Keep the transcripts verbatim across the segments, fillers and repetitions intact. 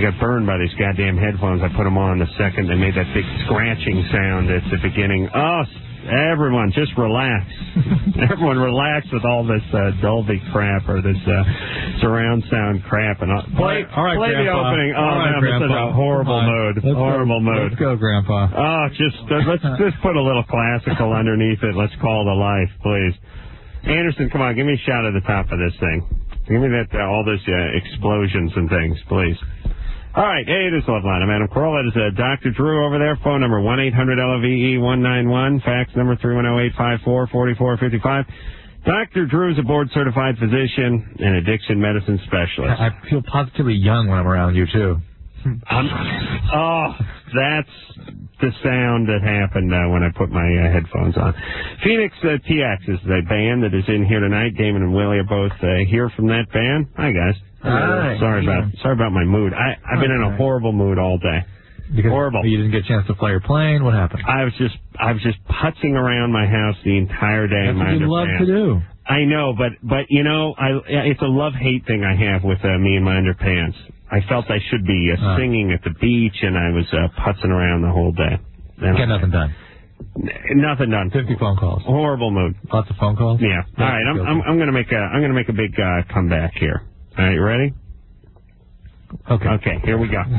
got burned by these goddamn headphones. I put them on the second they made that big scratching sound at the beginning. Oh, everyone, just relax. Everyone relax with all this uh, Dolby crap or this uh, surround sound crap. And all. Play, all right, play the Grandpa. opening. Oh, all right, man, this is a horrible mood. Let's horrible go. mood. Let's go, Grandpa. Oh, just uh, let's just put a little classical underneath it. Let's call it a life, please. Anderson, come on, give me a shot at the top of this thing. Give me that uh, all this uh, explosions and things, please. All right, hey, it is Loveline. I'm Adam Carolla. That is uh, Doctor Drew over there. Phone number one eight hundred L V E one nine one. Fax number three one zero eight five four four four five five. Doctor Drew is a board-certified physician and addiction medicine specialist. I feel positively young when I'm around you, too. I'm, oh, that's the sound that happened uh, when I put my uh, headphones on. Phoenix uh, T X is the band that is in here tonight. Damon and Willie are both uh, here from that band. Hi, guys. Hi. Sorry about sorry about my mood. I, I've been in a horrible mood all day. Because horrible. You didn't get a chance to fly your plane. What happened? I was just I was just putzing around my house the entire day. That's in my what you love underpants. to do. I know, but but you know, I it's a love-hate thing I have with uh, me and my underpants. I felt I should be uh, uh. singing at the beach, and I was uh, putzing around the whole day. And Get nothing done. N- nothing done. Fifty phone calls. Horrible mood. Lots of phone calls. Yeah. All right. I'm I'm, I'm gonna make a I'm gonna make a big uh, comeback here. All right. You ready? Okay. Okay. Here we go. uh,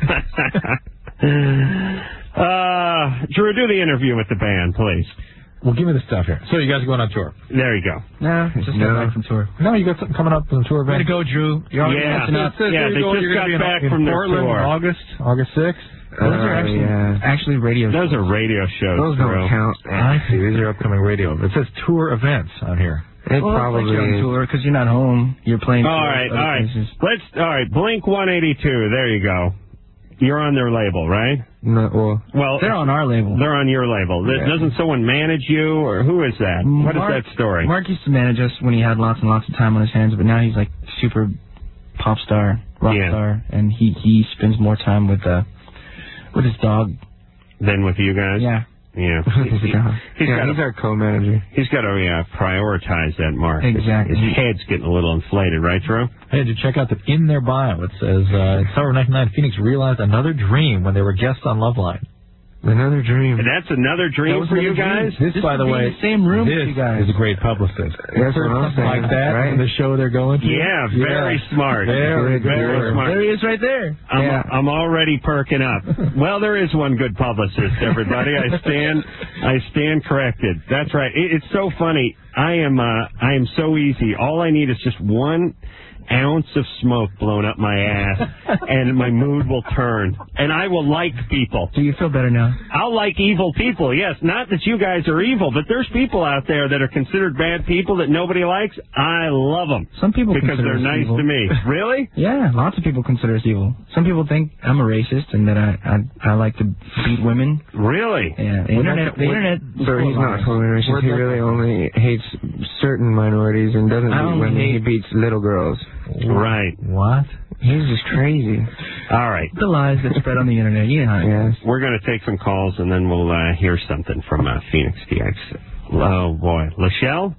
Drew, do the interview with the band, please. Well, give me the stuff here. So you guys are going on tour? There you go. No, just no. got back from tour. No, you got something coming up from the tour event? Way to go, Drew. You're already yeah, catching up. yeah, they just got back in from their Portland tour. in August, August sixth. Those are Uh, actually, yeah. actually radio Those shows. are radio shows, Those Drew. don't count. I see. These are upcoming radio. It says tour events on here. It well, probably it's like you're on is. tour because you're not home. You're playing. All right, all right. Places. Let's. All right, Blink one eighty-two. There you go. You're on their label, right? No, well, Well, They're on our label. They're on your label. Yeah. Doesn't someone manage you, or who is that? What is Mark, that story? Mark used to manage us when he had lots and lots of time on his hands, but now he's like super pop star, rock Yeah. star, and he he spends more time with uh with his dog. Then with you guys? Yeah. Yeah. he's, He's yeah, got he's to, our co-manager. he's got to uh, prioritize that, Mark. Exactly. His, his head's getting a little inflated, right, Drew? Hey, did you check out that in their bio it says, uh, in summer of ninety-nine, Phoenix realized another dream when they were guests on Loveline. Another dream. And that's another dream for you guys? This, This by the would be way, in the same room this with you guys. is a great publicist. That's what I'm Something saying, like that right? in the show they're going to. Yeah, very smart. Very, very good. smart. There he is, right there. I'm, Yeah. I'm already perking up. Well, there is one good publicist, everybody. I stand, I stand corrected. That's right. It, it's so funny. I am, uh, I am so easy. All I need is just one ounce of smoke blown up my ass, and my mood will turn, and I will like people. Do you feel better now? I'll like evil people, yes. Not that you guys are evil, but there's people out there that are considered bad people that nobody likes. I love them. Some people because consider they're us nice evil. to me. Really? Yeah, lots of people consider us evil. Some people think I'm a racist and that I I, I like to beat women. Really? Yeah, the internet. The internet. So he's not totally racist. He really only hates certain minorities and doesn't I beat only women. He hate- beats little girls. Right. What? He's just crazy. All right. The lies that spread on the internet. You know how it Yes. is. We're going to take some calls, and then we'll uh, hear something from uh, Phoenix T X. Oh, boy. Lachelle?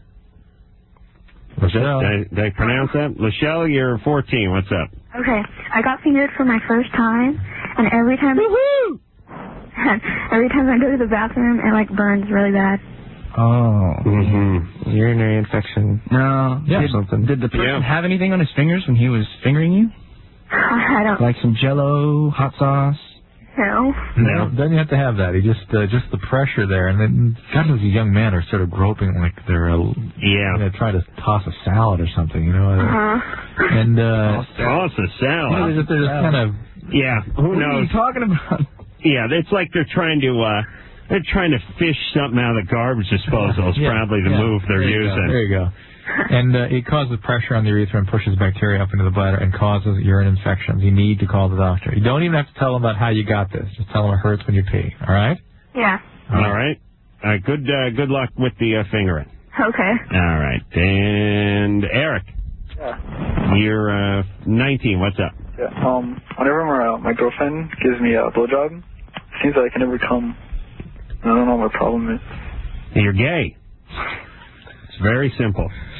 Michelle. Did I, did I pronounce that? Lachelle, you're fourteen. What's up? Okay, I got fingered for my first time, and every time, Woohoo! every time I go to the bathroom, it like burns really bad. Oh. Mm-hmm. Urinary infection. No. Yeah. Did, Something. did the person Yeah. have anything on his fingers when he was fingering you? I don't Like some Jello, hot sauce? know. No. Doesn't have to have that. He just uh, just the pressure there, and then God knows these young men are sort of groping like they're uh, Yeah. you know, trying to toss a salad or something, you know. Uh-huh. And uh, Toss a you know, salad. they're just, they're just kind of Yeah, who What are knows? you talking about? Yeah, it's like they're trying to, uh, they're trying to fish something out of the garbage disposal. Is Yeah, probably the yeah. move they're There you go, using. There you go. And uh, it causes pressure on the urethra and pushes bacteria up into the bladder and causes urine infections. You need to call the doctor. You don't even have to tell them about how you got this. Just tell them it hurts when you pee. All right? Yeah. All right. All right. Good. Uh, good luck with the uh, fingering. Okay. All right. And Eric, Yeah. you're uh, nineteen. What's up? Yeah. Um. Whenever my uh, my girlfriend gives me a blowjob, it seems like I can never come. I don't know what my problem is. You're gay. It's very simple.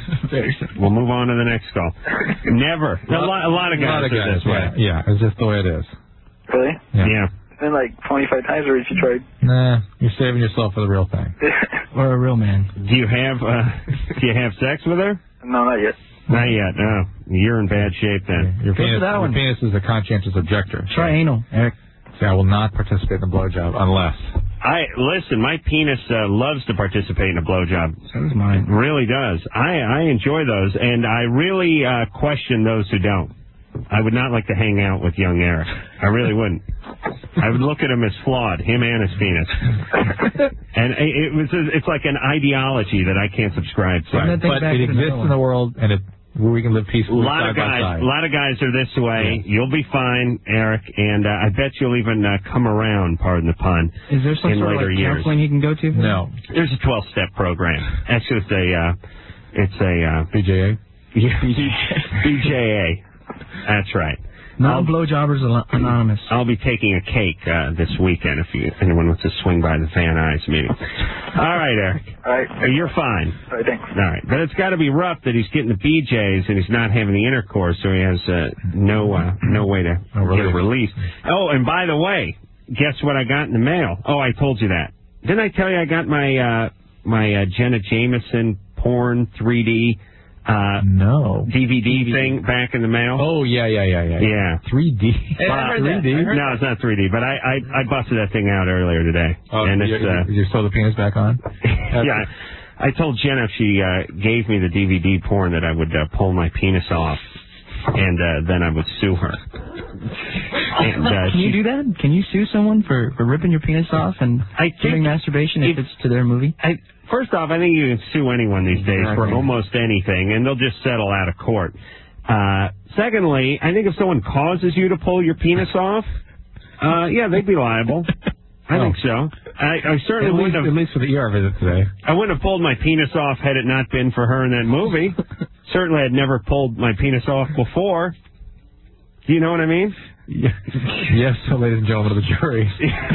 Very simple. We'll move on to the next call. Never. A lot, a lot of guys, a lot of are guys this way. Yeah, yeah, it's just the way it is. Really? Yeah. Yeah. It's been like twenty-five times already you tried. Nah, you're saving yourself for the real thing. Or a real man. Do you have uh, do you have sex with her? No, not yet. Not yet. No. You're in bad shape then. Your Go penis, for that your one. penis is a conscientious objector. Try anal, Eric. See, I will not participate in a blowjob unless. I listen. My penis uh, loves to participate in a blowjob. So does mine. It really does. I I enjoy those, and I really uh, question those who don't. I would not like to hang out with young Eric. I really wouldn't. I would look at him as flawed, him and his penis. And it was it's like an ideology that I can't subscribe to. Right. But back it to the exists middle in the world, and it, where we can live A peacefully lot side of by guys, side. a lot of guys are this way. Yeah. You'll be fine, Eric, and uh, I bet you'll even uh, come around. Pardon the pun. Is there some in sort of later like years. counseling he can go to? No. There's a twelve-step program. That's just a, uh, it's a uh, B J A? yeah, B J A. That's right. Non-blowjobbers Anonymous. I'll be taking a cake uh, this weekend if you, if anyone wants to swing by the Van Nuys meeting. All right, Eric. All right. Uh, You're fine. All right, thanks. All right. But it's got to be rough that he's getting the B Js and he's not having the intercourse, so he has uh, no uh, no way to No get a release. release. Oh, and by the way, guess what I got in the mail? Oh, I told you that. Didn't I tell you I got my uh, my uh, Jenna Jameson porn three D uh, No. D V D thing back in the mail? Oh, yeah, yeah, yeah, yeah. Yeah. three D? Uh, three D? No, it's not three D, but I, I, I busted that thing out earlier today. Oh, and you, it's, uh, you, you sew the penis back on? yeah, I, I told Jenna if she uh, gave me the D V D porn that I would uh, pull my penis off, and uh, then I would sue her. And, uh, Can you she- do that? Can you sue someone for, for ripping your penis off and I doing think masturbation if if- it's to their movie? I, first off, I think you can sue anyone these days for Exactly. almost anything, and they'll just settle out of court. Uh, secondly, I think if someone causes you to pull your penis off, uh, yeah, they'd be liable. I Oh. think so. I, I certainly At least, wouldn't at have. least for the E R visit today. I wouldn't have pulled my penis off had it not been for her in that movie. Certainly, I'd never pulled my penis off before. Do you know what I mean? Yes, so ladies and gentlemen of the jury.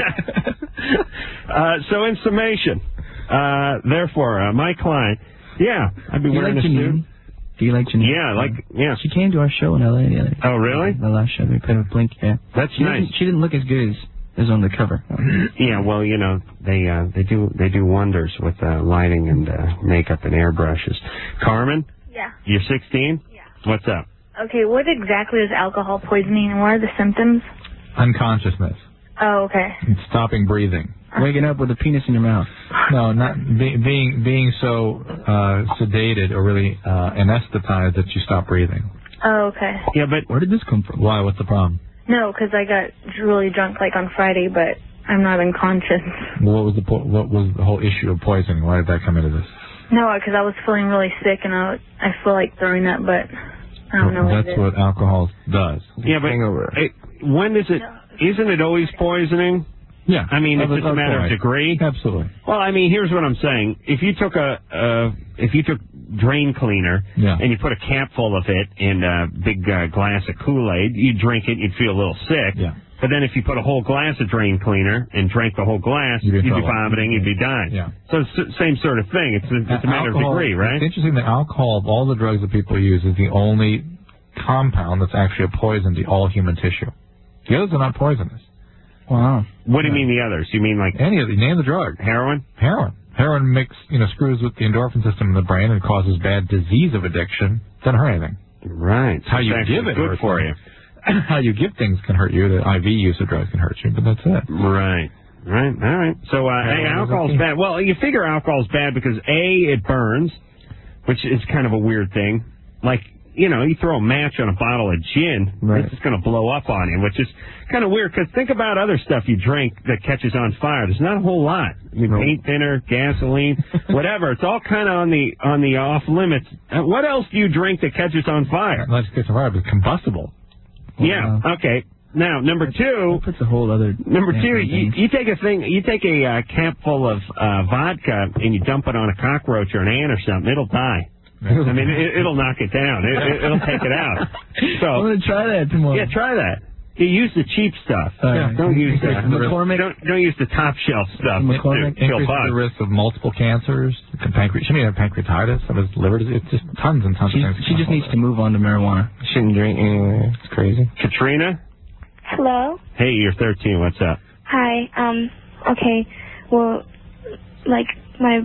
uh, so, in summation, uh, therefore, uh, my client, yeah, I'd be Do you wearing like a suit. Janine? Do you like Janine? Yeah, like, yeah. She came to our show in L A the other day. Oh, really? The last show we played with Blink, yeah. That's She nice. didn't, she didn't look as good as, as on the cover. Yeah, well, you know, they uh, they do they do wonders with uh, lighting and uh, makeup and airbrushes. Carmen, Yeah. you're sixteen? Yeah. What's up? Okay, what exactly is alcohol poisoning and what are the symptoms? Unconsciousness. Oh, okay. And stopping breathing. Waking up with a penis in your mouth. No, not be, being being so uh, sedated or really uh, anesthetized that you stop breathing. Oh, okay. Yeah, but Where did this come from? Why? What's the problem? No, because I got really drunk like on Friday, but I'm not unconscious. What was the po- what was the whole issue of poisoning? Why did that come into this? No, because I was feeling really sick and I, I feel like throwing up, but I don't know what That's it is. what alcohol does. yeah, but Hangover. it, when does it? Isn't it always poisoning? Yeah. I mean, it's Of- just a of matter of course. degree. Absolutely. Well, I mean, here's what I'm saying. If you took a, uh, if you took drain cleaner Yeah. and you put a cap full of it in a big uh, glass of Kool-Aid, you'd drink it, you'd feel a little sick. Yeah. But then if you put a whole glass of drain cleaner and drank the whole glass, You'd you'd be be in trouble. vomiting, you'd be dying. Yeah. So it's the same sort of thing. It's a, it's a matter Alcohol- of degree, right? It's interesting that alcohol, of all the drugs that people use, is the only compound that's actually a poison to all human tissue. The others are not poisonous. Wow. What do you mean the others? You mean like Any of the name the drug. heroin? Heroin. Heroin makes you know screws with the endorphin system in the brain and causes bad disease of addiction. Doesn't hurt anything. Right. How It's you actually give it good hurts for them. you. How you give things can hurt you. The I V use of drugs can hurt you, but that's it. Right. Right. All right. So, uh, hey, Heroin is alcohol's okay. bad. Well, you figure alcohol's bad because A, it burns, which is kind of a weird thing. Like, you know, you throw a match on a bottle of gin, Right. it's just going to blow up on you, which is kind of weird because think about other stuff you drink that catches on fire. There's not a whole lot. I mean, Nope. paint thinner, gasoline, whatever. It's all kind of on the on the off limits. Uh, what else do you drink that catches on fire? Let's get some fire, but combustible. Yeah. Okay. Now, number two. That puts a whole other... Number two, damper on you, things. you take a thing, you take a uh, cap full of uh, vodka and you dump it on a cockroach or an ant or something, it'll die. I mean, it, it'll knock it down. It, it, it'll take it out. I'm So, going to try that tomorrow. yeah, try that. You use the cheap stuff. Uh, yeah. Don't use the McCormick. Don't, don't use the top shelf stuff. McCormick to kill increases bugs. the risk of multiple cancers. Pancreas. She may have pancreatitis. Some of his liver disease. It's just tons and tons She's, of things. she just needs to move on to marijuana. Shouldn't drink anyway. It's crazy. Katrina? Hello? Hey, you're thirteen. What's up? Hi. Um, okay. Well, like, my...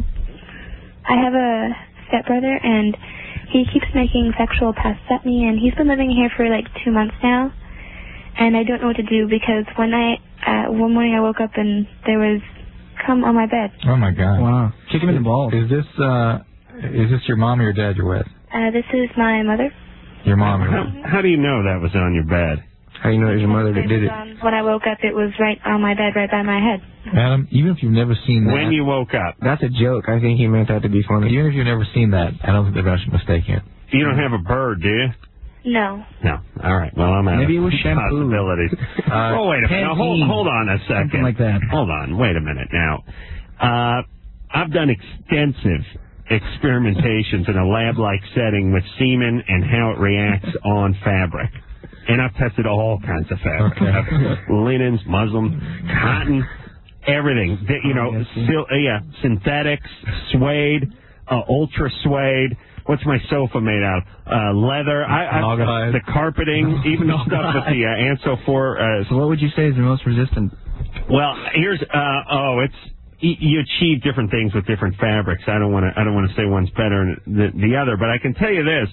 I have a stepbrother, and he keeps making sexual passes at me, and he's been living here for, like, two months now. And I don't know what to do, because one night, uh, one morning I woke up, and there was cum on my bed. Oh, my God. Wow. Kick him in the balls. Is this, uh, is this your mom or your dad you're with? Uh, this is my mother. Your mom. How, how do you know that was on your bed? How do you know it was your mother that did it? Um, when I woke up, it was right on my bed, right by my head. Adam, even if you've never seen that. When you woke up. That's a joke. I think he meant that to be funny. Even if you've never seen that, I don't think they're actually mistaking it. You don't have a bird, do you? No. No. All right. Well, I'm out Maybe of it was shampoo. possibilities. Uh, oh, wait a minute. Now, hold, hold on a second. Something like that. Hold on. Wait a minute now. Uh, I've done extensive experimentations in a lab-like setting with semen and how it reacts on fabric. And I've tested all kinds of fabric. Okay. Linens, muslin, cotton, everything. The- You know, sil- uh, yeah, synthetics, suede, uh, ultra suede. What's my sofa made out of? Uh, leather. I, I, Naugahyde. the carpeting, even the stuff with the uh, Anso four. Uh, So what would you say is the most resistant? well, here's uh, oh, it's y- you achieve different things with different fabrics. I don't want to I don't want to say one's better than the other, but I can tell you this.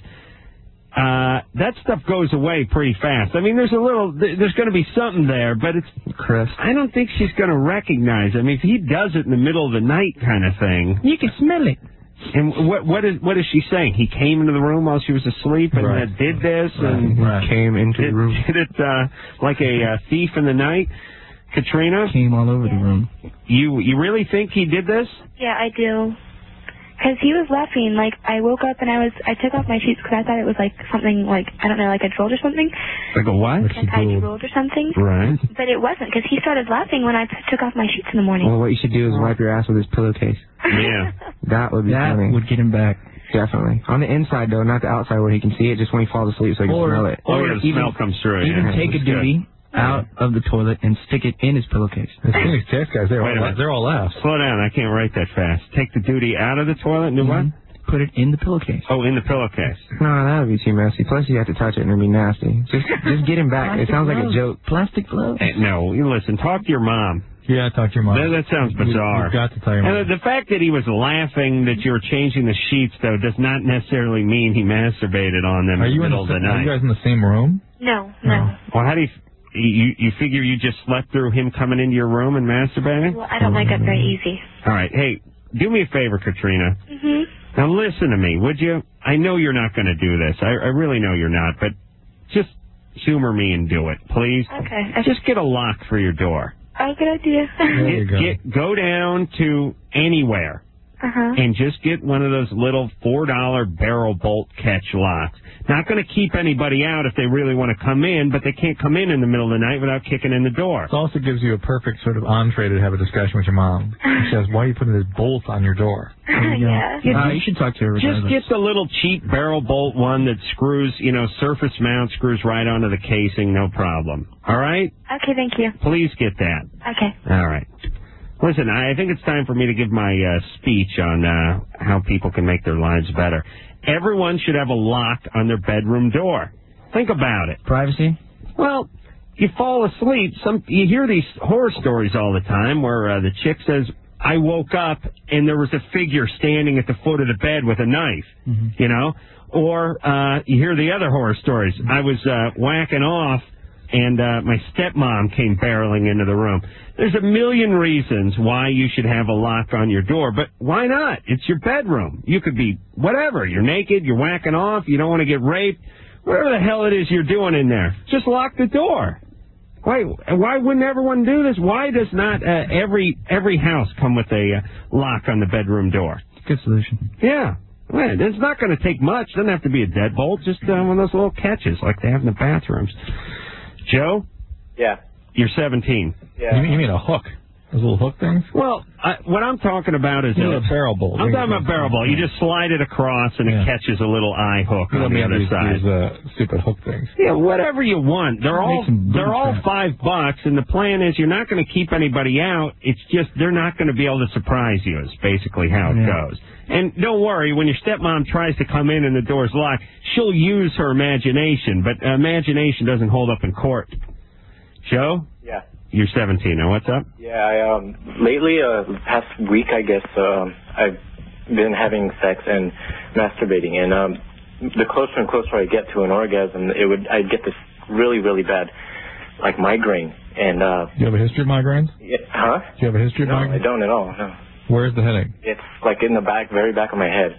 Uh, that stuff goes away pretty fast. I mean, there's a little, there's going to be something there, but it's, Chris. I don't think she's going to recognize it. I mean, if he does it in the middle of the night kind of thing. You can smell it. And what, what is, what is she saying? He came into the room while she was asleep and Right. uh, did this and Right. Came into did, the room. did it, uh, like a uh, thief in the night. Katrina, Came all over the room. you, you really think he did this? Yeah, I do. Because he was laughing. Like, I woke up and I was, I took off my sheets because I thought it was like something like, I don't know, like a drool or something. Like a what? Like I drooled or something. Right. But it wasn't, because he started laughing when I t- took off my sheets in the morning. Well, what you should do is wipe your ass with his pillowcase. Yeah. That would be That funny. would get him back. Definitely. On the inside, though, not the outside where he can see it, just when he falls asleep so he can Or- smell it. Oh, Or yeah, the even- smell comes through. Even yeah. take a That's good. duty out of the toilet and stick it in his pillowcase. The Phoenix Test guys, they're Wait a all, minute. they're all laughs. Slow down. I can't write that fast. Take the duty out of the toilet and do what? Mhm. Put it in the pillowcase. Oh, in the pillowcase. No, that would be too messy. Plus, you have to touch it and it'd be nasty. Just just get him back. It Plastic sounds like a gloves. joke. Plastic gloves. Eh, no, you listen. Talk to your mom. Yeah, talk to your mom. That, that sounds You- bizarre. You've got to tell your mom. And the, the fact that he was laughing that you were changing the sheets, though, does not necessarily mean he masturbated on them Are in you the in middle the, of the Are night. you guys in the same room? No, no. Well, how do you, you you figure you just slept through him coming into your room and masturbating? Well, I don't wake up very easy. All right. Hey, do me a favor, Katrina. Mm-hmm. Now listen to me, would you? I know you're not going to do this. I, I really know you're not, but just humor me and do it, please. Okay. Just get a lock for your door. Oh, good idea. There you go. Get, go down to anywhere Uh-huh. and just get one of those little four dollar barrel bolt catch locks. Not going to keep anybody out if they really want to come in, but they can't come in in the middle of the night without kicking in the door. It also gives you a perfect sort of entree to have a discussion with your mom. She says, why are you putting this bolt on your door? yeah. Uh, you should talk to her Just regardless. get the little cheap barrel bolt one that screws, you know, surface mount, screws right onto the casing, no problem. All right? Okay, thank you. Please get that. Okay. All right. Listen, I think it's time for me to give my uh, speech on uh, how people can make their lives better. Everyone should have a lock on their bedroom door. Think about it. Privacy? Well, you fall asleep. Some you hear these horror stories all the time where uh, the chick says, I woke up and there was a figure standing at the foot of the bed with a knife, Mm-hmm. you know? Or uh, you hear the other horror stories. I was uh, whacking off and uh, my stepmom came barreling into the room. There's a million reasons why you should have a lock on your door, but why not? It's your bedroom. You could be whatever. You're naked, you're whacking off, you don't want to get raped. Whatever the hell it is you're doing in there, just lock the door. Why, why wouldn't everyone do this? Why does not uh, every every house come with a uh, lock on the bedroom door? Good solution. Yeah. Well, it's not going to take much. It doesn't have to be a deadbolt. Just uh, one of those little catches like they have in the bathrooms. Joe? Yeah. You're seventeen. Yeah. You mean, you mean a hook? Those little hook things? Well, I, what I'm talking about is You a, know, a barrel bowl. I'm talking about barrel bowl. You just slide it across and Yeah. it catches a little eye hook You on let the me have other these, side. these uh, stupid hook things. Yeah, whatever you want. They're all Make some boob they're all traps. five bucks, and the plan is you're not going to keep anybody out. It's just they're not going to be able to surprise you. Is basically how it Yeah. goes. And don't worry, when your stepmom tries to come in and the door's locked, she'll use her imagination, but uh, imagination doesn't hold up in court. Joe, Yeah. you're seventeen now. What's up? Yeah, I, um, lately, uh, past week, I guess, um, I've been having sex and masturbating, and, um, the closer and closer I get to an orgasm, it would, I'd get this really, really bad, like, migraine, and, uh... Do you have a history of migraines? Yeah, huh? Do you have a history of No, migraines? I don't at all, no. Where's the headache? It's, like, in the back, very back of my head.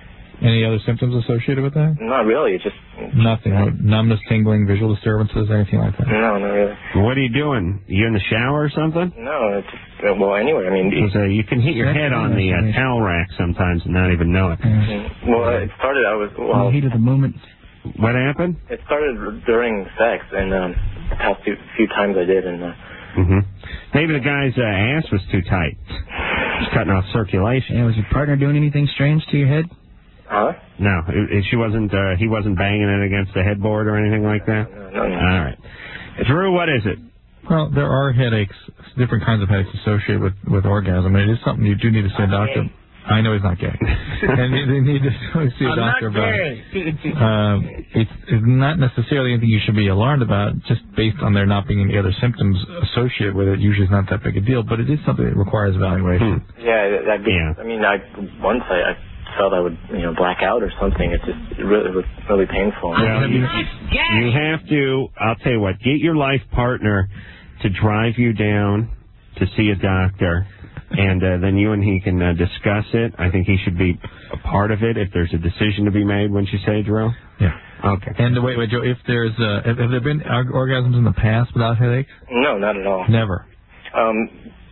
Any other symptoms associated with that? Not really, it's just... Nothing. No numbness, tingling, visual disturbances, anything like that? No, not really. What are you doing? You in the shower or something? No, it's just, uh, well, anyway, I mean... Because uh, you can hit your head on the uh, towel rack sometimes and not even know it. Mm, Well, it started, I was, well... In the heat of the moment. What happened? It started during sex, and, um, the past few, few times I did, and, uh... Mm-hmm. Maybe the guy's uh, ass was too tight. It's cutting off circulation. Yeah, was your partner doing anything strange to your head? Huh? No, it, it, she wasn't. Uh, he wasn't banging it against the headboard or anything like that. No, no, no. All right, Drew, what is it? Well, there are headaches, different kinds of headaches associated with, with orgasm. And it is something you do need to see a doctor. I know he's not gay. And you, you need to see a I'm doctor not about gay. it. Um, it's, it's not necessarily anything you should be alarmed about, just based on there not being any other symptoms associated with it. Usually it's not that big a deal, but it is something that requires evaluation. Hmm. Yeah, I, I, Yeah. I mean, I once I, I felt I would, you know, black out or something. It just it really, it was really painful. Well, you, you have to. I'll tell you what. Get your life partner to drive you down to see a doctor. And uh, then you and he can uh, discuss it. I think he should be a part of it if there's a decision to be made, wouldn't you say, Drew? Yeah. Okay. And uh, wait, wait, Joe, if there's, uh, have, have there been org- orgasms in the past without headaches? No, not at all. Never. Um,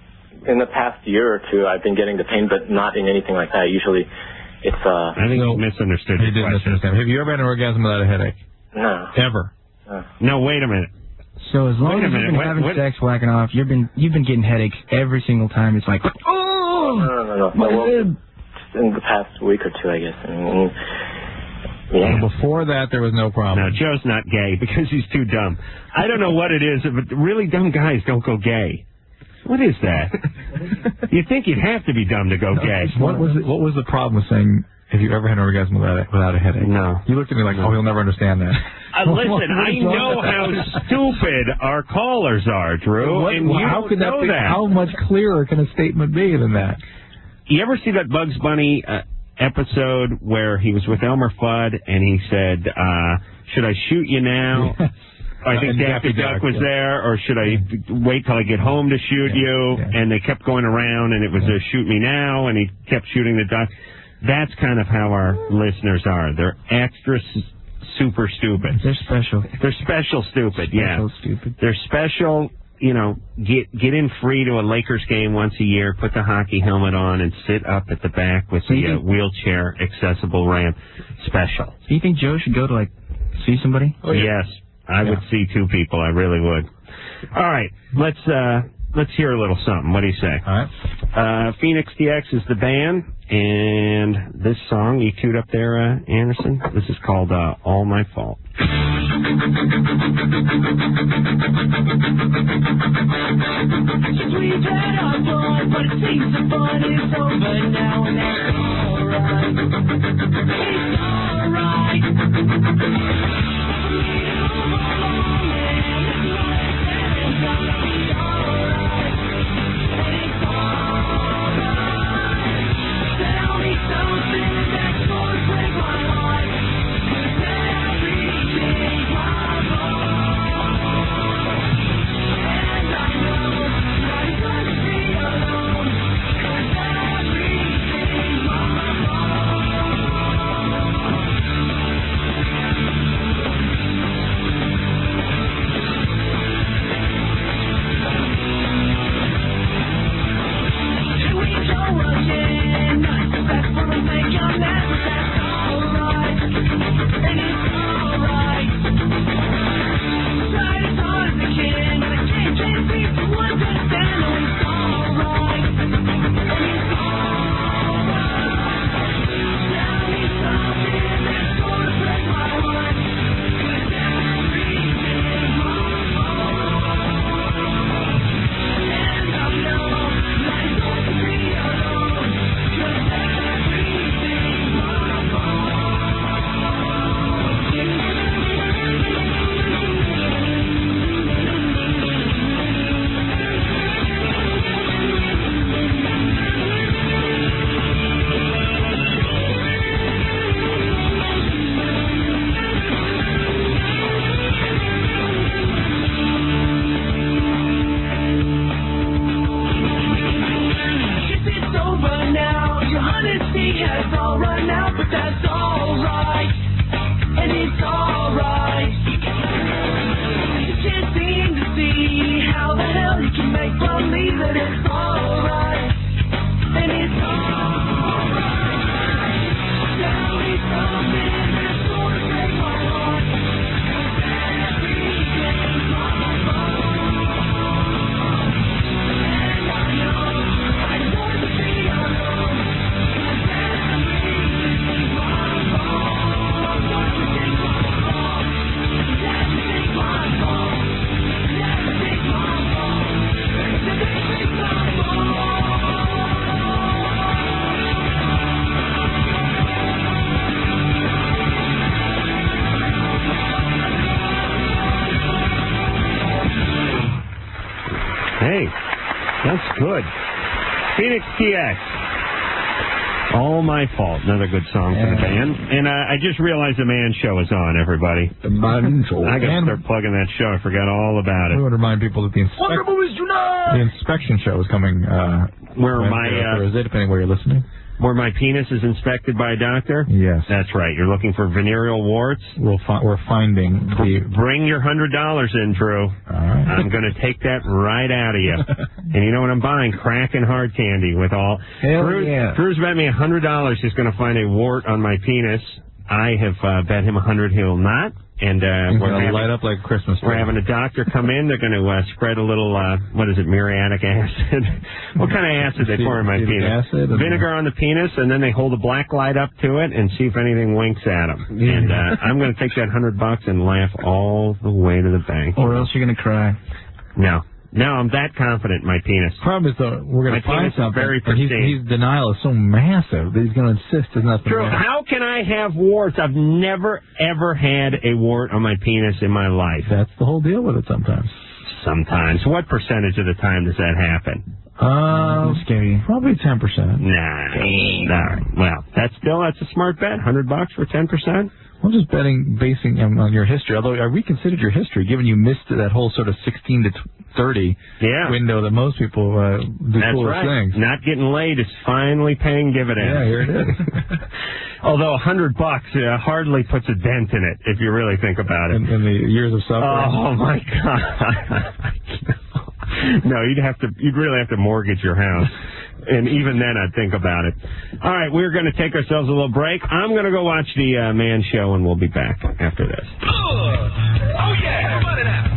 in the past year or two, I've been getting the pain, but not in anything like that. Usually, it's uh. I think you misunderstood You your did question. misunderstand. Have you ever had an orgasm without a headache? No. Ever? no. No, wait a minute. So as long Wait a as you've minute, been what- having what- sex, whacking off, you've been you've been getting headaches every single time. It's like, oh, No, no, no, no. my Well, rib. just in the past week or two, I guess. I mean, yeah. Well, before that, there was no No, problem. Joe's not gay because he's too dumb. I don't know what it is, but really dumb guys don't go gay. What is that? You'd think you'd have to be dumb to go gay. What was it, what was the problem with saying, have you ever had an orgasm without a, without a headache? No. You looked at me like, oh, he'll never understand that. Uh, listen, I know how stupid our callers are, Drew, What- and you how don't could that know be? that. How much clearer can a statement be than that? You ever see that Bugs Bunny uh, episode where he was with Elmer Fudd and he said, uh, should I shoot you now? I think And Daffy Daffy Duck Duck, was yeah. there, or should I wait till I get home to shoot Yeah, you? yeah. And they kept going around, and it was Yeah. a shoot me now, and he kept shooting the duck. That's kind of how our listeners are. They're extra s- super stupid. They're special. They're special stupid, yeah. Special stupid. They're special, you know, get get in free to a Lakers game once a year, put the hockey helmet on, and sit up at the back with So you the uh, think- wheelchair accessible ramp. Special. Do you think Joe should go to like see somebody? Oh, yeah. Yes, I would see two people. I really would. All right, let's uh, let's hear a little something. What do you say? All right. Uh, Phoenix D X is the band, and this song you queued up there, uh, Anderson. This is called uh, "All My Fault." We've had our fun, but it seems the fun is over now, and that's alright. It's alright. Tell me something that's gonna break my heart. Everything's my fault. And I know I'm gonna be alone, 'cause everything's my fault. Phoenix T X. All My Fault. Another good song for the band. And uh, I just realized the Man Show is on, everybody. The Man Show. I got to start plugging that show. I forgot all about it. I would remind people that the, inspec- the inspection show is coming uh, where Wednesday my or uh, Thursday, depending where you're listening. Where my penis is inspected by a doctor? Yes. That's right. You're looking for venereal warts? We'll fi- we're finding the... Bring your one hundred dollars in, Drew. All right. I'm going to take that right out of you. And you know what I'm buying? Crack and hard candy with all... Hell Drew, yeah. Drew's bet me one hundred dollars he's going to find a wart on my penis. I have uh, bet him one hundred he'll not. And uh, we're going to having, light up like a Christmas tree. We're having a doctor come in. They're going to uh, spread a little, uh, what is it, muriatic acid? What kind of acid they pour in my penis? Acid Vinegar on the penis, and then they hold a black light up to it and see if anything winks at them. And uh, I'm going to take that hundred bucks and laugh all the way to the bank. Or else you're going to cry. No. No, I'm that confident in my penis. Problem is, though, we're going to find penis is something. very and he's, pristine. his denial is so massive that he's going to insist there's nothing Drew, there. how can I have warts? I've never, ever had a wart on my penis in my life. That's the whole deal with it sometimes. Sometimes. What percentage of the time does that happen? Uh, scary. Probably ten percent. Nah. All right. Well, that's still, that's a smart bet. one hundred bucks for ten percent? I'm just betting, basing um, on your history. Although I reconsidered your history, given you missed that whole sort of sixteen to thirty yeah. window that most people uh, do That's foolish right. things. Not getting laid is finally paying dividends. Yeah, here it is. Although a hundred bucks uh, hardly puts a dent in it, if you really think about it. In, in the years of suffering. Oh my God! No, you'd have to. You'd really have to mortgage your house. And even then, I'd think about it. All right, we're going to take ourselves a little break. I'm going to go watch the uh, Man Show, and we'll be back after this. Oh, yeah. Run it out.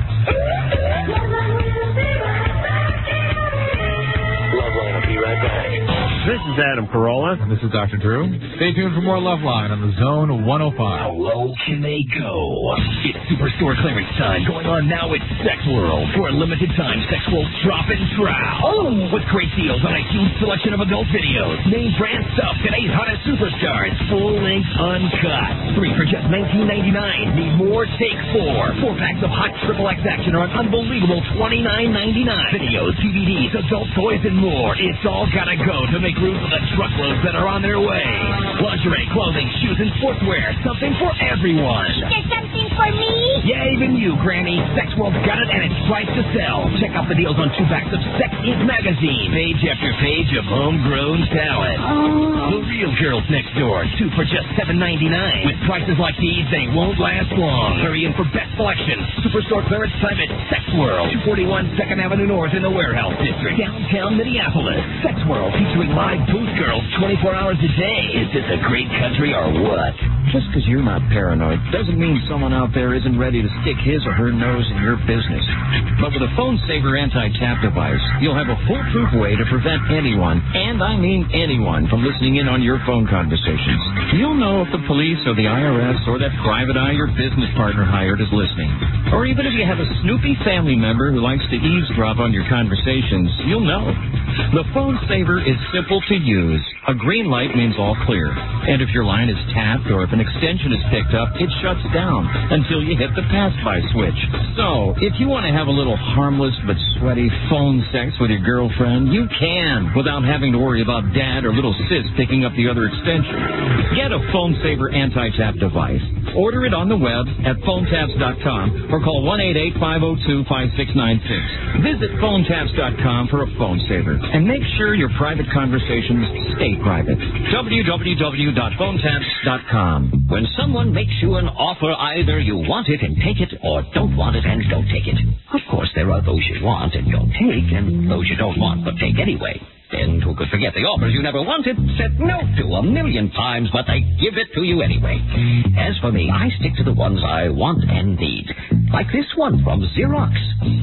Loveline will be right back. This is Adam Carolla. And this is Doctor Drew. Stay tuned for more Loveline on the Zone one oh five. How low can they go? It's Superstore clearance time going on now at Sex World. For a limited time, Sex World drop and trowel. Oh! With great deals on a huge selection of adult videos, name brand stuff, today's hottest superstars, full length uncut. Three for just nineteen ninety-nine. Need more? Take four. Four packs of hot triple X action are an unbelievable twenty-nine ninety-nine. Videos, D V Ds, adult toys, and more. It's all gotta go to make room for the truckloads that are on their way. Lingerie, clothing, shoes, and sportswear. Something for everyone. There's something for me? Yeah, even you, Granny. Sex World's got it, and it's priced to sell. Check out the deals on two packs of Sex Inc magazine. Page after page of homegrown talent. Oh. The Real Girls Next Door. Two for just seven ninety-nine. With prices like these, they won't last long. Hurry in for best selection. Superstore clearance time at Sex World. two forty-one second Avenue North in the Warehouse District. Downtown Minneapolis. Sex World featuring live booth girls twenty-four hours a day. Is this a great country or what? Just because you're not paranoid doesn't mean someone out there isn't ready to stick his or her nose in your business. But with a Phone Saver anti-tap device, you'll have a foolproof way to prevent anyone, and I mean anyone, from listening in on your phone conversations. You'll know if the police or the I R S or that private eye your business partner hired is listening. Or even if you have a snoopy family member who likes to eavesdrop on your conversations, you'll know. The Phone Saver is simple to use. A green light means all clear. And if your line is tapped or if an extension is picked up, it shuts down until you hit the pass-by switch. So, if you want to have a little harmless but sweaty phone sex with your girlfriend, you can without having to worry about dad or little sis picking up the other extension. Get a Phone Saver anti-tap device. Order it on the web at phone taps dot com or call one eight eight, five oh two, five six nine six. Visit phone taps dot com for a Phone Saver and make sure your private conversations stay private. w w w dot phone taps dot com. When someone makes you an offer, either you want it and take it or don't want it and don't take it. Of course, there are those you want and you'll take and those you don't want but take anyway. And who could forget the offers you never wanted, said no to a million times, but they give it to you anyway. As for me, I stick to the ones I want and need. Like this one from Xerox.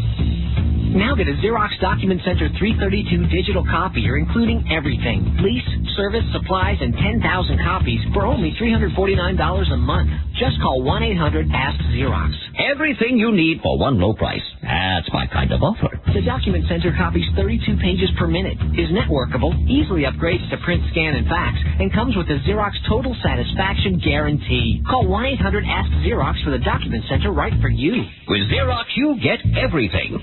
Now get a Xerox Document Center three thirty-two digital copier, including everything. Lease, service, supplies, and ten thousand copies for only three hundred forty-nine dollars a month. Just call one eight hundred ask Xerox. Everything you need for one low price. That's my kind of offer. The Document Center copies thirty-two pages per minute, is networkable, easily upgrades to print, scan, and fax, and comes with a Xerox Total Satisfaction Guarantee. Call one eight hundred ask Xerox for the Document Center right for you. With Xerox, you get everything.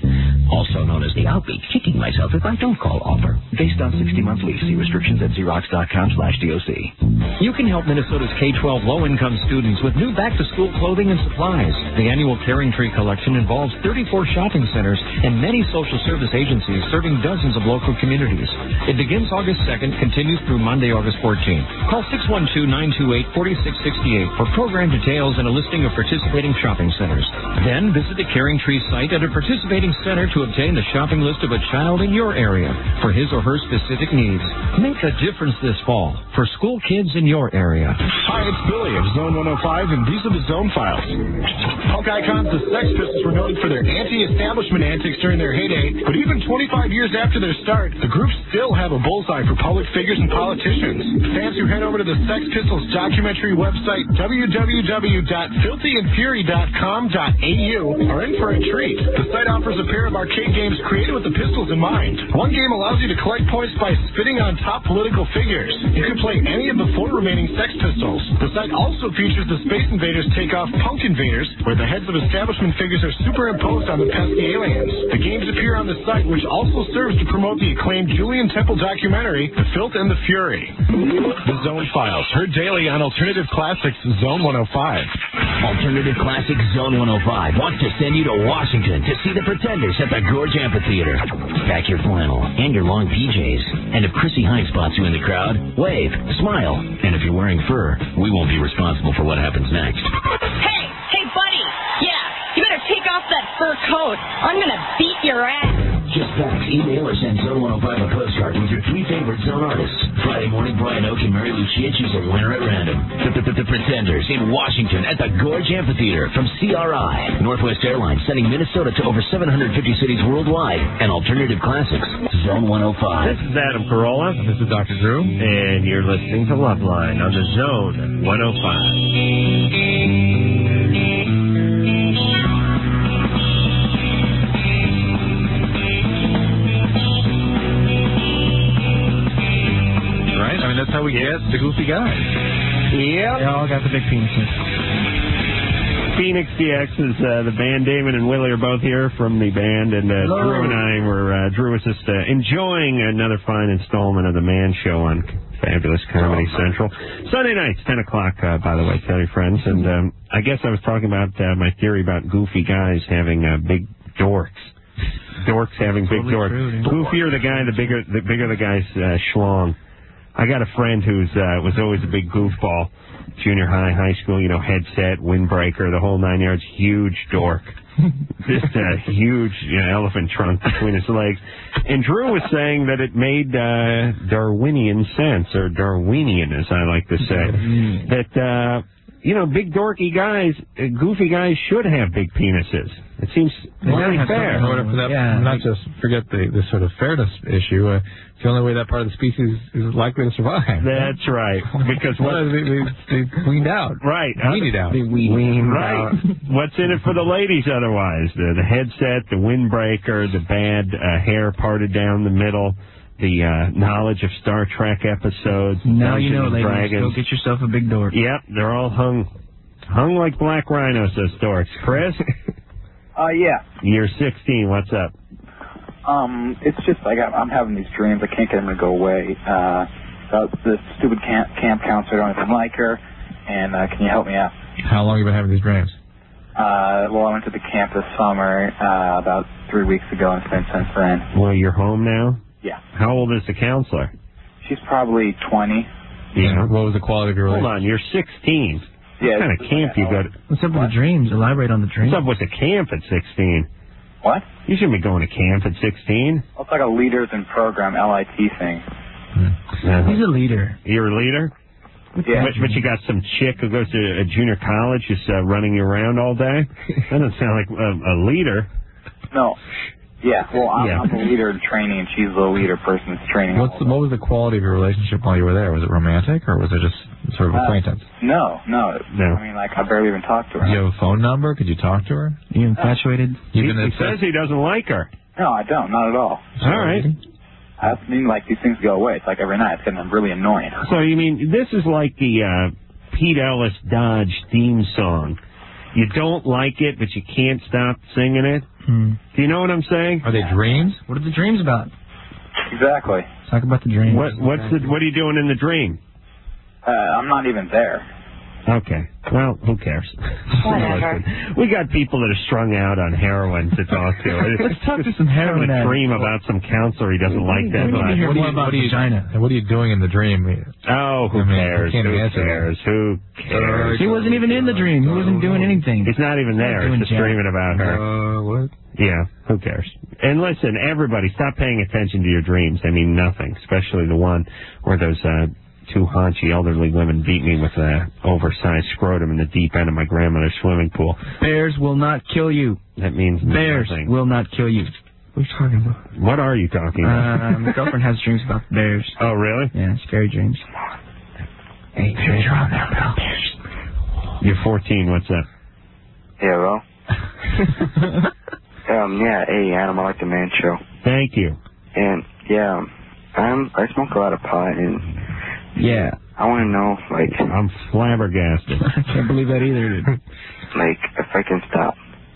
also known as the I'll be kicking myself if I don't call offer. Based on sixty-month lease. See restrictions at Xerox.com slash DOC. You can help Minnesota's K twelve low-income students with new back-to-school clothing and supplies. The annual Caring Tree collection involves thirty-four shopping centers and many social service agencies serving dozens of local communities. It begins August second, continues through Monday, August fourteenth. Call six one two, nine two eight, four six six eight for program details and a listing of participating shopping centers. Then visit the Caring Tree site at a participating center to obtain the shopping list of a child in your area for his or her specific needs. Make a difference this fall for school kids in your area. Hi, it's Billy of Zone one oh five, and these are the Zone Files. Punk icons, the Sex Pistols, were noted for their anti-establishment antics during their heyday, but even twenty-five years after their start, the group still have a bullseye for public figures and politicians. Fans who head over to the Sex Pistols documentary website, w w w dot filthy and fury dot com dot a u, are in for a treat. The site offers a pair of arcade games created with the Pistols in mind. One game allows you to collect points by spitting on top political figures. You can play any of the four remaining Sex Pistols. The site also features the Space Invaders Takeoff Punk Invaders, where the heads of establishment figures are superimposed on the pesky aliens. The games appear on the site, which also serves to promote the acclaimed Julian Temple documentary, The Filth and the Fury. The Zone Files, heard daily on Alternative Classics Zone one oh five. Alternative Classic Zone one oh five wants to send you to Washington to see the Pretenders at the Gorge Amphitheater. Pack your flannel and your long P Js. And if Chrissy Hines spots you in the crowd, wave, smile. And if you're wearing fur, we won't be responsible for what happens next. Hey, hey, buddy. Yeah, you better take off that fur coat. I'm going to beat your ass. Just fax, email, or send Zone one oh five a postcard with your three favorite Zone artists. Friday morning, Brian Oak and Mary Lucia choose a winner at random. The, the, the Pretenders in Washington at the Gorge Amphitheater from C R I. Northwest Airlines sending Minnesota to over seven hundred fifty cities worldwide. And Alternative Classics, Zone one oh five. This is Adam Carolla. This is Doctor Drew. And you're listening to Loveline on the Zone one oh five. That's how we get the goofy guys. Yep. They all got the big penises. Phoenix D X is uh, the band. Damon and Willie are both here from the band, and uh, Drew and I were, uh, Drew was just uh, enjoying another fine installment of the Man Show on Fabulous Comedy oh, Central. Sunday nights, ten o'clock, uh, by the way, tell your friends. And um, I guess I was talking about uh, my theory about goofy guys having uh, big dorks. Dorks having big totally dorks. True, Goofier the guy, the bigger the bigger the guy's uh, schlong. I got a friend who's uh, was always a big goofball, junior high, high school, you know, headset, windbreaker, the whole nine yards, huge dork. Just a huge you know, elephant trunk between his legs. And Drew was saying that it made uh, Darwinian sense, or Darwinian, as I like to say, that, uh, you know, big dorky guys, uh, goofy guys should have big penises. It seems very fair. In order for that, yeah. Not just forget the, the sort of fairness issue, uh, it's the only way that part of the species is likely to survive. That's right. Because what they, they, they weaned out. Right. Weaned out. They weaned right. out. What's in it for the ladies otherwise? The, the headset, the windbreaker, the bad uh, hair parted down the middle, the uh, knowledge of Star Trek episodes. Now you know, ladies. Dragons. Go get yourself a big dork. Yep, they're all hung, hung like black rhinos, those dorks. Chris? Uh, yeah. You're sixteen. What's up? Um, it's just I got I'm having these dreams. I can't get them to go away. Uh, about this stupid camp, camp counselor. I don't even like her. And uh, can you help me out? How long have you been having these dreams? Uh, well, I went to the camp this summer uh, about three weeks ago, and it's been since then. Well, you're home now. Yeah. How old is the counselor? She's probably twenty. Yeah. What was the quality of your relationship? Hold on, you're sixteen. Yeah, what kind of camp you go to? What's up with the dreams? Elaborate on the dreams. What's up with the camp at sixteen? What? You shouldn't be going to camp at sixteen. Well, it's like a leaders in program, L I T thing. Uh-huh. He's a leader. You're a leader? Yeah. But, but you got some chick who goes to a junior college just uh, running you around all day? That doesn't sound like a, a leader. No. Yeah, well, I'm, yeah. I'm the leader in training, and she's the leader person that's training. What's the, what was the quality of your relationship while you were there? Was it romantic, or was it just sort of uh, acquaintance? No, no, no. I mean, like, I barely even talked to her. Do you have a phone number? Could you talk to her? Are you infatuated? Uh, he, he says he doesn't like her. No, I don't, not at all. All right. I mean, like, these things go away. It's like every night. It's getting really annoying. So, you mean, this is like the uh, Pete Ellis Dodge theme song. You don't like it, but you can't stop singing it? Hmm. Do you know what I'm saying? Are they dreams? What are the dreams about? Exactly. Talk about the dreams. What What's the What are you doing in the dream? Uh, I'm not even there. Okay. Well, who cares? Whatever. Listen, we got people that are strung out on heroin to talk to. Let's talk to some heroin having a addicts. dream about some counselor he doesn't like that What, much. what, are you, what, are you, and what are you doing in the dream? Oh, who I mean, cares? I can't Who even answer cares? Who cares? He wasn't even in the dream. He wasn't doing anything. He's not even there. Doing He's just jack. dreaming about her. Uh, what? Yeah, who cares? And listen, everybody, stop paying attention to your dreams. They mean nothing, especially the one where those uh, two haunchy elderly women beat me with an oversized scrotum in the deep end of my grandmother's swimming pool. Bears will not kill you. That means Bears nothing. will not kill you. What are you talking about? What are you talking about? Uh, my girlfriend has dreams about bears. Oh, really? Yeah, scary dreams. Hey, bears are on there, pal. Bears. You're fourteen. What's up? Yeah, well. um, yeah, hey, Adam, I like the Man Show. Thank you. And, yeah, I'm, I smoke a lot of pot, and yeah, I want to know, like... I'm flabbergasted. I can't believe that either. Like, if I can stop.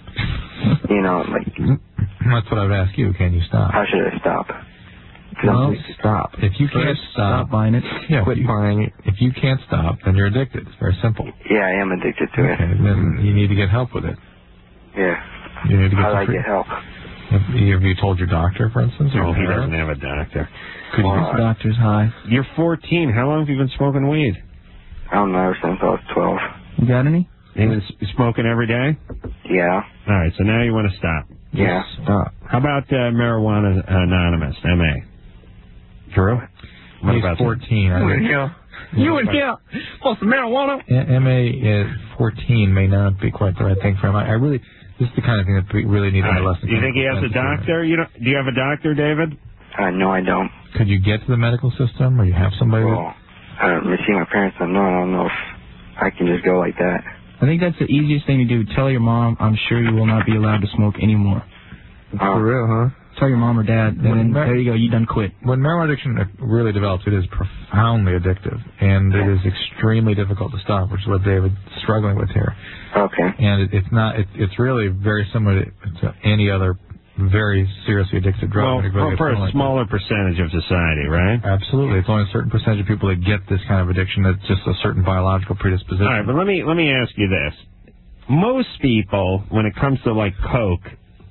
You know, like... That's what I would ask you. Can you stop? How should I stop? Well, stop. If you can't First, stop, stop buying it. Yeah, Quit you, buying it. If you can't stop, then you're addicted. It's very simple. Yeah, I am addicted to Okay, it. then you need to get help with it. Yeah. You need to get How do some I free- get help? Have you, have you told your doctor, for instance? Or Oh, your he parents? doesn't have a doctor. Could you Well, doctor's high? You're fourteen. How long have you been smoking weed? I don't know, ever since I was twelve. You got any? You been s- smoking every day? Yeah. All right, so now you want to stop. Yeah. Stop. How about uh, Marijuana Anonymous, M A? Drew? What He's about fourteen. I think. You and him. Want some marijuana? Yeah, M A is fourteen may not be quite the right thing for him. I, I really, this is the kind of thing that we really need to All have right. less than Do you think he has a doctor? You don't, do you have a doctor, David? Uh, no, I don't. Could you get to the medical system, or you have somebody Well, I don't you see my parents. I know. I don't know if I can just go like that. I think that's the easiest thing to do. Tell your mom, I'm sure you will not be allowed to smoke anymore. Oh. For real, huh? Tell your mom or dad, and then Mar- there you go, you done quit. that when marijuana addiction really develops, it is profoundly addictive, and it is extremely difficult to stop, which is what David's struggling with here. Okay. And it, it's not. It, it's really very similar to, to any other very seriously addicted drug. Well, When it really for, for gets a going like smaller percentage of society, right? that. Absolutely, it's only a certain percentage of people that get this kind of addiction. That's just a certain biological predisposition. All right, but let me let me ask you this: most people, when it comes to like coke,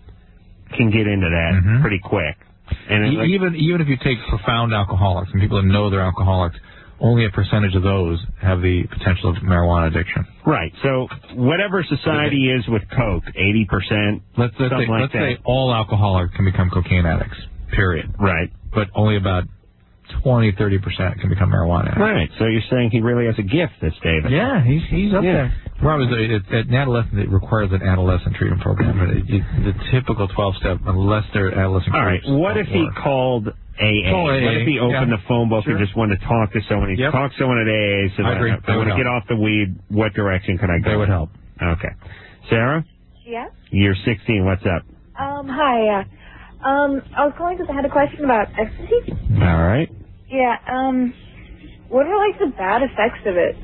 can get into that Mhm. pretty quick. And it, E- like, even even if you take profound alcoholics and people that know they're alcoholics, only a percentage of those have the potential of marijuana addiction. right. So whatever society is with coke, eighty percent, Let's let's, something say, like let's that. say all alcoholics can become cocaine addicts. Period. Right. But only about twenty, thirty percent can become marijuana addicts. Right. So you're saying he really has a gift, this David? Yeah, he's he's up Yeah. there. The problem is that it, at an adolescent, it requires an adolescent treatment program. But it, it, the typical twelve-step, unless they're adolescent All right. groups, What don't if he work. called A A? Call A A, What if he opened yeah. the phone book Sure. and just wanted to talk to someone? He Yep. talked to someone at A A. Said, I agree. I, They want would to get help. off the weed. What direction can I go? They would help. Okay. Sarah, Yeah. you're sixteen. What's up? Um. Hi. Uh, um. I was calling because I had a question about ecstasy. All right. Yeah. Um. What are like the bad effects of it?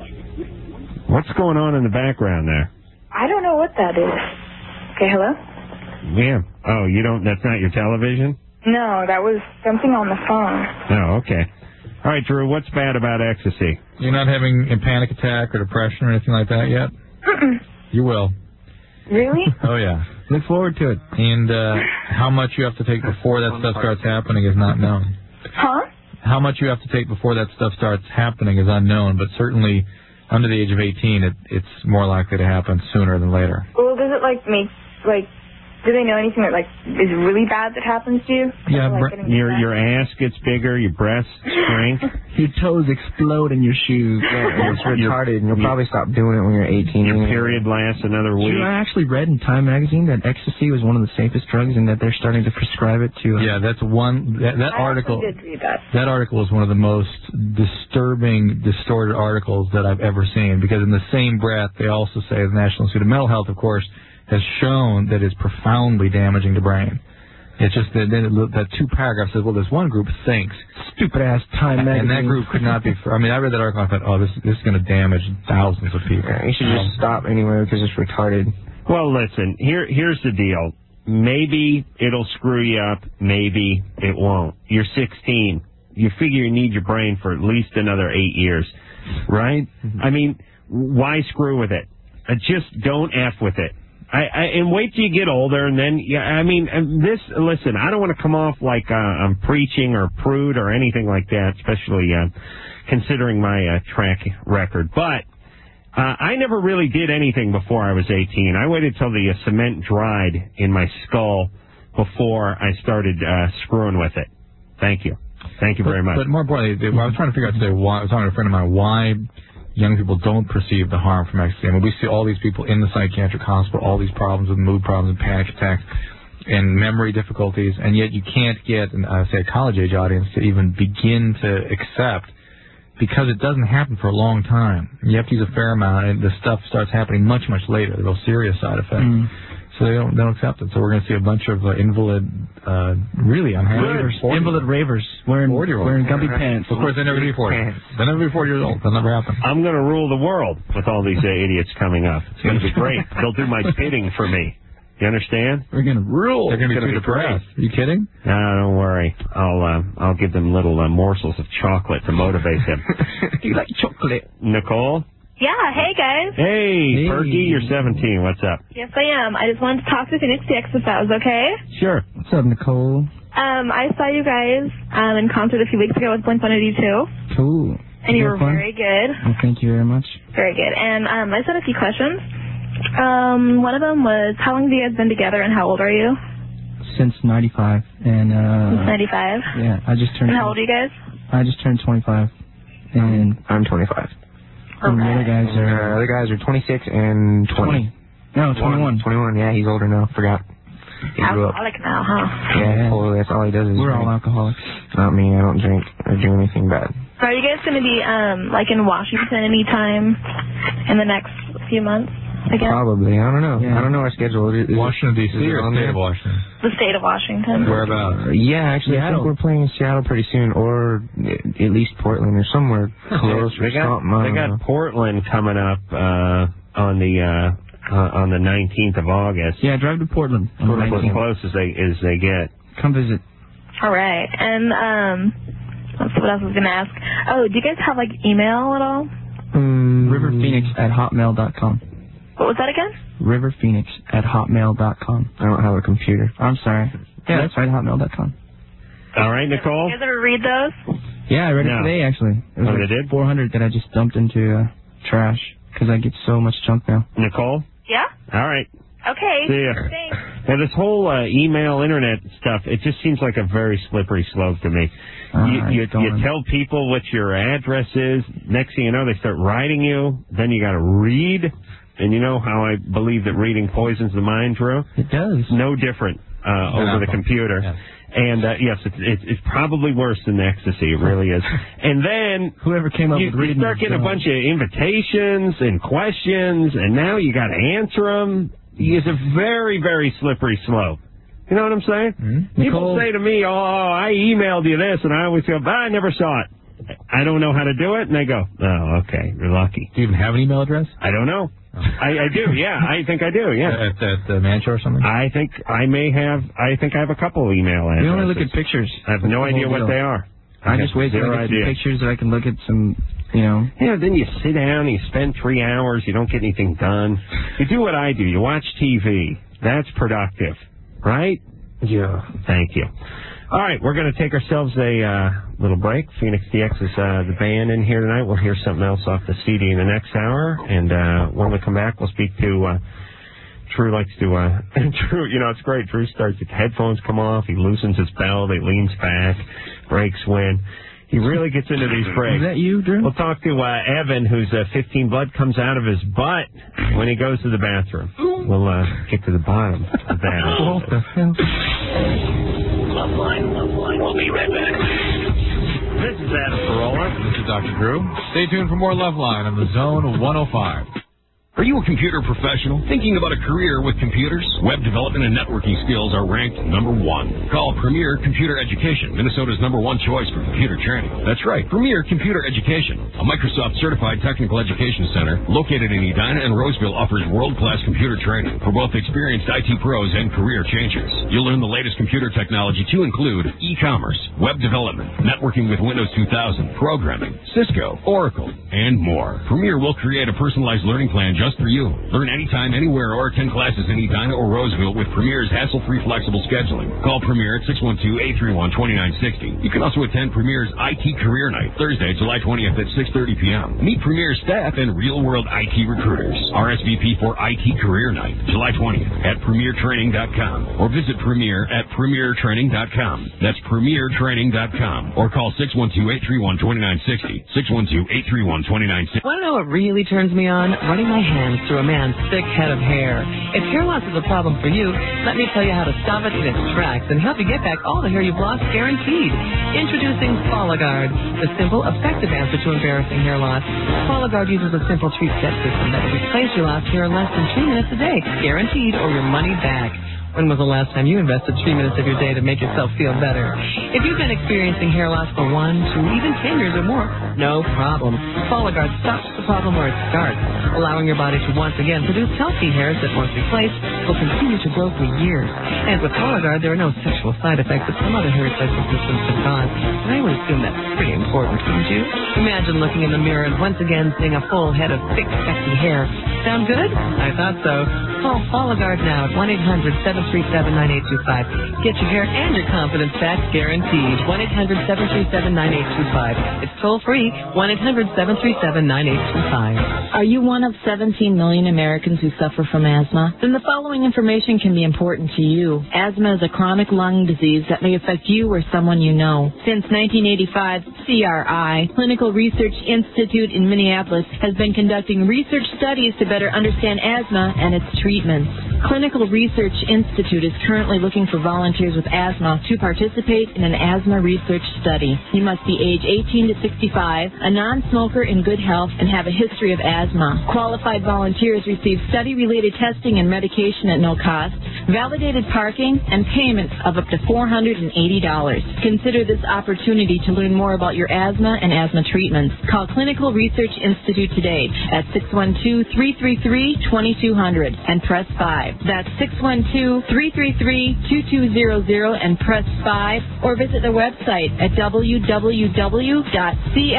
What's going on in the background there? I don't know what that is. Okay. Hello. Yeah. Oh, you don't. That's not your television. No, that was something on the phone. Oh, okay. All right, Drew. What's bad about ecstasy? You're not having a panic attack or depression or anything like that yet? Mm-mm. You will. Really? Oh, yeah. Look forward to it. And uh, how much you have to take before that stuff starts happening is not known. Huh? How much you have to take before that stuff starts happening is unknown, but certainly under the age of eighteen, it, it's more likely to happen sooner than later. Well, does it like make like? Do they know anything that like is really bad that happens to you? Yeah, Like, br- getting Your depressed? your ass gets bigger. Your breasts shrink. Your toes explode in your shoes. Yeah, it's Your- retarded, and you'll your- probably stop doing it when you're eighteen. Your anyway. period lasts another You week. know, I actually read in Time magazine that ecstasy was one of the safest drugs, and that they're starting to prescribe it to. Uh, Yeah, that's one. That, that I article. actually did read that. That article is one of the most disturbing, distorted articles that I've ever seen. Because in the same breath, they also say the National Institute of Mental Health, of course, has shown that it's profoundly damaging to brain. It's just that then it, that two paragraphs says, well, this one group thinks. Stupid ass Time magazine. And that group could not be. I mean, I read that article and I thought, oh, this this is going to damage thousands of people. Yeah, you should just stop anyway because it's retarded. Well, listen. Here here's the deal. maybe it'll screw you up, maybe it won't. You're sixteen. You figure you need your brain for at least another eight years, right? Mm-hmm. I mean, why screw with it? Uh, just don't F with it. I, I, and wait till you get older, and then, yeah, I mean, this, listen, I don't want to come off like uh, I'm preaching or prude or anything like that, especially uh, considering my uh, track record, but uh, I never really did anything before I was eighteen. I waited till the uh, cement dried in my skull before I started uh, screwing with it. Thank you. Thank you but, very much. But more importantly, I was trying to figure out today why, I was talking to a friend of mine, why young people don't perceive the harm from ecstasy. I mean, we see all these people in the psychiatric hospital, all these problems with mood problems and panic attacks and memory difficulties, and yet you can't get, an, uh, say, a college-age audience to even begin to accept, because it doesn't happen for a long time. You have to use a fair amount, and the stuff starts happening much, much later, the real serious side effects. Mm. So they don't, they don't accept it. So we're going to see a bunch of uh, invalid, uh, really unhappy ravers, invalid ravers wearing wearing gumpy pants. Of course, they're never going to be forty. They're never going to be forty years old. That'll never happen. I'm going to rule the world with all these uh, idiots coming up. It's going to be great. They'll do my bidding for me. You understand? We're going to rule. They're going to be too depressed. Are you kidding? No, don't worry. I'll uh, I'll give them little uh, morsels of chocolate to motivate them. Do you like chocolate? Nicole? Yeah, hey guys. Hey, hey, Perky, you're seventeen. What's up? Yes, I am. I just wanted to talk to Phoenix D X if that was okay. Sure. What's up, Nicole? Um, I saw you guys um, in concert a few weeks ago with Blink one eighty-two. Cool. And you were fun? very good. Well, thank you very much. Very good. And um, I just had a few questions. Um, one of them was, how long have you guys been together and how old are you? Since ninety-five. And, uh... Since ninety-five? Yeah, I just turned... And how old are you guys? I just turned twenty-five. And... I'm twenty-five. And the other guys are... Uh, other guys are twenty-six and twenty. twenty. No, twenty-one. twenty-one, yeah, he's older now. Forgot. He grew up. Alcoholic now, huh? Yeah, well, that's all he does is We're drink. all alcoholics. Not me, I don't drink or do anything bad. So are you guys going to be, um, like, in Washington anytime in the next few months, I guess? Probably. I don't know. Yeah. I don't know our schedule. Is Washington, D C or state there? of Washington? The state of Washington. Whereabouts? Uh, yeah, actually, Seattle. I think we're playing in Seattle pretty soon, or at least Portland, or somewhere close. They got, they got Portland coming up uh, on the uh, uh, on the nineteenth of August. Yeah, drive to Portland. Portland's as close as they as they get. Come visit. All right. And um, let's see what else I was going to ask. Oh, do you guys have, like, email at all? Um, River Phoenix at hotmail dot com. What was that again? River Phoenix at hotmail dot com. I don't have a computer. I'm sorry. Yeah, that's right, hotmail dot com. All right, Nicole? You guys ever read those? Yeah, I read no. it today, actually. It was oh, like they did? four hundred that I just dumped into uh, trash because I get so much junk now. Nicole? Yeah? All right. Okay. See ya. Thanks. Now, this whole uh, email, internet stuff, it just seems like a very slippery slope to me. Uh, you you, you know. tell people what your address is. Next thing you know, they start writing you. Then you got to read. And you know how I believe that reading poisons the mind, Drew? It does. No different uh, over the computer. Yes. And, uh, yes, it's, it's, it's probably worse than ecstasy. It really is. And then whoever came up you, with reading you start getting a bunch of invitations and questions, and now you got to answer them. It's a very, very slippery slope. You know what I'm saying? Mm-hmm. People say to me, oh, I emailed you this, and I always go, but I never saw it. I don't know how to do it. And they go, oh, okay, you're lucky. Do you even have an email address? I don't know. Oh. I, I do, yeah. I think I do, yeah. At, at uh, Mancha or something? I think I may have, I think I have a couple of email addresses. We only look at pictures. I have no idea what they are. I just wait till I get some pictures that I can look at some, you know. Yeah, then you sit down, you spend three hours, you don't get anything done. You do what I do. You watch T V. That's productive, right? Yeah. Thank you. All right, we're going to take ourselves a uh, little break. Phoenix D X is uh, the band in here tonight. We'll hear something else off the C D in the next hour. And uh, when we come back, we'll speak to... Uh, Drew likes to, uh, Drew, you know, it's great. Drew starts, his headphones come off, he loosens his belt, he leans back, brakes win. He really gets into these breaks. Is that you, Drew? We'll talk to uh, Evan, whose uh, fifteen blood comes out of his butt when he goes to the bathroom. We'll uh, get to the bottom of that. What the hell? Loveline, Loveline. We'll be right back. This is Adam Carolla. This is Doctor Drew. Stay tuned for more Loveline on the Zone one oh five. Are you a computer professional thinking about a career with computers? Web development and networking skills are ranked number one. Call Premier Computer Education, Minnesota's number one choice for computer training. That's right, Premier Computer Education, a Microsoft-certified technical education center located in Edina and Roseville, offers world-class computer training for both experienced I T pros and career changers. You'll learn the latest computer technology to include e-commerce, web development, networking with Windows two thousand, programming, Cisco, Oracle, and more. Premier will create a personalized learning plan just for you. Learn anytime, anywhere, or attend classes in Edina or Roseville with Premier's hassle-free flexible scheduling. Call Premier at six one two, eight three one, two nine six zero. You can also attend Premier's I T Career Night, Thursday, July twentieth at six thirty p.m. Meet Premier's staff and real-world I T recruiters. R S V P for I T Career Night, July twentieth at premier training dot com or visit Premier at premier training dot com. That's premier training dot com or call six one two, eight three one, two nine six zero. six one two, eight three one, two nine six zero. Want to know what really turns me on? Running my hands through a man's thick head of hair. If hair loss is a problem for you, let me tell you how to stop it in its tracks and help you get back all the hair you've lost guaranteed. Introducing Folligard, the simple, effective answer to embarrassing hair loss. Folligard uses a simple three-step system that will replace your lost hair in less than three minutes a day, guaranteed, or your money back. When was the last time you invested three minutes of your day to make yourself feel better? If you've been experiencing hair loss for one, two, even ten years or more, no problem. Folligard stops the problem where it starts, allowing your body to once again produce healthy hairs that, once replaced, will continue to grow for years. And with Folligard, there are no sexual side effects that some other hair replacement systems can cause. And I would assume that's pretty important, wouldn't you? Imagine looking in the mirror and once again seeing a full head of thick, sexy hair. Sound good? I thought so. Call Folligard now at one eight hundred, seven three seven, nine eight two five. Get your hair and your confidence back guaranteed. one eight hundred, seven three seven, nine eight two five. It's toll free. one eight hundred, seven three seven, nine eight two five. Are you one of seventeen million Americans who suffer from asthma? Then the following information can be important to you. Asthma is a chronic lung disease that may affect you or someone you know. Since nineteen eighty-five, C R I, Clinical Research Institute in Minneapolis, has been conducting research studies to better understand asthma and its treatments. Clinical Research Institute is currently looking for volunteers with asthma to participate in an asthma research study. You must be age eighteen to sixty-five, a non-smoker in good health, and have a history of asthma. Qualified volunteers receive study-related testing and medication at no cost, validated parking, and payment of up to four hundred eighty dollars. Consider this opportunity to learn more about your asthma and asthma treatments. Call Clinical Research Institute today at six one two, three three three, two two zero zero and press five. That's six one two, three three three, two two zero zero and press five, or visit the website at w w w dot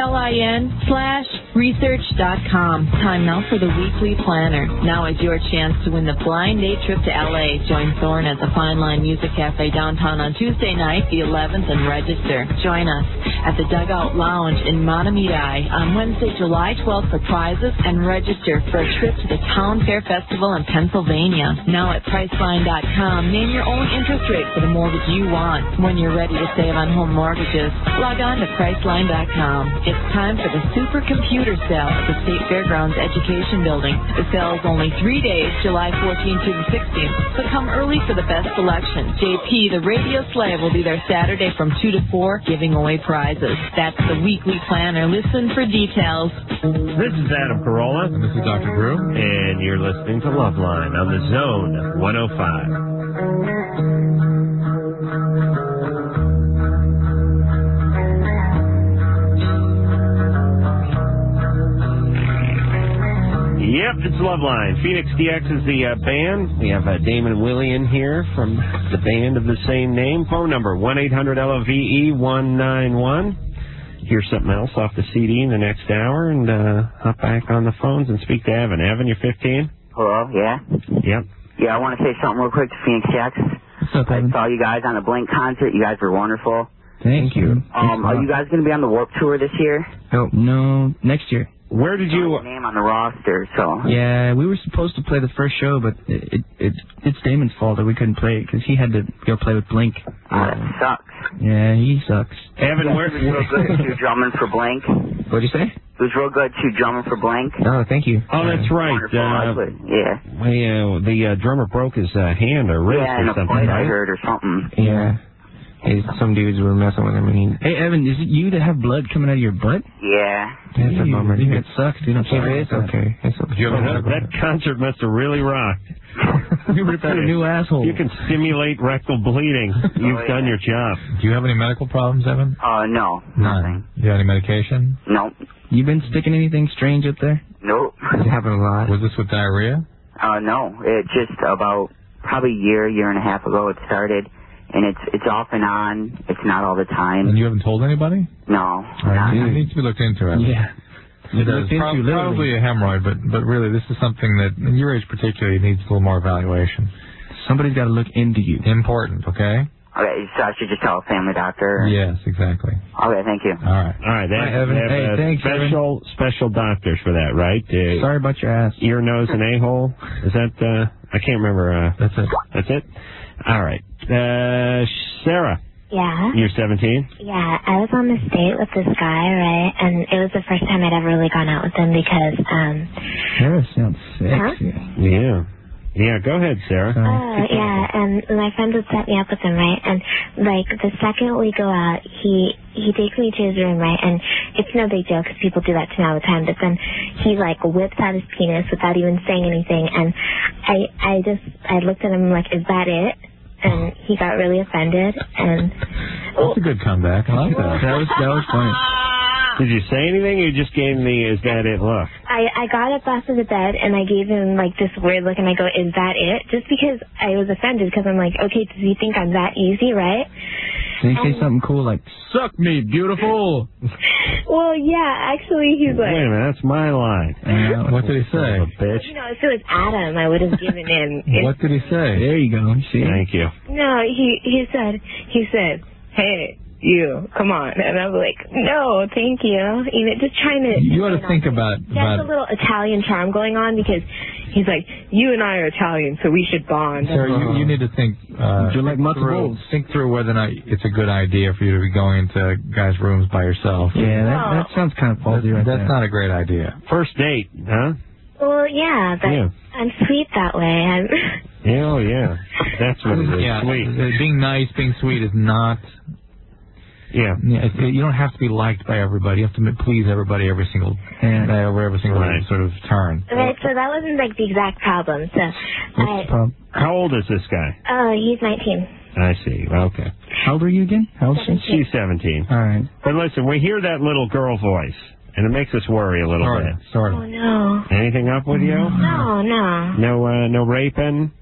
clin slash research dot com. Time now for the weekly planner. Now is your chance to win the blind date trip to L A. Join Thorne at the Fine Line Music Cafe downtown on Tuesday night, the eleventh, and register. Join us at the Dugout Lounge in Montemita on Wednesday, July twelfth for prizes, and register for a trip to the Town Fair Festival in Pennsylvania. Now at Priceline dot com, name your own interest rate for the mortgage you want. When you're ready to save on home mortgages, log on to Priceline dot com. It's time for the supercomputer sale at the State Fairgrounds Education Building. The sale is only three days, July fourteenth through the sixteenth, so come early for the best selection. J P, the radio slave, will be there Saturday from two to four, giving away prizes. That's the weekly planner. Listen for details. This is Adam Carolla. And this is Doctor Drew. And you're listening to Loveline on the Zone one oh five. Yep, it's Loveline. Phoenix D X is the uh, band. We have uh, Damon and Willie in here from the band of the same name. Phone number, one eight hundred L O V E one nine one. Hear something else off the C D in the next hour, and uh, hop back on the phones and speak to Evan. Evan, you're fifteen? Hello, yeah? Yep. Yeah, I want to say something real quick to Phoenix D X. What's up, Evan? I saw you guys on the Blink concert. You guys were wonderful. Thank you. Um, are you guys going to be on the Warped Tour this year? Oh, no, next year. Where did you... Your name on the roster, so... Yeah, we were supposed to play the first show, but it, it, it it's Damon's fault that we couldn't play it, because he had to go play with Blink. Oh, that sucks. Yeah, he sucks. Evan, where... It was real good to drumming for Blink. What'd you say? It was real good to drumming for Blink. Oh, thank you. Oh, that's right. Uh, yeah. We, uh, the uh, drummer broke his uh, hand or wrist yeah, or in a something, fight right? I heard or something. Yeah. Hey, some dudes were messing with him, and he... Hey, Evan, is it you that have blood coming out of your butt? Yeah. That's a bummer. It sucks, dude. I'm sorry. It's okay. It's okay. You have a, that concert must have really rocked. You ripped out a new asshole. You can stimulate rectal bleeding. You've Oh, yeah. done your job. Do you have any medical problems, Evan? Uh, no. None. Do you have any medication? Nope. You been sticking anything strange up there? Nope. It happened a lot. Was this with diarrhea? Uh, no. It just about probably a year, year and a half ago it started. And it's it's off and on. It's not all the time. And you haven't told anybody? No. Right. It needs to be looked into, Evan. Yeah. It is Looked into, Pro- literally. probably a hemorrhoid, but but really this is something that, in your age particularly, needs a little more evaluation. Somebody's got to look into you. Important, okay? Okay, so I should just tell a family doctor? Yes, exactly. Okay, thank you. All right. All right. They Bye, have, Evan. they have Hey, uh, thanks, special special doctors for that, right? Uh, Sorry about your ass. Ear, nose, and a-hole. Is that, uh, I can't remember. Uh, That's it. That's it? All right. Uh, Sarah, Yeah. you're seventeen? Yeah, I was on this date with this guy, right? And it was the first time I'd ever really gone out with him because, um... Sarah sounds sexy. Yeah. Yeah, go ahead, Sarah. Oh, yeah, and my friend would set me up with him, right? And, like, the second we go out, he he takes me to his room, right? And it's no big deal because people do that to me all the time. But then he, like, whips out his penis without even saying anything. And I, I just, I looked at him like, is that it? And he got really offended. And That's a good comeback. I like that. That was, that was funny. Did you say anything, or you just gave me, is that it look? I, I got up off of the bed and I gave him like this weird look and I go, is that it? Just because I was offended because I'm like, okay, does he think I'm that easy, right? Did he say something cool like, suck me, beautiful? Well, yeah, actually he's like... Wait a minute, that's my line. Uh, what did he say? Son of a bitch. You know, if it was Adam, I would have given in. What did he say? There you go. See? Thank you. No, he he said, he said, hey, you, come on. And I was like, no, thank you. You know, just trying to... You ought to think about... He has a about little Italian charm going on because he's like, you and I are Italian, so we should bond. Sarah, you, you need to think, uh, You're like think, matzo through, balls. think through whether or not it's a good idea for you to be going into guys' rooms by yourself. Yeah, that, that sounds kind of faulty right That's there. not a great idea. First date, huh? Well, yeah, but Yeah. I'm sweet that way. I'm... Yeah, oh, yeah. That's what it is. Yeah, Sweet. uh, being nice, being sweet is not... Yeah. Yeah, it- you don't have to be liked by everybody. You have to please everybody every single Yeah. over every single Right. sort of turn. Right, so that wasn't like the exact problem. So, What's I, the problem? How old is this guy? oh, he's nineteen. I see. Okay. How old are you again? How old is she? She's seventeen. All right. But listen, we hear that little girl voice, and it makes us worry a little Sort bit. of, sort Oh of. no. Anything up with you? No, no. No, uh, no raping?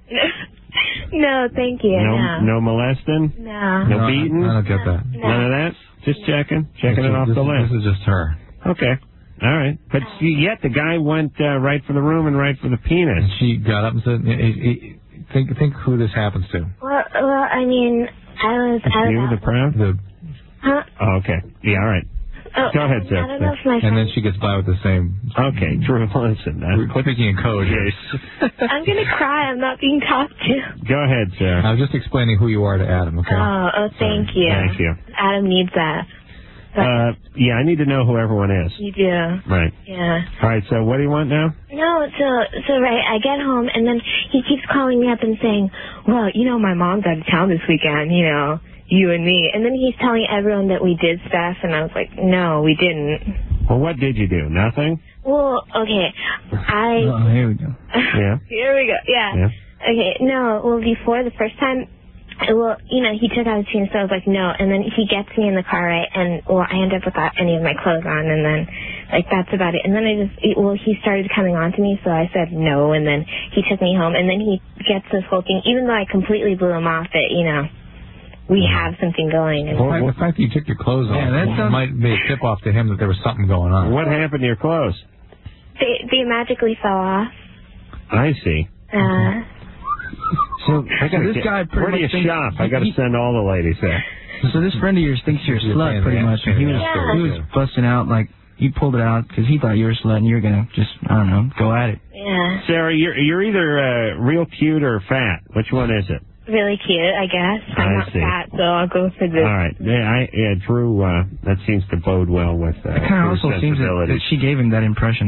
No, thank you. No, No. no molesting? No. No I- beating? I don't get that. None of that? Just checking? Checking This it is- off this the is- list. This is just her. Okay. All right. But see, yet the guy went uh, right for the room and right for the penis. And she got up and said, eh, eh, eh, "Think, think who this happens to." Well, well, I mean, I was. It's I was you, out- the proud? The, Huh? Oh, okay. Yeah, all right. Oh, Go ahead, I sir. don't know if my and then friend. she gets by with the same. Okay, Drew, listen. Uh, We're speaking in code here. I'm gonna cry. I'm not being talked to. Go ahead, sir. I was just explaining who you are to Adam, okay? Oh, oh, thank you. Thank you. Adam needs that. Uh, yeah, I need to know who everyone is. You do. Right. Yeah. All right, so what do you want now? No, so so right, I get home and then he keeps calling me up and saying, well, you know, my mom's out of town this weekend, you know, you and me. And then he's telling everyone that we did stuff, and I was like, no, we didn't. Well, what did you do? Nothing? Well, okay, I... Oh, here we go. Yeah. Here we go, yeah. Yeah. Okay, no, well, before the first time, well, you know, he took out his penis, so I was like, no. And then he gets me in the car, right, and, well, I end up without any of my clothes on, and then, like, that's about it. And then I just, well, he started coming on to me, so I said no, and then he took me home, and then he gets this whole thing, even though I completely blew him off that, you know, we have something going. And Well, the fact that you took your clothes Yeah, off that sounds- might be a tip-off to him that there was something going on. What happened to your clothes? they, they magically fell off. I see. Uh, So, I gotta so this get- guy pretty Where do you much thinks, shop? I got to he- send all the ladies there. So this friend of yours thinks you're a You're slut, paying pretty the much. And he was Yeah. he was busting out like you pulled it out because he thought you were a slut, and you're gonna just I don't know go at it. yeah, Sarah, you're you're either uh, real cute or fat. Which one is it? really cute, I guess. I'm I not see. fat, so I'll go for this. All right. Yeah, I, yeah Drew, uh, that seems to bode well with uh, It kind of Drew's also seems that, that sensibilities. she gave him that impression.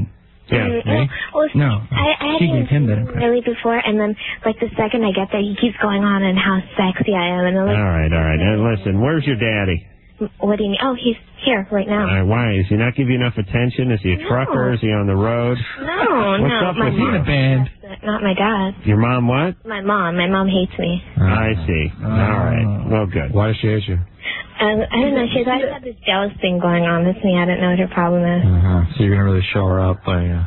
Yeah, Mm, me? Well, see, No, I, I she hadn't gave him that impression. really before, and then like the second I get there, he keeps going on and how sexy I am, and I'm like, All right, all right. Now, listen, where's your daddy? what do you mean? Oh, he's here right now. All right, why? Is he not giving you enough attention? Is he a No. trucker? Is he on the road? No, What's no, up my with mom. you? band. Not my dad. Your mom what? My mom. My mom hates me. I see. All right. Well, good. Why does she hate you? Um, I don't know. She's always had this jealous thing going on with me. I don't know what her problem is. Uh-huh. So you're going to really show her up by... Uh...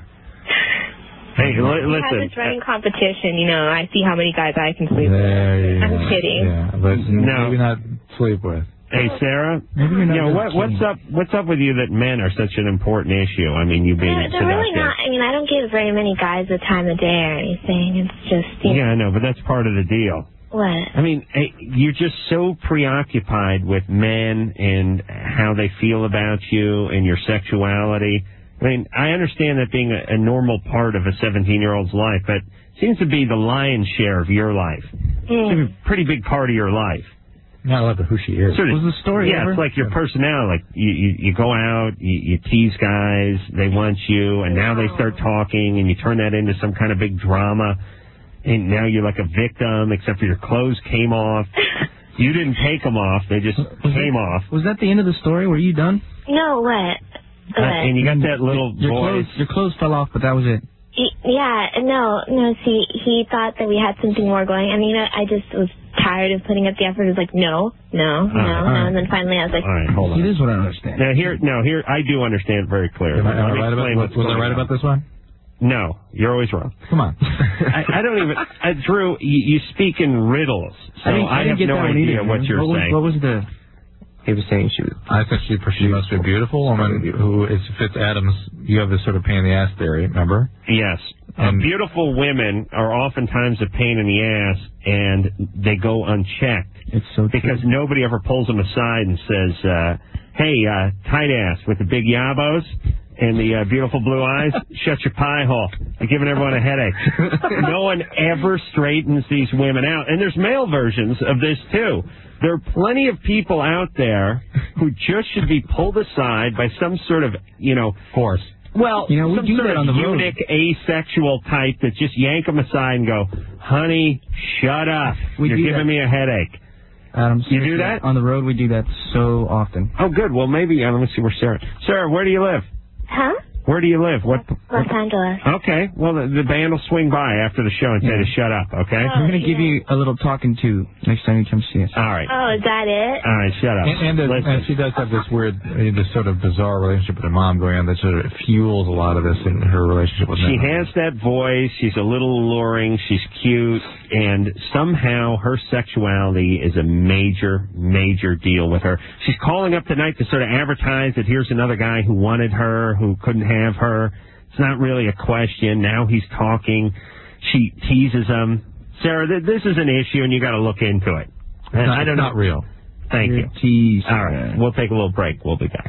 Hey, li- We have listen. this running competition, you know. I see how many guys I can sleep There you with. I'm go. kidding. Yeah, but No. maybe not sleep with. Hey, Sarah. Maybe you're not You know, really what, what's kidding. up? What's up with you that men are such an important issue? I mean, you being They're, they're really seductive. not. I mean, I don't give very many guys the time of day or anything. It's just, you Yeah, I know, but that's part of the deal. What? I mean, hey, you're just so preoccupied with men and how they feel about you and your sexuality. I mean, I understand that being a, a normal part of a seventeen-year-old's life, but it seems to be the lion's share of your life. Mm. It's a pretty big part of your life. Not like who she is. Sort of, Was the story yeah, ever? it's like your personality. Like you, you, you go out, you, you tease guys, they want you, and now they start talking, and you turn that into some kind of big drama, and now you're like a victim, except for your clothes came off. You didn't take them off; they just came off. Was that the end of the story? Were you done? No, what? Uh, and you got that little Your voice. clothes, your clothes fell off, but that was it. Y- Yeah, no, no, see, he thought that we had something more going. I mean, I I just was tired of putting up the effort. It was like, no, no, no, right, no. And then finally I was like, All right, hold on. See, this is what I don't understand. Now here, no, here, I do understand very clearly. Am I, am I Let me right about, explain was, what's was I going right on. about this one? No, you're always wrong. Come on. I, I don't even, uh, Drew, you, you speak in riddles, so I didn't, I I, didn't have get no that one idea either, what man. you're what was, saying. What was the... He was saying she was. I think she, she must be a beautiful woman who is fits Adams. You have this sort of pain in the ass theory, remember? Yes. Uh, Um, beautiful women are oftentimes a pain in the ass, and they go unchecked. It's so because true. nobody ever pulls them aside and says, uh, hey, uh, tight ass with the big yabos and the uh, beautiful blue eyes, shut your pie hole. You're giving everyone a headache. No one ever straightens these women out. And there's male versions of this, too. There are plenty of people out there who just should be pulled aside by some sort of, you know, force. Well, You know, we some do sort that of on the road. eunuch, asexual type that just yank them aside and go, honey, shut up. We You're do giving that. me a headache. Adam, You do seriously, that? On the road, we do that so often. Oh, good. Well, maybe, uh, let me see where Sarah... Sarah, where do you live? huh? Where do you live? What? Los Angeles. Okay. Well, the, the band will swing by after the show and say to shut up, okay? Oh, We're going to give you a little talking to next time you come see us. All right. Oh, is that it? All right, shut up. And, and, uh, Listen. and she does have this weird, uh, this sort of bizarre relationship with her mom going on that sort of fuels a lot of this in her relationship with She men. has that voice. She's a little alluring. She's cute. And somehow her sexuality is a major, major deal with her. She's calling up tonight to sort of advertise that here's another guy who wanted her, who couldn't have her. It's not really a question. Now he's talking. She teases him. Sarah, th- this is an issue, and you got to look into it. And I don't not know. real. Thank you. Tease. All right. We'll take a little break. We'll be back.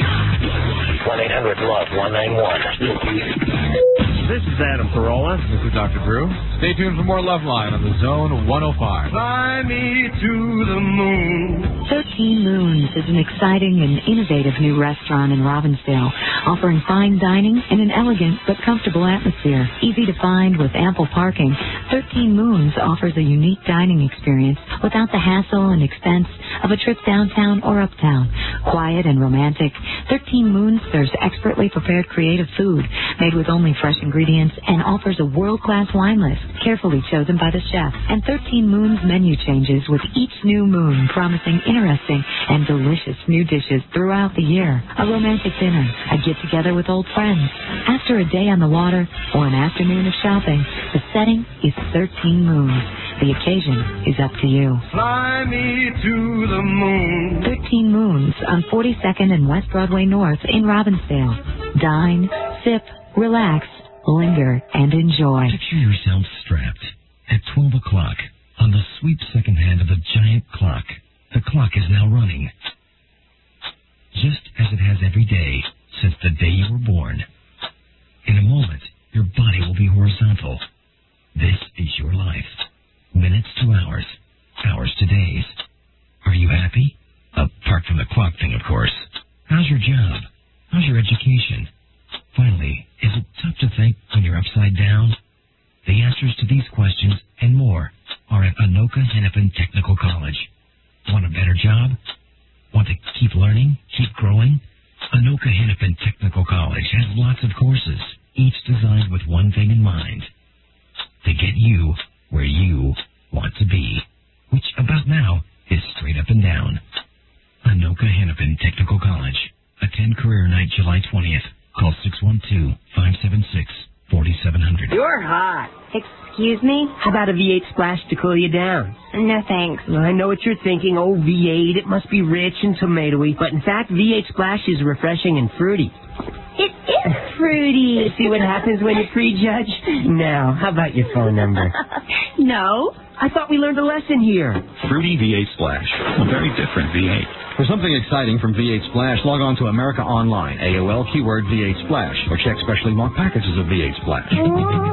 one eight hundred love one nine one. This is Adam Carolla. This is Doctor Drew. Stay tuned for more Love Line on the Zone one oh five. Fly me to the moon. thirteen Moons is an exciting and innovative new restaurant in Robbinsdale, offering fine dining in an elegant but comfortable atmosphere. Easy to find with ample parking, thirteen Moons offers a unique dining experience without the hassle and expense of a trip downtown or uptown. Quiet and romantic, thirteen Moons serves expertly prepared creative food made with only fresh ingredients and offers a world-class wine list carefully chosen by the chef. And thirteen Moons menu changes with each new moon, promising interesting and delicious new dishes throughout the year. A romantic dinner, a get-together with old friends, after a day on the water, or an afternoon of shopping, the setting is thirteen Moons. The occasion is up to you. Fly me to the moon. thirteen Moons on forty-second and West Broadway North in Robbinsdale. Dine, sip, relax, linger, and enjoy. Picture yourself strapped at twelve o'clock on the sweep second hand of a giant clock. The clock is now running, just as it has every day since the day you were born. In a moment, your body will be horizontal. This is your life. Minutes to hours, hours to days. Are you happy? Apart from the clock thing, of course. How's your job? How's your education? Finally, is it tough to lots of courses, each designed with one thing in mind. To get you where you want to be, which about now is straight up and down. Anoka Hennepin Technical College. Attend career night July twentieth. Call six one two, five seven six, four seven zero zero. You're hot. Excuse me? How about a V eight splash to cool you down? No thanks. I know what you're thinking. Oh, V eight, it must be rich and tomatoey. But in fact, V eight splash is refreshing and fruity. It is fruity. See what happens when you prejudge? Now, how about your phone number? No. I thought we learned a lesson here. Fruity V eight Splash. A very different V eight. For something exciting from V eight Splash, log on to America Online, A O L keyword V eight Splash, or check specially marked packages of V eight Splash. Oh,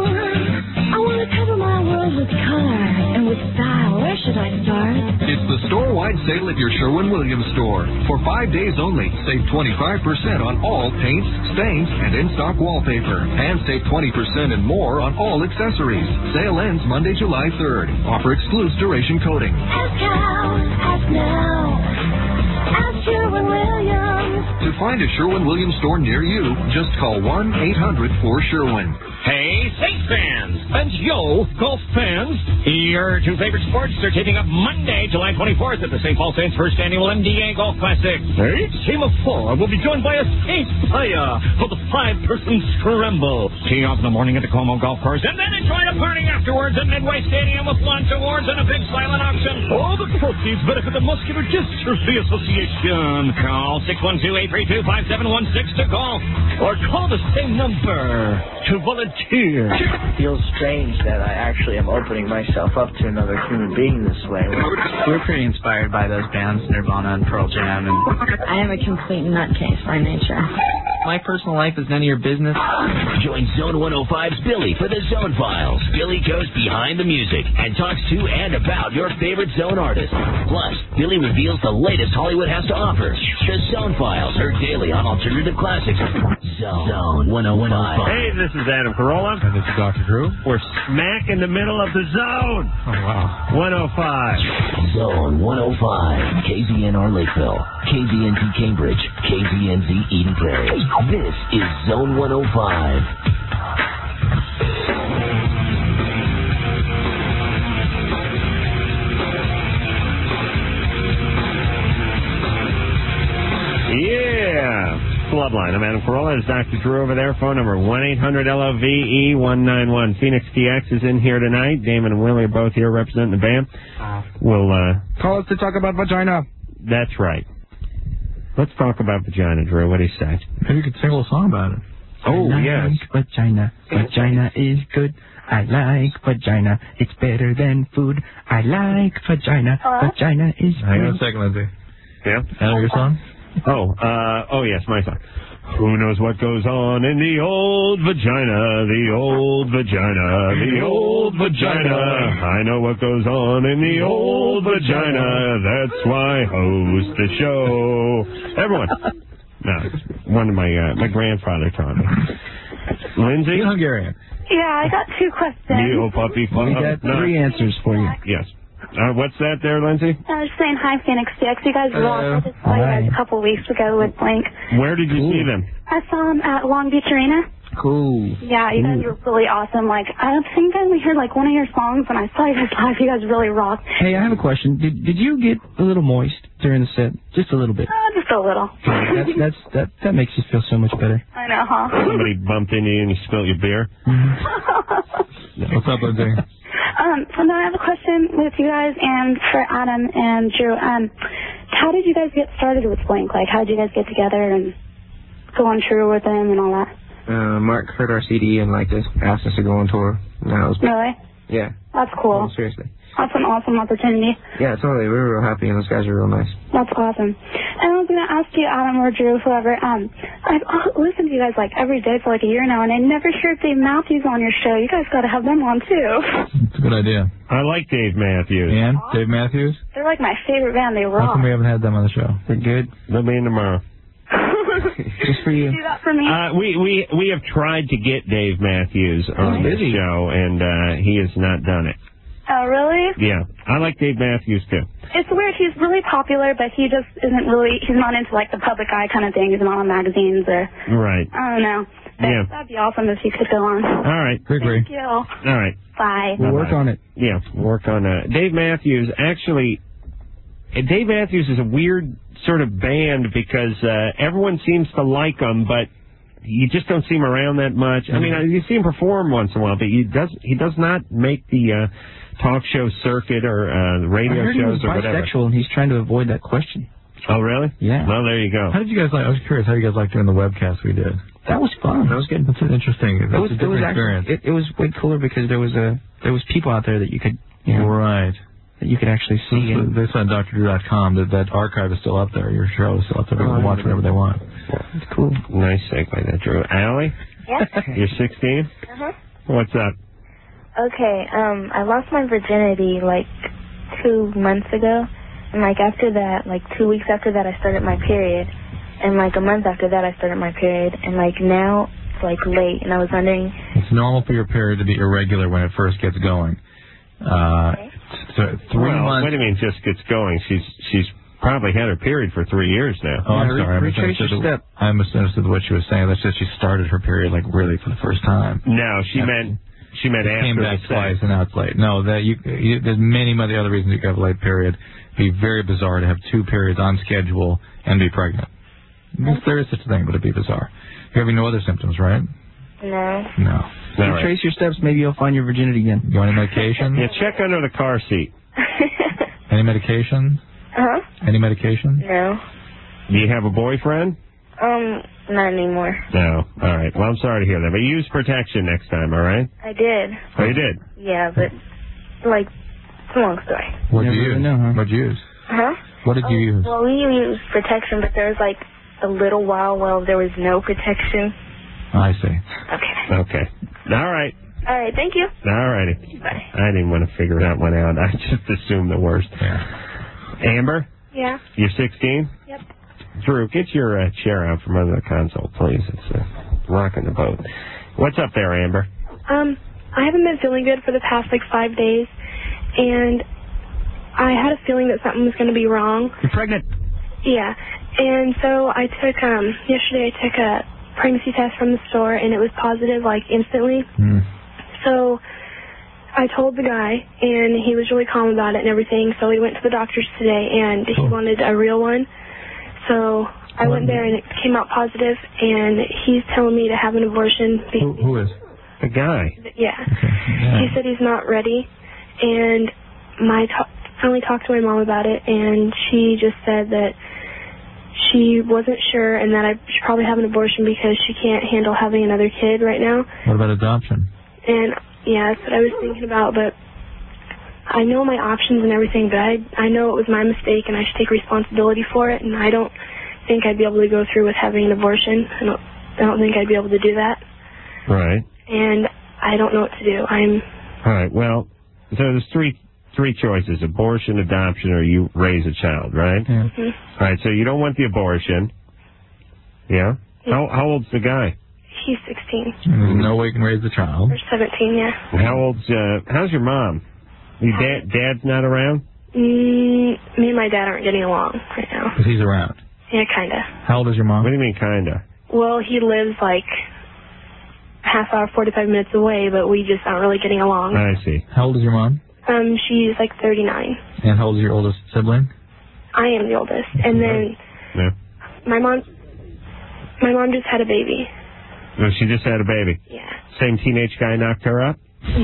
I want to cover my world with color and with style. Where should I start? It's the store-wide sale at your Sherwin-Williams store. For five days only, save twenty-five percent on all paints, stains, and in-stock wallpaper. And save twenty percent and more on all accessories. Sale ends Monday, July third. Offer excludes duration coding. Ask how, ask now. Ask Sherwin-Williams. To find a Sherwin-Williams store near you, just call one eight hundred four Sherwin. Hey, Saints fans! And yo, golf fans! Your two favorite sports are taping up Monday, July twenty-fourth at the Saint Paul Saints' first annual M D A Golf Classic. Each team of four will be joined by a Saints player for the five-person scramble. Tee off in the morning at the Como Golf Course and then enjoy the party afterwards at Midway Stadium with lunch, awards, and a big silent auction. All the proceeds benefit the Muscular Dystrophy Association. Call six one two, eight three two, five seven one six to golf or call the same number to volunteer. It feels strange that I actually am opening myself up to another human being this way. We're pretty inspired by those bands, Nirvana and Pearl Jam. And I am a complete nutcase by nature. My personal life is none of your business. Join Zone one oh five's Billy for the Zone Files. Billy goes behind the music and talks to and about your favorite Zone artists. Plus, Billy reveals the latest Hollywood has to offer. The Zone Files, heard daily on Alternative Classics. Zone, Zone one oh five. Hey, this is Adam Carolla. And this is Doctor Drew. We're smack in the middle of the zone. Oh, wow. one oh five. Zone one oh five. K Z N R Lakeville. K Z N T Cambridge. K Z N Z Eden Prairie. This is Zone one oh five. Yeah. Floodline. I'm Adam Carolla. There's Doctor Drew over there. Phone number one eight hundred L O V E one nine one. Phoenix T X is in here tonight. Damon and Willie are both here representing the band. We'll uh, call us to talk about vagina. That's right. Let's talk about vagina, Drew. What do you say? Maybe you could sing a little song about it. Oh, I yes. like vagina. Vagina is good. I like vagina. It's better than food. I like vagina. Hello? Vagina is good. Hang on a second, Lindsay. Yeah? I know your song? Oh, uh, oh yes, my song. Who knows what goes on in the old vagina, the old vagina, the old vagina. I know what goes on in the old vagina. That's why I host the show. Everyone. No, it's one of my, uh, my grandfather taught me. Lindsay? Hungarian. Yeah, I got two questions. You puppy. We got no. three answers for you. Yes. Uh, what's that there, Lindsay? I was just saying hi, Phoenix T X. You guys rock. I just saw you guys a couple weeks ago with Blink. Where did you Cool. see them? I saw them at Long Beach Arena. Cool. Yeah, you guys were really awesome. Like, I think I only heard like one of your songs when I saw you guys live. You guys really rocked. Hey, I have a question. Did did you get a little moist during the set? Just a little bit. Uh, just a little. That's that's that that makes you feel so much better. I know, huh? Somebody bumped into you and you spilled your beer? What's up, Lindsay? Um, so now I have a question with you guys and for Adam and Drew. Um, how did you guys get started with Blink? Like, how did you guys get together and go on tour with them and all that? Uh, Mark heard our C D and liked us, asked us to go on tour. And that was Really? Yeah. That's cool. No, seriously. That's an awesome opportunity. Yeah, totally. We were real happy, and those guys are real nice. That's awesome. And I was going to ask you, Adam or Drew, whoever, um, I've listened to you guys like every day for like a year now, and I never heard Dave Matthews on your show. You guys got to have them on too. It's a good idea. I like Dave Matthews. And Dave Matthews? They're like my favorite band. They How rock. come we haven't had them on the show? They're good. They'll be in tomorrow. Just for you. Do that for me. Uh, we, we, we have tried to get Dave Matthews on this show, and uh, he has not done it. Oh, really? Yeah. I like Dave Matthews, too. It's weird. He's really popular, but he just isn't really, he's not into like the public eye kind of thing. He's not on magazines or, Right. I don't know. That, Yeah. That'd be awesome if you could go on. All right. Thank you. All right. Bye. We'll work on it. Yeah, work on that. Dave Matthews, actually, uh, Dave Matthews is a weird sort of band because uh, everyone seems to like him, but you just don't see him around that much. I mean, uh, you see him perform once in a while, but he does he does not make the uh, talk show circuit or uh, the radio I heard shows he was or whatever. bisexual, and he's trying to avoid that question. Oh, really? Yeah. Well, there you go. How did you guys like? I was curious how you guys liked doing the webcast we did. That was fun. That was good. That's an interesting. That's It was, a it different was experience. actually, it, it was way cooler because there was a there was people out there that you could you know, right that you could actually see. So, And, they said on D R drew dot com that that archive is still up there. Your show is still up there. People Oh, can watch whatever they want. It's cool. Nice segue there, Drew. Allie? Yeah? You're sixteen? Uh-huh. What's up? Okay, um, I lost my virginity like two months ago, and like after that, like two weeks after that, I started my period, and like a month after that, I started my period, and like now it's like late, and I was wondering. It's normal for your period to be irregular when it first gets going. Uh, so three well, months. what do you mean just gets going? She's she's probably had her period for three years now. Oh, I'm sorry. I misunderstood, the, I misunderstood what she was saying. That's just she started her period like really for the first time. No, she Yeah. meant she meant It after came back the twice sex. and now it's late. No, that you, you there's many many other reasons you could have a late period. It'd be very bizarre to have two periods on schedule and be pregnant. Yes, there is such a thing, but it'd be bizarre. You're having no other symptoms, right? No. No. If you trace your steps, maybe you'll find your virginity again. You want any medication? Yeah, check under the car seat. Any medication? Uh-huh. Any medication? No. Do you have a boyfriend? Um, not anymore. No. All right. Well, I'm sorry to hear that, but use protection next time, all right? I did. Oh, you did? Yeah, but like, it's a long story. What did you Never use? know, huh? What did you use? Huh? What did you use? Well, we used protection, but there was like a little while while there was no protection. I see. Okay. Okay. All right. All right. Thank you. All righty. Bye. I didn't want to figure that one out. I just assumed the worst. Amber, Yeah. you're sixteen? Yep. Drew, get your uh, chair out from under the console, please. It's uh, rocking the boat. What's up there, Amber? Um, I haven't been feeling good for the past like five days, and I had a feeling that something was going to be wrong. You're pregnant. Yeah, and so I took um yesterday I took a pregnancy test from the store, and it was positive like instantly. Mm. So I told the guy, and he was really calm about it and everything. So we went to the doctor's today, and he wanted a real one. So I went there, and it came out positive, and he's telling me to have an abortion. Who, who is? The guy. Yeah. Yeah. He said he's not ready, and my ta- I only talked to my mom about it, and she just said that she wasn't sure, and that I should probably have an abortion because she can't handle having another kid right now. What about adoption? And yeah, that's what I was thinking about, but I know my options and everything, but I I know it was my mistake, and I should take responsibility for it, and I don't think I'd be able to go through with having an abortion. I don't I don't think I'd be able to do that, Right. and I don't know what to do. I'm All right. Well, so there's three three choices: abortion, adoption, or you raise a child, right? Yeah. mhm. All right. So you don't want the abortion. Yeah. How how old's the guy? He's sixteen And there's no way you can raise the child. or seventeen, yeah. And how old's uh? How's your mom? Your dad dad's not around. Mm, me and my dad aren't getting along right now. Because he's around. Yeah, kinda. How old is your mom? What do you mean, kinda? Well, he lives like half hour, forty-five minutes away, but we just aren't really getting along. I see. How old is your mom? Um, she's like thirty-nine. And how old is your oldest sibling? I am the oldest, and then Yeah. my mom, my mom just had a baby. No, she just had a baby. Yeah. Same teenage guy knocked her up.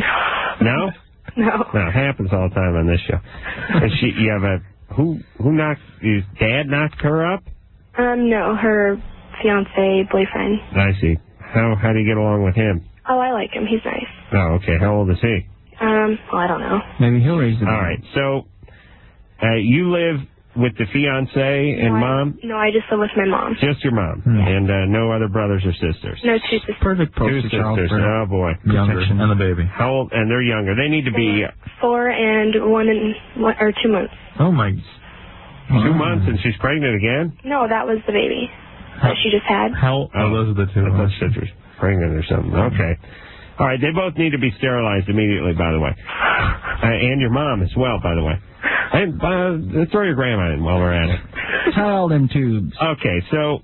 No. No. No, it happens all the time on this show. And she, you have a who? Who knocked? His dad knocked her up. Um, no, her fiance, boyfriend. I see. How how do you get along with him? Oh, I like him. He's nice. Oh, okay. How old is he? Um, well, I don't know. Maybe he'll raise the All right. So, uh, you live with the fiance and no, mom? I, no, I just live with my mom. Just your mom, and uh, no other brothers or sisters. No, two sisters. Perfect Two poster child sisters. for Oh boy. Younger. And the baby. How old? And they're younger. They need to be Four and one and one or two months. Oh, my. two months, and she's pregnant again. No, that was the baby that she just had. How? Oh, those are the two. I thought she was pregnant or something. Okay. All right. They both need to be sterilized immediately, by the way, uh, and your mom as well, by the way. And uh, throw your grandma in while we're at it. Tell them tubes. Okay, so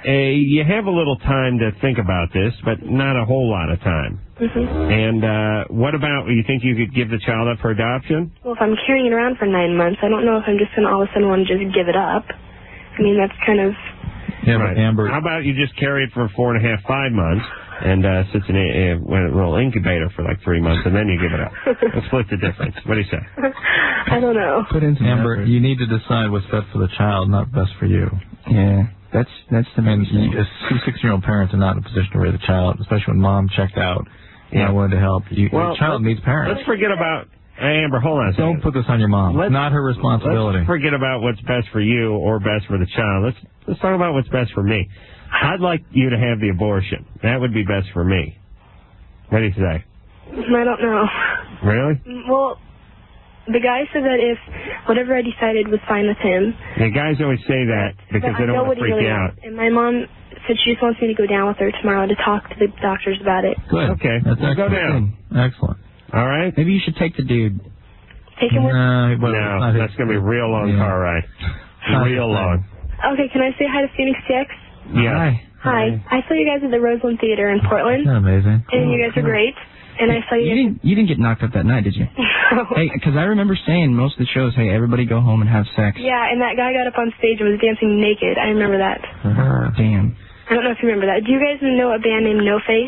uh, you have a little time to think about this, but not a whole lot of time. Mm-hmm. And uh, what about, you think you could give the child up for adoption? Well, if I'm carrying it around for nine months, I don't know if I'm just going to all of a sudden want to just give it up. I mean, that's kind of... Yeah, right. but Amber... How about you just carry it for four and a half, five months, and uh, sits in a, a, a little incubator for like three months, and then you give it up. Let's split the difference. What do you say? I don't know. Put in Amber, effort. You need to decide what's best for the child, not best for you. Yeah, that's that's the main thing. Two six-year-old parents are not in a position to raise a child, especially when mom checked out and Yeah. I wanted to help. You, Well, the child needs parents. Let's forget about... Hey, Amber, hold on a second. Don't put this on your mom. Let's, it's not her responsibility. Let's forget about what's best for you or best for the child. Let's let's talk about what's best for me. I'd like you to have the abortion. That would be best for me. What do you say? I don't know. Really? Well, the guy said that if whatever I decided was fine with him... The guys always say that because but they I don't know want to what he freak really you out. wants. And my mom said she just wants me to go down with her tomorrow to talk to the doctors about it. Good. Okay. That's Well, go excellent. down. Excellent. All right? Maybe you should take the dude. Take him with... No, but No, not that's his- going to be a real long yeah. car ride. Not Real his long. Okay, can I say hi to Phoenix T X? Yeah. Hi. I saw you guys at the Roseland Theater in Portland. Isn't that amazing? And you guys are great. And I saw you... You didn't, you didn't get knocked up that night, did you? Hey, because I remember saying most of the shows, hey, everybody go home and have sex. Yeah, and that guy got up on stage and was dancing naked. I remember that. Uh, damn. I don't know if you remember that. Do you guys know a band named No Face?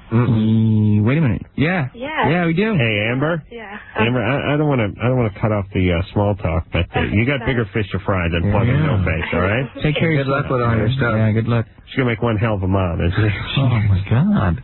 Mm, wait a minute. Yeah. Yeah. Yeah, we do. Hey, Amber. Yeah. Amber, I, I don't want to. I don't want to cut off the uh, small talk, but uh, you got bigger fish to fry than plugging Yeah. No Face. All right. Take care of Good luck with all your stuff. Yeah, good luck. She's gonna make one hell of a mom, isn't she? Oh, my God.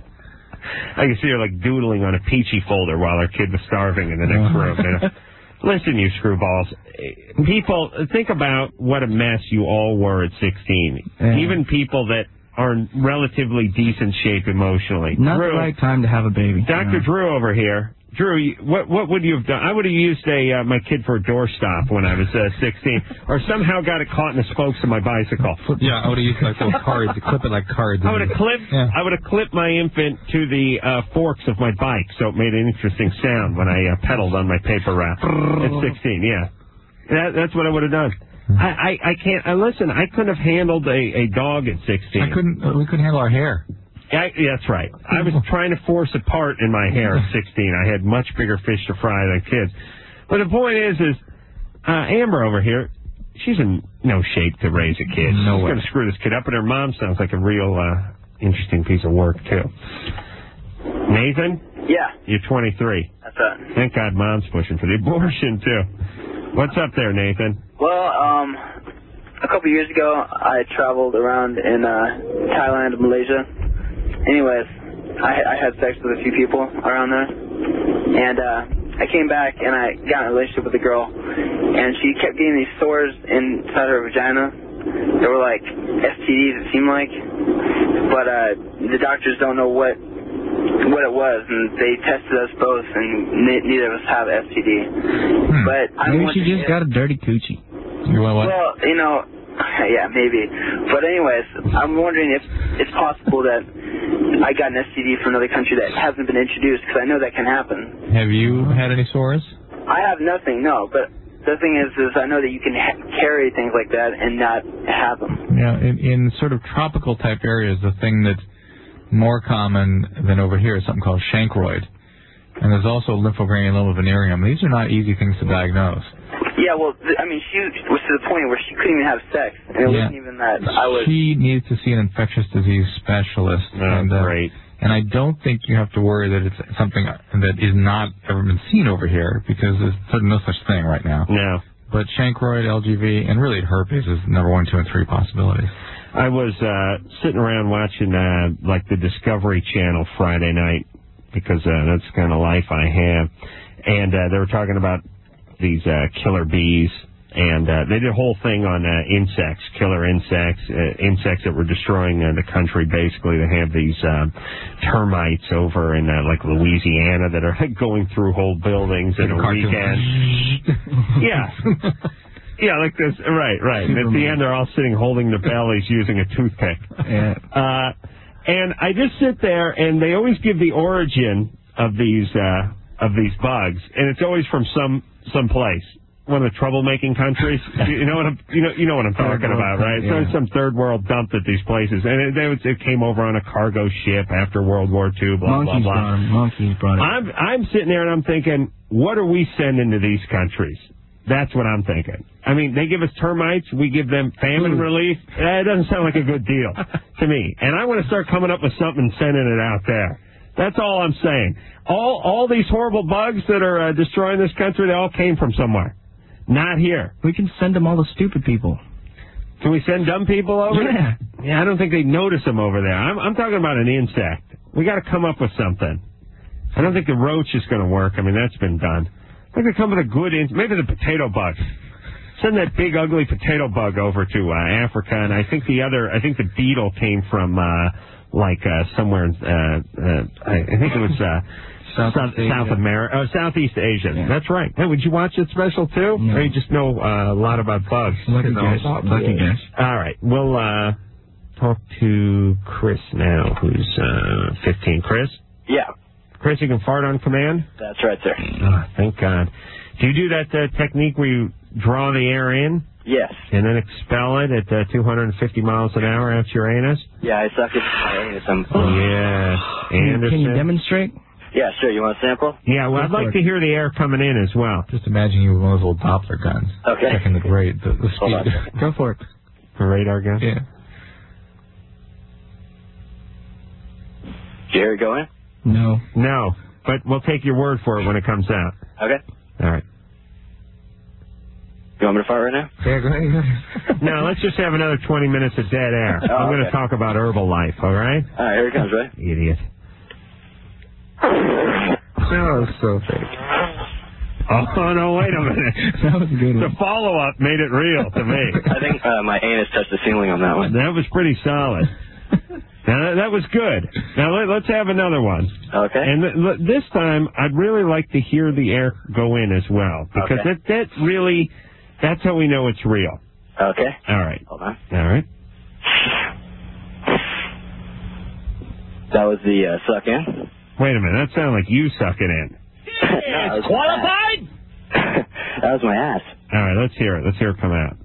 I can see her like doodling on a peachy folder while her kid was starving in the next room. You know? Listen, you screwballs. People, think about what a mess you all were at sixteen. Yeah. Even people that are in relatively decent shape emotionally. Not Drew, the right time to have a baby. Doctor No. Drew over here. Drew, you- what what would you have done? I would have used a uh, my kid for a doorstop when I was uh, sixteen, or somehow got it caught in the spokes of my bicycle. Yeah, I would have used like little cards to clip it like cards. I would have clipped. Yeah. I would have clipped my infant to the uh, forks of my bike, so it made an interesting sound when I uh, pedaled on my paper wrap at sixteen. Yeah, that, that's what I would have done. I, I I can't. Uh, listen, I couldn't have handled a, a dog at sixteen. I couldn't. Uh, we couldn't handle our hair. I, yeah, that's right. I was trying to force a part in my hair at sixteen. I had much bigger fish to fry than kids. But the point is, is uh, Amber over here, she's in no shape to raise a kid. No she's way. going to screw this kid up, and her mom sounds like a real uh, interesting piece of work, too. Nathan? Yeah. You're twenty-three. That's it. Thank God Mom's pushing for the abortion, too. What's up there, Nathan? Well, um, a couple years ago, I traveled around in uh, Thailand and Malaysia. Anyways, I, I had sex with a few people around there, and uh, I came back and I got in a relationship with a girl, and she kept getting these sores inside her vagina. They were like S T Ds, it seemed like, but uh, the doctors don't know what what it was, and they tested us both, and ne- neither of us have S T D. Hmm. But I Maybe want she to just get- got a dirty coochie. You want what? Well, you know, yeah, maybe. But anyways, I'm wondering if it's possible that I got an S T D from another country that hasn't been introduced, because I know that can happen. Have you had any sores? I have nothing, no, but the thing is, is I know that you can ha- carry things like that and not have them. Yeah, in, in sort of tropical type areas, the thing that's more common than over here is something called chancroid. And there's also lymphogranuloma venereum. These are not easy things to diagnose. Yeah, well, th- I mean, she was to the point where she couldn't even have sex, and it Yeah. wasn't even that I was... She needs to see an infectious disease specialist. Oh, and, uh, great. And I don't think you have to worry that it's something that is not ever been seen over here, because there's sort of no such thing right now. No. But chancroid, L G V, and really herpes is number one, two, and three possibilities. I was uh, sitting around watching uh, like the Discovery Channel Friday night, because uh, that's the kind of life I have. And uh, they were talking about these uh, killer bees, and uh, they did a whole thing on uh, insects, killer insects, uh, insects that were destroying uh, the country. Basically, they have these uh, termites over in uh, like Louisiana that are like, going through whole buildings in a Cartoon. weekend. Yeah. Yeah, like this. Right, right. And at the end, they're all sitting holding their bellies using a toothpick. Yeah. Uh, and I just sit there, and they always give the origin of these uh, of these bugs, and it's always from some some place. one of the troublemaking countries. you know what I'm, you know, you know what I'm talking about, right? Yeah. So some third world dump at these places, and it, it, it came over on a cargo ship after World War Two. Blah Monkeys blah blah. brought 'em. Monkeys brought it. I'm I'm sitting there and I'm thinking, what are we sending to these countries? That's what I'm thinking. I mean, they give us termites, we give them famine Food. relief. That doesn't sound like a good deal to me. And I want to start coming up with something and sending it out there. That's all I'm saying. All all these horrible bugs that are uh, destroying this country, they all came from somewhere. Not here. We can send them all the stupid people. Can we send dumb people over? Yeah. Yeah, I don't think they notice them over there. I'm, I'm talking about an insect. We got to come up with something. I don't think the roach is going to work. I mean, that's been done. I think they come with a good, in- maybe the potato bug. Send that big, ugly potato bug over to uh, Africa, and I think the other, I think the beetle came from, uh, like, uh, somewhere, in, uh, uh, I, I think it was, uh, South, South, South America, oh, Southeast Asia. Yeah. That's right. Hey, would you watch it special, too? No. Or you just know uh, a lot about bugs? Lucky guess. Lucky guess. All right. We'll uh, talk to Chris now, who's uh, fifteen. Chris? Yeah. Chris, you can fart on command? That's right, sir. Oh, thank God. Do you do that uh, technique where you draw the air in? Yes. And then expel it at uh, two hundred fifty miles an hour out your anus? Yeah, I suck it. My anus. I'm... Yes. Anderson. Can you demonstrate? Yeah, sure. You want a sample? Yeah, well, I'd like to hear the air coming in as well. Just imagine you with one of those little Doppler guns. Okay. Checking the rate, the, the Hold on. speed. Go for it. A radar gun? Yeah. Did you hear it go in? No. No, but we'll take your word for it when it comes out. Okay. All right. You want me to fart right now? Yeah, go ahead. No, let's just have another twenty minutes of dead air. Oh, I'm going to okay. talk about Herbalife, all right? All right, here it comes, right? Idiot. Oh, so fake. Oh, no, wait a minute. That was a good one. The follow-up made it real to me. I think uh, my anus touched the ceiling on that one. That was pretty solid. Now, that, that was good. Now, let, let's have another one. Okay. And th- th- this time, I'd really like to hear the air go in as well. Because Okay. that, that really, that's how we know it's real. Okay. All right. Hold on. All right. That was the uh, suck in. Wait a minute. That sounded like you sucking in. No, It's qualified? that was my ass. All right, let's hear it. Let's hear it come out.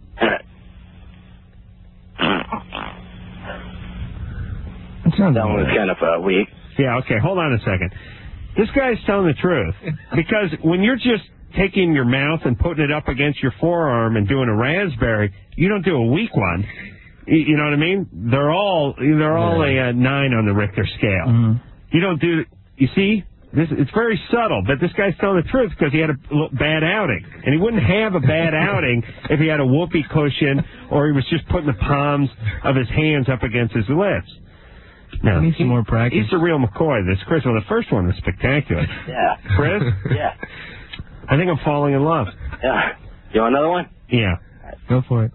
That one was kind of uh, weak. Yeah, okay, hold on a second. This guy's telling the truth. Because when you're just taking your mouth and putting it up against your forearm and doing a raspberry, you don't do a weak one. You, you know what I mean? They're all they're all a, uh nine on the Richter scale. Mm-hmm. You don't do, you see? This, it's very subtle, but this guy's telling the truth because he had a l- bad outing. And he wouldn't have a bad outing if he had a whoopee cushion or he was just putting the palms of his hands up against his lips. No, I need some more practice. He's the real McCoy, this Chris. Well, the first one was spectacular. Yeah. Chris? Yeah. I think I'm falling in love. Yeah. You want another one? Yeah. Go for it.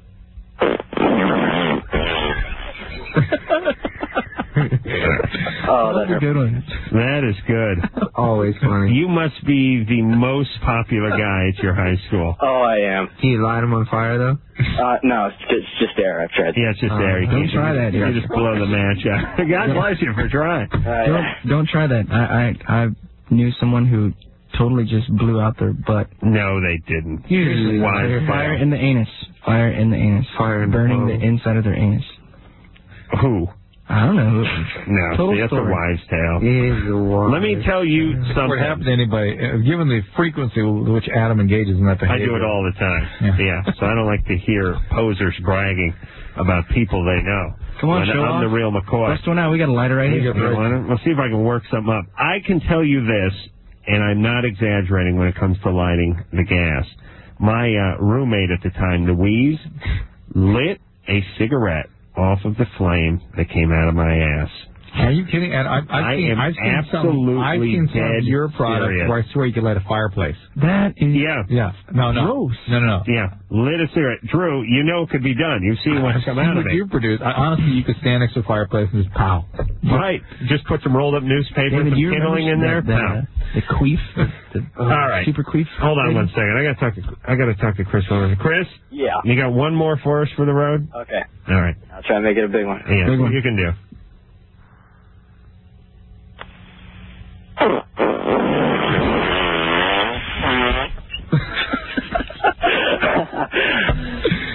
Oh, That's a good one. That is good. Always funny. You must be the most popular guy at your high school. Oh, I am. Do you light them on fire, though? Uh, no, it's just, it's just air. I've tried. Yeah, it's just Uh, there. You don't can't- try that, You dude. just blow the match out. God bless you for trying. Uh, Don't, don't try that. I, I I knew someone who totally just blew out their butt. No, they didn't. Seriously, Why? fire, fire in the anus. Fire in the anus. Fire in the burning hole. the inside of their anus. Who? I don't know. No, Total see, that's a story. wives' tale. He's the one. Let me tell you something. What happened to anybody, uh, given the frequency with which Adam engages in that I behavior? do it all the time. Yeah. Yeah. So I don't like to hear posers bragging about people they know. Come on, When show I'm off. the real McCoy. Bust one out. We got a lighter right here. You want it? Let's see if I can work something up. I can tell you this, and I'm not exaggerating when it comes to lighting the gas. My uh, roommate at the time, Louise, lit a cigarette off of the flame that came out of my ass. Are you kidding? And I've, I've I seen, am I've seen some, absolutely I've seen some dead of your products serious. where I swear you could light a fireplace. That is. Yeah. Yeah. No, no. Gross. No, no, no. Yeah, lit a cigarette. Drew, you know it could be done. You've seen what's I've come seen out of what it. you produce. I, honestly, you could stand next to a fireplace and just pow. Right. Just put some rolled up newspaper, David, some you kindling in there. remember No. The, the queef. The, the, All right. Super queef. Hold on thing? one second. I got to talk to I got to talk to Chris. Over. Chris, yeah. you got one more for us for the road? Okay. All right. I'll try and make it a big one. Yeah, Big one. you can do.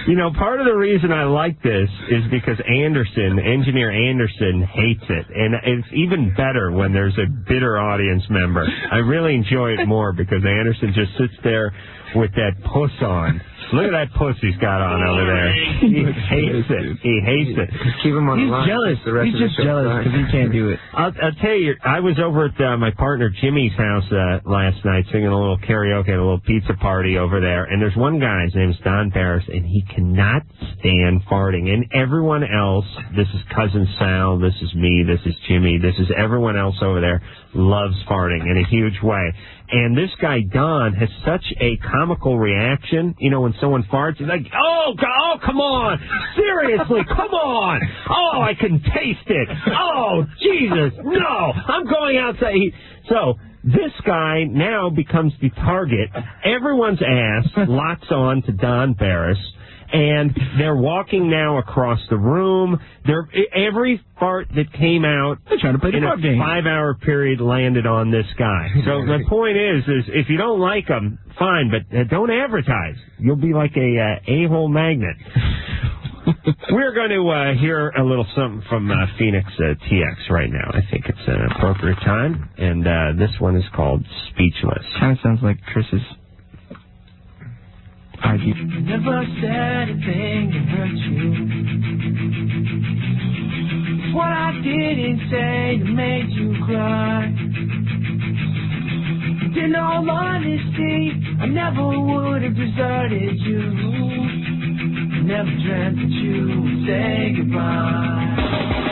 You know, part of the reason I like this is because Anderson, engineer Anderson, hates it. And it's even better when there's a bitter audience member. I really enjoy it more because Anderson just sits there with that puss on. Look at that puss he's got on over there. He hates it. He hates it. Keep him on He's the line. jealous. The rest He's of the just show's jealous fine. because he can't do it. I'll, I'll tell you, I was over at uh, my partner Jimmy's house uh, last night singing a little karaoke at a little pizza party over there, and there's one guy, his name's Don Paris, and he cannot stand farting. And everyone else, this is Cousin Sal, this is me, this is Jimmy, this is everyone else over there, loves farting in a huge way. And this guy, Don, has such a comical reaction. You know, when someone farts, he's like, oh, God, oh, come on. Seriously, come on. Oh, I can taste it. Oh, Jesus, no. I'm going outside. He, so this guy now becomes the target. Everyone's ass locks on to Don Barris. And they're walking now across the room. They're, every fart that came out they're trying to play the in a game. five-hour period landed on this guy. So the point is, is if you don't like him, fine, but uh, don't advertise. You'll be like a uh, a-hole magnet. We're going to uh, hear a little something from uh, Phoenix uh, T X right now. I think it's an appropriate time, and uh, this one is called Speechless. Kind of sounds like Chris's. I D. Never said a thing to hurt you. It's what I didn't say that made you cry. In all honesty, I never would have deserted you. Never dreamt that you would say goodbye.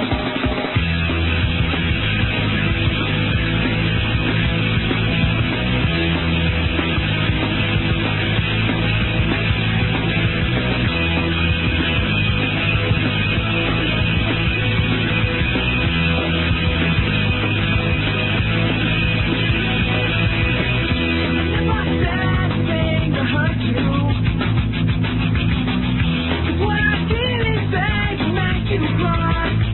What I didn't say to make you cry.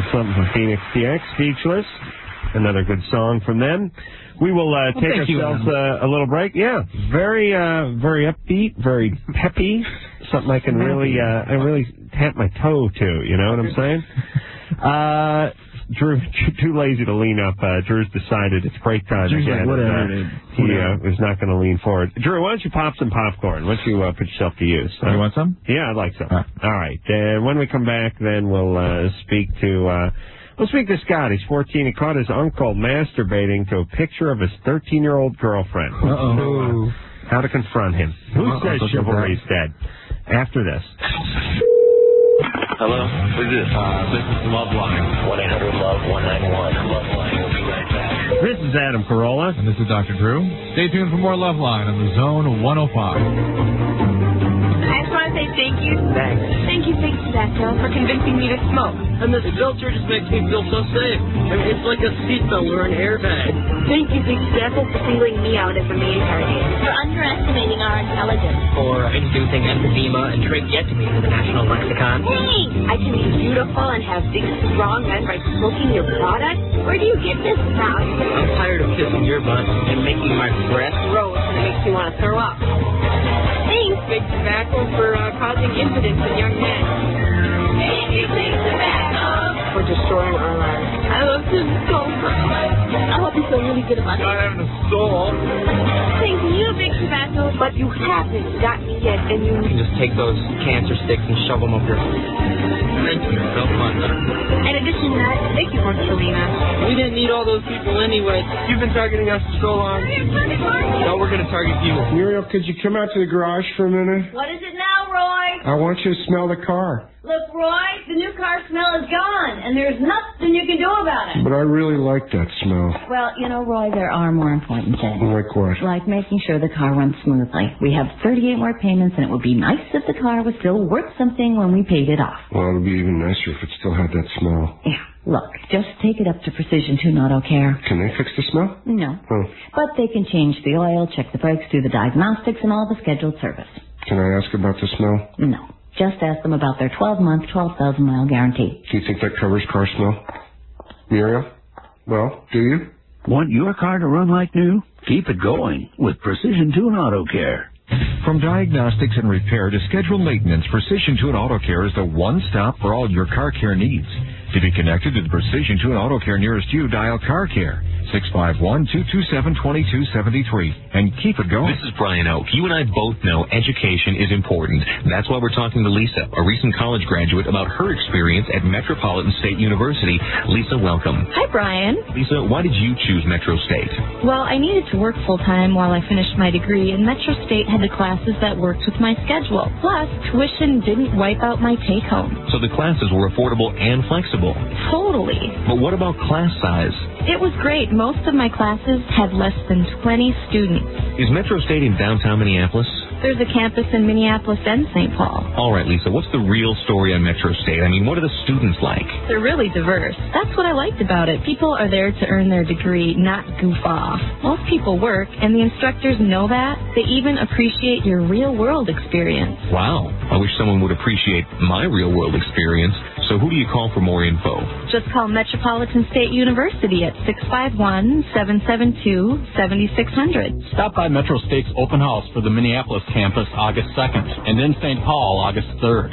little something from Phoenix T X, Speechless. Another good song from them. We will uh, well, take ourselves uh, a little break. Yeah, very, uh, very upbeat, very peppy. Something I can really, uh, I really tap my toe to. You know what I'm saying? Uh, Drew, too lazy to lean up. Uh, Drew's decided it's break time Drew's again. Like, whatever. And, uh, he uh, was not going to lean forward. Drew, why don't you pop some popcorn? Why don't you uh, put yourself to use? Uh, you want some? Yeah, I'd like some. Huh. All right. And when we come back, then we'll uh, speak to uh, we'll speak to Scott. He's fourteen. He caught his uncle masturbating to a picture of his thirteen-year-old girlfriend. Uh-oh. How to confront him? Who Uh-oh. says chivalry's dead? After this. Hello? Who's this? Uh, this is Loveline. one eight hundred love one nine one. Loveline. We'll be right back. This is Adam Carolla. And this is Doctor Drew. Stay tuned for more Loveline on the Zone one oh five. I just want to say thank you. Thanks. Thank you, Big Tobacco, for convincing me to smoke. And this filter just makes me feel so safe. I mean, it's like a seatbelt or an airbag. Thank you, Big Tobacco, for singling me out as a main target. For underestimating our intelligence. For introducing emphysema and tracheectomy to the National Lexicon. Hey! I can be beautiful and have big, strong men by smoking your product? Where do you get this from? I'm tired of kissing your butt and making my breath gross and it makes me want to throw up. Thanks, Big Tobacco, for uh, causing incidents in young men. Thank you, Big Tobacco. For destroying our lives. I love you so much. I hope you feel really good about it. Not having a soul. Thank you, Big Tobacco, but you haven't got me yet, and you... You can just take those cancer sticks and shove them up your... Thank you, so fun. In addition to that, thank you, Mark Selena. We didn't need all those people anyway. You've been targeting us for so long. Now we're going to target you. Muriel, could you come out to the garage for a minute? What is it now, Roy? I want you to smell the car. Look, Roy, the new car smell is gone, and there's nothing you can do about it. But I really like that smell. Well, you know, Roy, there are more important things. Like what? Like making sure the car runs smoothly. We have thirty-eight more payments, and it would be nice if the car was still worth something when we paid it off. Well, it would be even nicer if it still had that smell. Yeah. Look, just take it up to Precision Tune Auto Care. Can they fix the smell? No. Oh. But they can change the oil, check the brakes, do the diagnostics, and all the scheduled service. Can I ask about the smell? No. Just ask them about their twelve-month, twelve thousand mile guarantee. Do you think that covers car smell? Muriel? Well, do you? Want your car to run like new? Keep it going with Precision Tune Auto Care. From diagnostics and repair to scheduled maintenance, Precision Tune Auto Care is the one stop for all your car care needs. To be connected to the Precision Tune Auto Care nearest you, dial Car Care, six five one, two two seven, two two seven three, and keep it going. This is Brian Oak. You and I both know education is important. That's why we're talking to Lisa, a recent college graduate, about her experience at Metropolitan State University. Lisa, welcome. Hi, Brian. Lisa, why did you choose Metro State? Well, I needed to work full-time while I finished my degree, and Metro State had the classes that worked with my schedule. Plus, tuition didn't wipe out my take-home. So the classes were affordable and flexible. Totally. But what about class size? It was great. Most of my classes had less than twenty students. Is Metro State in downtown Minneapolis? There's a campus in Minneapolis and Saint Paul. All right, Lisa, what's the real story on Metro State? I mean, what are the students like? They're really diverse. That's what I liked about it. People are there to earn their degree, not goof off. Most people work, and the instructors know that. They even appreciate your real-world experience. Wow. I wish someone would appreciate my real-world experience. So who do you call for more info? Just call Metropolitan State University at six five one, seven seven two, seven six zero zero. Stop by Metro State's open house for the Minneapolis campus August second and in Saint Paul August third.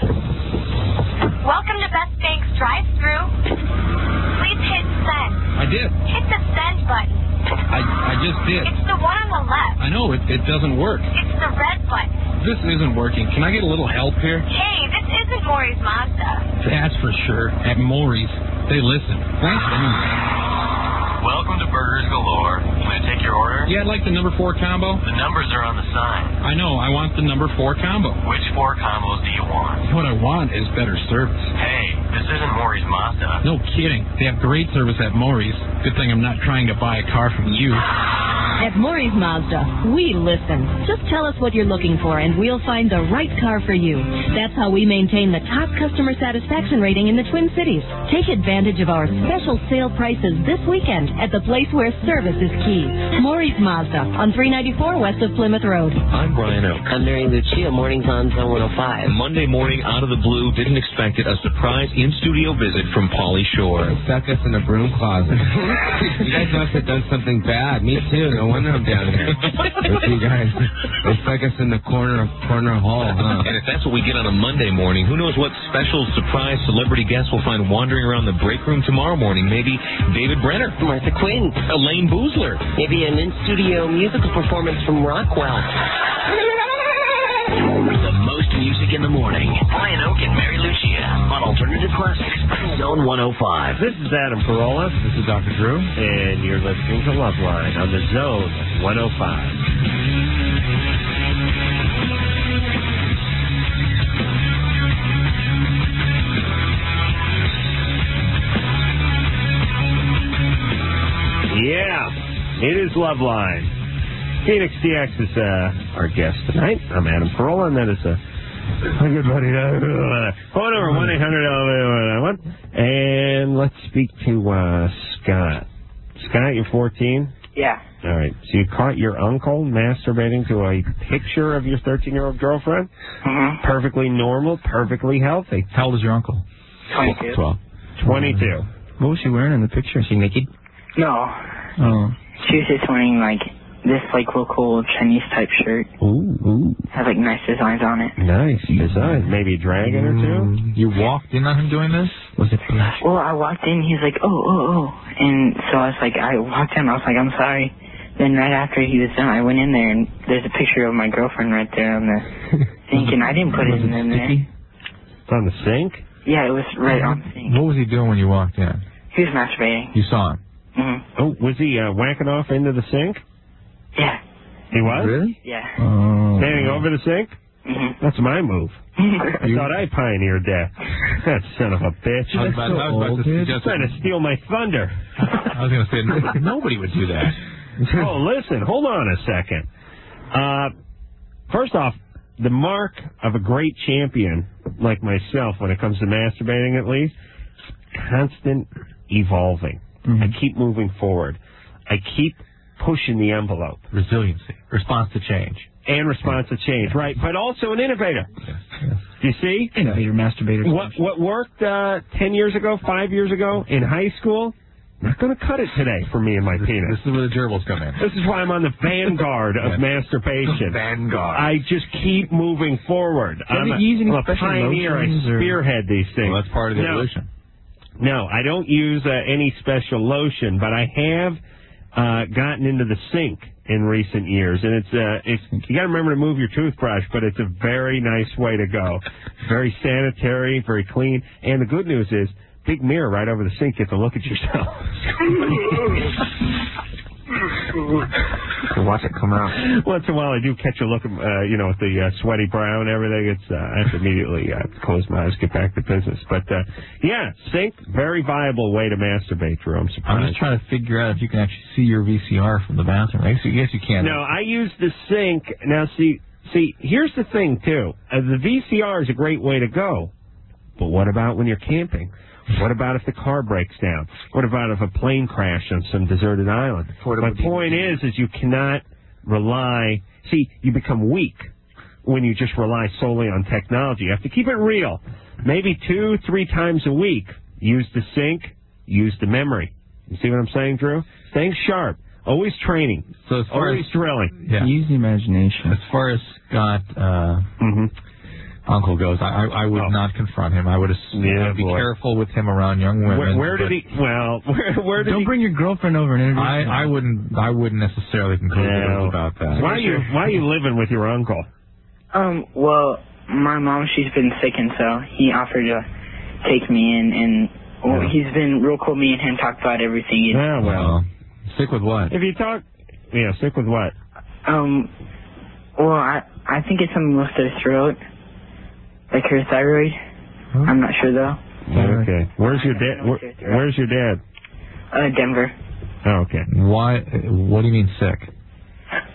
Welcome to Best Bank's drive-thru. Please hit send. I did. Hit the send button. I I just did. It's the one on the left. I know, it, it doesn't work. It's the red button. This isn't working. Can I get a little help here? Hey, this isn't Maury's Mazda. That's for sure. At Maury's, they listen. Thanks anyway. Welcome to Burgers Galore. Can I take your order? Yeah, I'd like the number four combo. The numbers are on the sign. I know. I want the number four combo. Which four combos do you want? What I want is better service. Hey, this isn't Maury's Mazda. No kidding. They have great service at Maury's. Good thing I'm not trying to buy a car from you. At Maury's Mazda, we listen. Just tell us what you're looking for, and we'll find the right car for you. That's how we maintain the top customer satisfaction rating in the Twin Cities. Take advantage of our special sale prices this weekend at the place where service is key. Maury's Mazda on three ninety-four west of Plymouth Road. I'm Brian Oak. I'm Mary Lucia, mornings on Zone one oh five. Monday morning, out of the blue, didn't expect it, a surprise in-studio visit from Pauly Shore. Stuck us in a broom closet. You guys must have done something bad. Me too. No wonder I'm down here. With you guys. They stuck us in the corner of corner hall, huh? And if that's what we get on a Monday morning, who knows what special surprise celebrity guests we'll find wandering around the break room tomorrow morning. Maybe David Brenner. Martha Quinn. Elaine Boozler. Maybe an in-studio musical performance from Rockwell. The most music in the morning. Brian Oak and Mary Lucia on Alternative Classics, Zone one oh five. This is Adam Carolla. This is Doctor Drew. And you're listening to Loveline on the Zone one oh five. Yeah, it is Loveline. Phoenix D X is uh, our guest tonight. I'm Adam Carolla, and that is uh, my good buddy. Phone number one eight hundred And let's speak to uh, Scott. Scott, you're fourteen? Yeah. All right. So you caught your uncle masturbating to a picture of your thirteen-year-old girlfriend? Mm-hmm. Perfectly normal, perfectly healthy. How old is your uncle? twenty-two. twelve. twenty-two. What was she wearing in the picture? Is she naked? No. Oh. She was just wearing, like, this, like, local Chinese-type shirt. Ooh, ooh. Had, like, nice designs on it. Nice design. Maybe a dragon or two? You walked in on him doing this? Was it flash? Well, I walked in, he was like, oh, oh, oh. And so I was like, I walked in, I was like, I'm sorry. Then right after he was done, I went in there, and there's a picture of my girlfriend right there on the sink, and I didn't put it in there. It's on the sink? Yeah, it was right on the sink. What was he doing when you walked in? He was masturbating. You saw him? Mm-hmm. Oh, was he uh, whacking off into the sink? Yeah. He was? Really? Yeah. Oh. Standing over the sink? Mm-hmm. That's my move. I thought I pioneered that. That son of a bitch. I was about, I was about to suggest trying to steal my thunder. I was going to say, nobody would do that. Oh, listen, hold on a second. Uh, first off, the mark of a great champion like myself when it comes to masturbating, at least, constant evolving. Mm-hmm. I keep moving forward. I keep pushing the envelope. Resiliency. Response to change. And response to change, right. But also an innovator. Yes, yes. Do you see? Innovator, masturbator. What, what worked uh, ten years ago, five years ago in high school, not going to cut it today for me and my this, penis. This is where the gerbils come in. This is why I'm on the vanguard of yes. masturbation. Vanguard. I just keep moving forward. So I'm, a, using I'm a pioneer. I spearhead these things. Well, that's part of the no, evolution. No, I don't use uh, any special lotion, but I have uh, gotten into the sink in recent years, and it's uh, it's you got to remember to move your toothbrush, but it's a very nice way to go. Very sanitary, very clean, and the good news is, big mirror right over the sink. You get to look at yourself. Watch it come out. Once in a while, I do catch a look at, uh, you know, with the uh, sweaty brow and everything. It's uh, I have to immediately uh, close my eyes, get back to business. But uh, yeah, sink, very viable way to masturbate, Drew. I'm surprised. I'm just trying to figure out if you can actually see your V C R from the bathroom. I guess you, guess you can. No, I use the sink. Now, see, see, here's the thing too. Uh, the V C R is a great way to go, but what about when you're camping? What about if the car breaks down? What about if a plane crashed on some deserted island? My point is, is you cannot rely. See, you become weak when you just rely solely on technology. You have to keep it real. Maybe two, three times a week, use the sink, use the memory. You see what I'm saying, Drew? Staying sharp. Always training. So as far always as, drilling. Yeah. Use the imagination. As far as Scott... Uh, mm-hmm. Uncle goes, I, I would oh. not confront him. I would assume, yeah, be boy. careful with him around young women. Where, where did he? Well, where, where did Don't he? bring your girlfriend over and introduce I, her. I wouldn't. I wouldn't necessarily conclude no. about that. Why are you? Why are you living with your uncle? Um. Well, my mom, she's been sick, and so he offered to take me in, and well, yeah. he's been real cool. Me and him talked about everything. Yeah, well, sick with what? If you talk, yeah, sick with what? Um. Well, I I think it's something with her throat. Like her thyroid. Huh? I'm not sure though. Okay. Where's your dad? Where, where's your dad? Uh, Denver. Oh, okay. Why? What do you mean sick?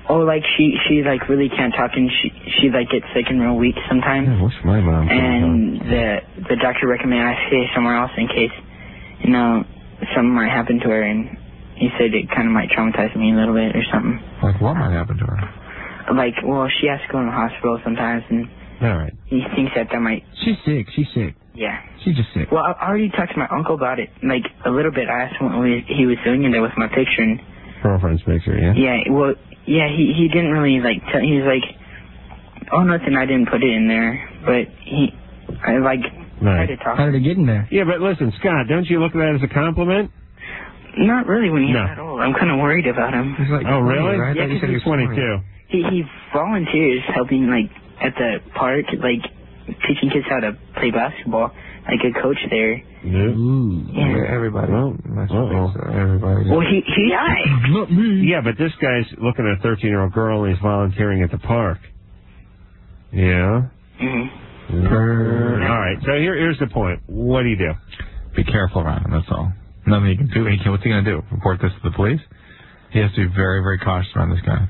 Oh, like she she like really can't talk, and she she like gets sick and real weak sometimes. Yeah, what's my mom? And the the doctor recommended I stay somewhere else in case, you know, something might happen to her, and he said it kind of might traumatize me a little bit or something. Like what might happen to her? Like, well, she has to go in the hospital sometimes, and All right. he thinks that that might. She's sick. She's sick. Yeah. She's just sick. Well, I already talked to my uncle about it, like a little bit. I asked him what he was doing in there with my picture, and Girlfriend's picture, yeah? yeah, well, yeah, he he didn't really like tell. He was like, "Oh, nothing. I didn't put it in there." But he, I like tried to talk. How did it get in there? Yeah, but listen, Scott, don't you look at that as a compliment? Not really when he's No. that old. I'm kind of worried about him. He's like Oh, really? twenty, right? I Yeah, thought you said he was twenty-two. He he volunteers helping like at the park, like teaching kids how to play basketball, like a coach there. Ooh. Yeah. Everybody. Well, That's uh-oh. so. Everybody. Well, he he. Not me. Yeah, but this guy's looking at a thirteen-year-old girl and he's volunteering at the park. Yeah? Mm-hmm. All right, so here, here's the point. What do you do? Be careful around him, that's all. Nothing he can do. He can, what's he going to do? Report this to the police? He has to be very, very cautious around this guy.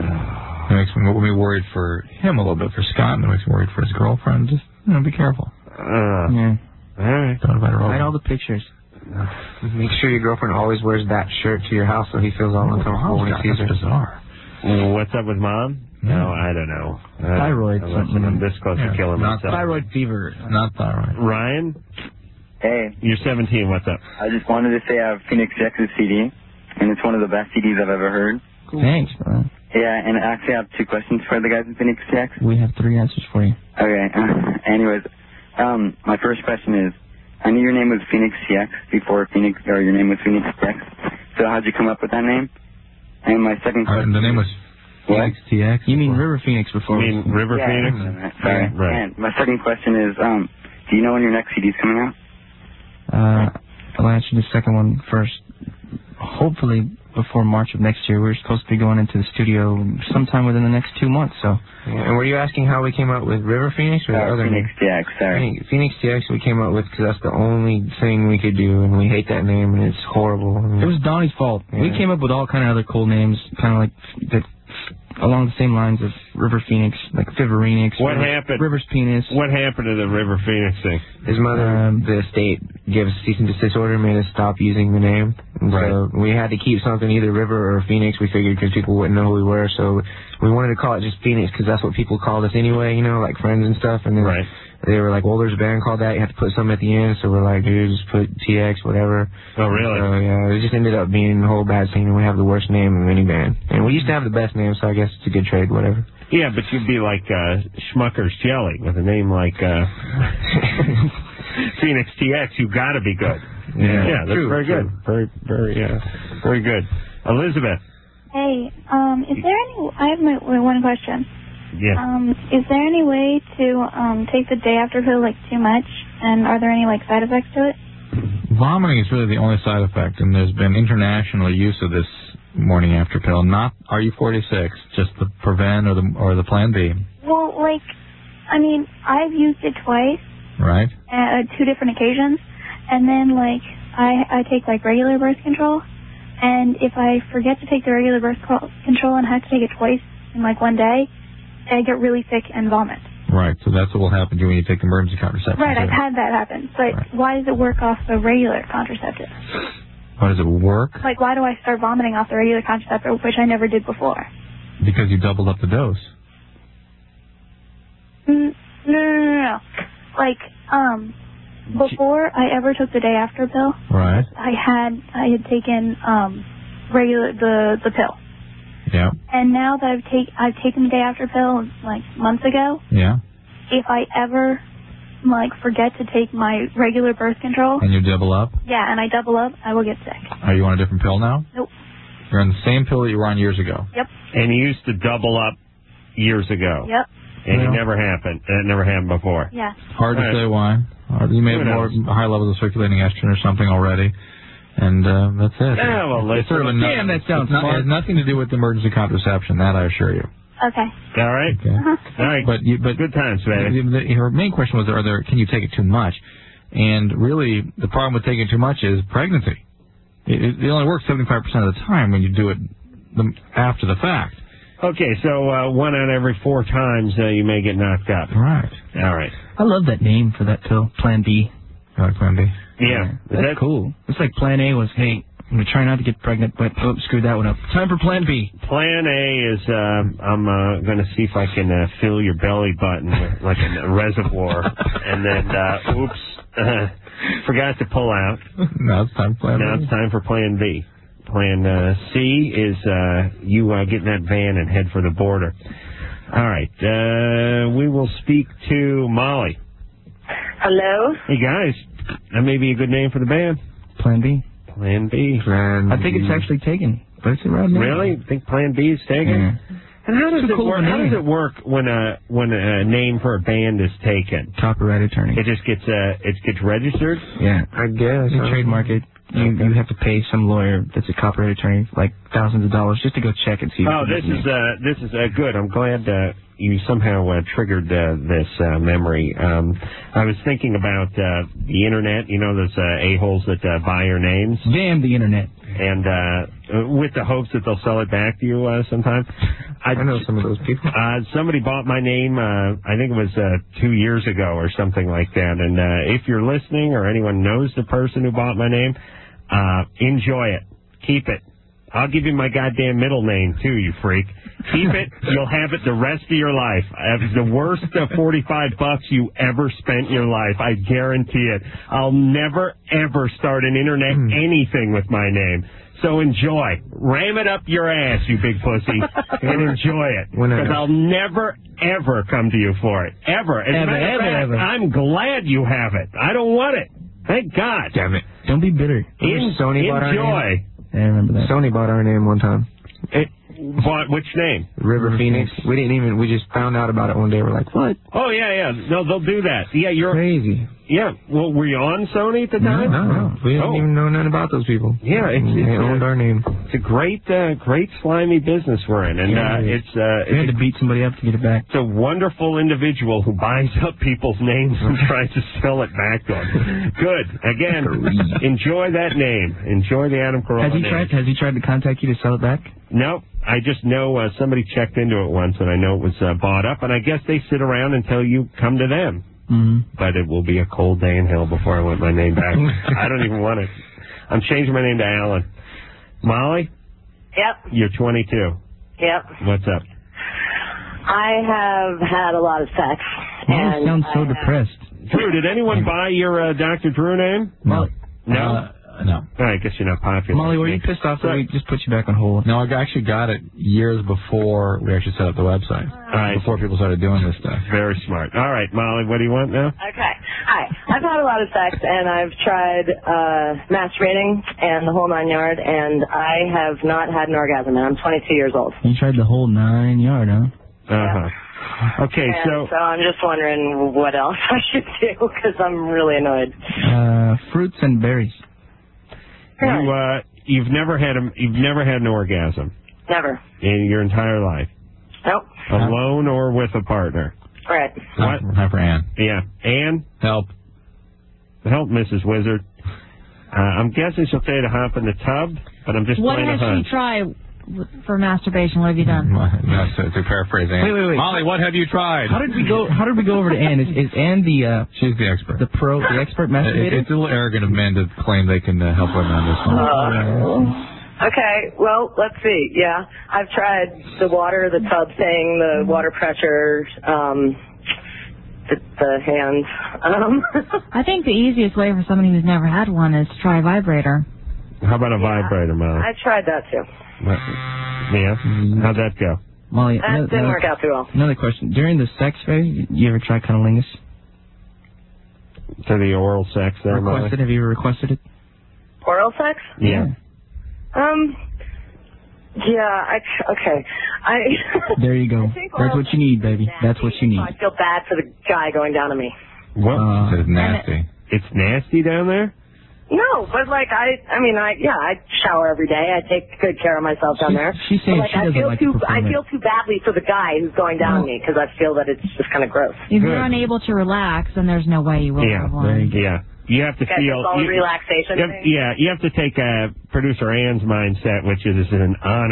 It makes me, me worried for him a little bit, for Scott, and it makes me worried for his girlfriend. Just, you know, be careful. Uh, Yeah. all right. Don't invite her over. Hide all the pictures. Make sure your girlfriend always wears that shirt to your house so he feels all uncomfortable when he sees her. That's bizarre. What's up with Mom? No, I don't know. I, Thyroid I, something. I'm this close Yeah, to killing not myself. Thyroid fever. Not thyroid. Ryan, Hey, you're seventeen. What's up? I just wanted to say I have Phoenix Jackson's C D, and it's one of the best C Ds I've ever heard. Thanks, man. Yeah, and actually I have two questions for the guys in Phoenix Jacks. We have three answers for you. Okay, uh, anyways, um, my first question is, I knew your name was Phoenix C X before Phoenix, or your name was Phoenix C X, so how'd you come up with that name? And my second Uh, question... the name was Phoenix T X? You mean River Phoenix before? You mean River yeah, Phoenix? yeah, sorry. Yeah, right. And my second question is, um, do you know when your next C D's coming out? Uh, I'll answer the second one first. Hopefully before March of next year. We're supposed to be going into the studio sometime within the next two months. So. Yeah, and were you asking how we came up with River Phoenix or the Uh, other Phoenix name? T X, sorry. Phoenix T X we came up with because that's the only thing we could do, and we hate that name, and it's horrible. I mean, It was Donnie's fault. Yeah. We came up with all kind of other cool names, kind of like that, along the same lines of River Phoenix, like Fiverenix. What River, happened? River's Penis. What happened to the River Phoenix thing? His mother, um, the state, gave us a cease and desist order, made us stop using the name. And Right. So we had to keep something, either River or Phoenix, we figured, because people wouldn't know who we were. So we wanted to call it just Phoenix, because that's what people called us anyway, you know, like friends and stuff. And then Right. they were like, well, there's a band called that. You have to put something at the end. So we're like, dude, just put T X, whatever. Oh, really? So, yeah, it just ended up being a whole bad scene, and we have the worst name of any band. And we used to have the best name, so I guess it's a good trade, whatever. Yeah, but you'd be like uh, Schmucker's Jelly with a name like uh, Phoenix T X. You got to be good. Yeah, yeah, that's true, very true. good. Very, very, yeah, very good. Elizabeth. Hey, um, is there any? I have my one question. Yeah. Um, is there any way to um take the day after pill like too much, and are there any like side effects to it? Vomiting is really the only side effect, and there's been international use of this morning after pill, not R U forty-six, just the Prevent or the or the Plan B. Well, like, I mean, I've used it twice, Right? at two different occasions, and then like I I take like regular birth control, and if I forget to take the regular birth co- control and have to take it twice in like one day, I get really sick and vomit. Right. So that's what will happen to you when you take emergency contraception. Right, too. I've had that happen, but Right. why does it work off the regular contraceptive? Why does it work? Like, why do I start vomiting off the regular contraceptive, which I never did before? Because you doubled up the dose. Mm, no, no, no, no, no. Like, um, before I ever took the day after pill, Right. I had I had taken um regular the the pill, Yeah. and now that I've take I've taken the day after pill like months ago. Yeah. If I ever like forget to take my regular birth control, And you double up? yeah, and I double up, I will get sick. Are you on a different pill now? Nope. You're on the same pill that you were on years ago. Yep. And you used to double up years ago. Yep. And it Well. never happened. It never happened before. Yeah. Hard to Right. say why. Or you may Who have more knows? high levels of circulating estrogen or something already. And uh, that's it. Yeah, well, it's sort of a listen. Damn, that sounds it's not, smart. It has nothing to do with emergency contraception, that I assure you. Okay. All right. Okay. Uh-huh. All right. But you, but good times, baby. The, the, her main question was, are there? Can you take it too much? And really, the problem with taking too much is pregnancy. It, it only works seventy-five percent of the time when you do it the, after the fact. Okay, so uh, one out of every four times uh, you may get knocked up. Right. All right. I love that name for that pill, Plan B. I like Plan B. Yeah. That's that cool. It's like Plan A was, hey, I'm going to try not to get pregnant, but oh, screwed that one up. Time for Plan B. Plan A is uh, I'm uh, going to see if I can uh, fill your belly button with like a reservoir, and then uh, oops, uh, forgot to pull out. Now it's time for Plan Now B. it's time for Plan B. Plan uh, C is uh, you uh, get in that van and head for the border. All right. Uh, we will speak to Molly. Hello? Hey, guys. That may be a good name for the band. Plan B. Plan B. Plan I think B. it's actually taken, but it's a right name. Really? Think Plan B is taken? Yeah. And how does It's a it cool work? How name. does it work when a when a name for a band is taken? Copyright attorney. It just gets uh it gets registered. Yeah. I guess. You trademark it. You Okay. you have to pay some lawyer that's a copyright attorney like thousands of dollars just to go check and see. if Oh, it this doesn't- is uh this is uh, good. I'm glad uh, you somehow uh, triggered uh, this uh, memory. Um, I was thinking about uh, the internet. You know, those uh, a holes that uh, buy your names. Damn the internet. And uh, with the hopes that they'll sell it back to you uh, sometime. I, I know some of those people. Uh, somebody bought my name, uh, I think it was uh, two years ago or something like that. And uh, if you're listening or anyone knows the person who bought my name, uh, enjoy it. Keep it. I'll give you my goddamn middle name, too, you freak. Keep it. You'll have it the rest of your life. It's the worst uh, forty-five bucks you ever spent in your life. I guarantee it. I'll never, ever start an internet anything with my name. So enjoy. Ram it up your ass, you big pussy, and enjoy it. Because I'll never, ever come to you for it. Ever. As a Ever, matter of ever, fact, ever. I'm glad you have it. I don't want it. Thank God. Damn it. Don't be bitter. En- Sony bought our enjoy. Yeah, I remember that. Sony bought our name one time. It, bought which name? River Phoenix. We didn't even, we just found out about it one day. We're like, what? Oh, yeah, yeah. No, they'll do that. Yeah, you're... Crazy. Yeah. Well, were you on Sony at the time? No, no. We didn't Oh. even know nothing about those people. Yeah, it's, They it's, owned a, our name. it's a great, uh, great slimy business we're in. And Yeah, uh, it is. it's, uh, We had it's, to beat somebody up to get it back. it's a wonderful individual who buys up people's names and tries to sell it back to them. Good. Again, enjoy that name. Enjoy the Adam Carolla Has he name. tried? Has he tried to contact you to sell it back? No, I just know uh, somebody checked into it once, and I know it was uh, bought up, and I guess they sit around until you come to them. Mm-hmm. But it will be a cold day in hell before I want my name back. I don't even want it. I'm changing my name to Alan. Molly, Yep, you're twenty-two. yep. What's up? I have had a lot of sex. You and sound so I have- depressed. Drew, did anyone buy your uh, Doctor Drew name? No. No? Uh, no. Oh, I guess you're not popular. Molly, were you pissed off that we just put you back on hold? No, I actually got it years before we actually set up the website. right. Before people started doing this stuff. Very smart. All right, Molly, what do you want now? Okay. Hi. I've had a lot of sex, and I've tried uh, masturbating and the whole nine yard, and I have not had an orgasm, and I'm twenty-two years old. You tried the whole nine yard, huh? Uh-huh. Okay, and so... so I'm just wondering what else I should do, because I'm really annoyed. Uh, fruits and berries. You, uh, you've never had a, you've never had an orgasm Never. in your entire life, Nope. alone or with a partner. Right. What? Time for Ann. Yeah, Ann, Help. help, Missus Wizard. Uh, I'm guessing she'll tell you to hop in the tub, but I'm just What playing a has hunch. she tried w- for masturbation? What have you done? That's to, to paraphrase Ann. Wait, wait, wait. Molly, what have you tried? How did we go? How did we go over to Ann? Is, is Ann the uh, She's the expert. the pro, the expert It- masturbator? it's a little arrogant of men to claim they can uh, help women on this one. Uh, okay, well, let's see. Yeah, I've tried the water, the tub thing, the water pressure, um, the, the hands. Um, I think the easiest way for somebody who's never had one is to try a vibrator. How about a vibrator, Molly? I tried that too. What? Yeah? How'd that go? Molly, That another, didn't another- work out too well. Another question. During the sex phase, you ever try cunnilingus? To the oral sex there, Molly? Requested? Have you ever requested it? Oral sex? Yeah. Um, yeah, I, okay. I. There you go. I think That's oral what you need, baby. That's what you need. I feel bad for the guy going down on me. What? Uh, It's nasty. It's nasty down there? No, but like I, I mean, I yeah, I shower every day. I take good care of myself down She's- there. she's saying But, like, she I doesn't feel like too, to perform I it. feel too badly for the guy who's going down on me because I feel that it's just kind of gross. If you're unable to relax, then there's no way you will Yeah. have one. Yeah. You have to Okay, feel... it's all you- relaxation you have- thing? yeah, you have to take uh, producer Ann's mindset, which is it's an honor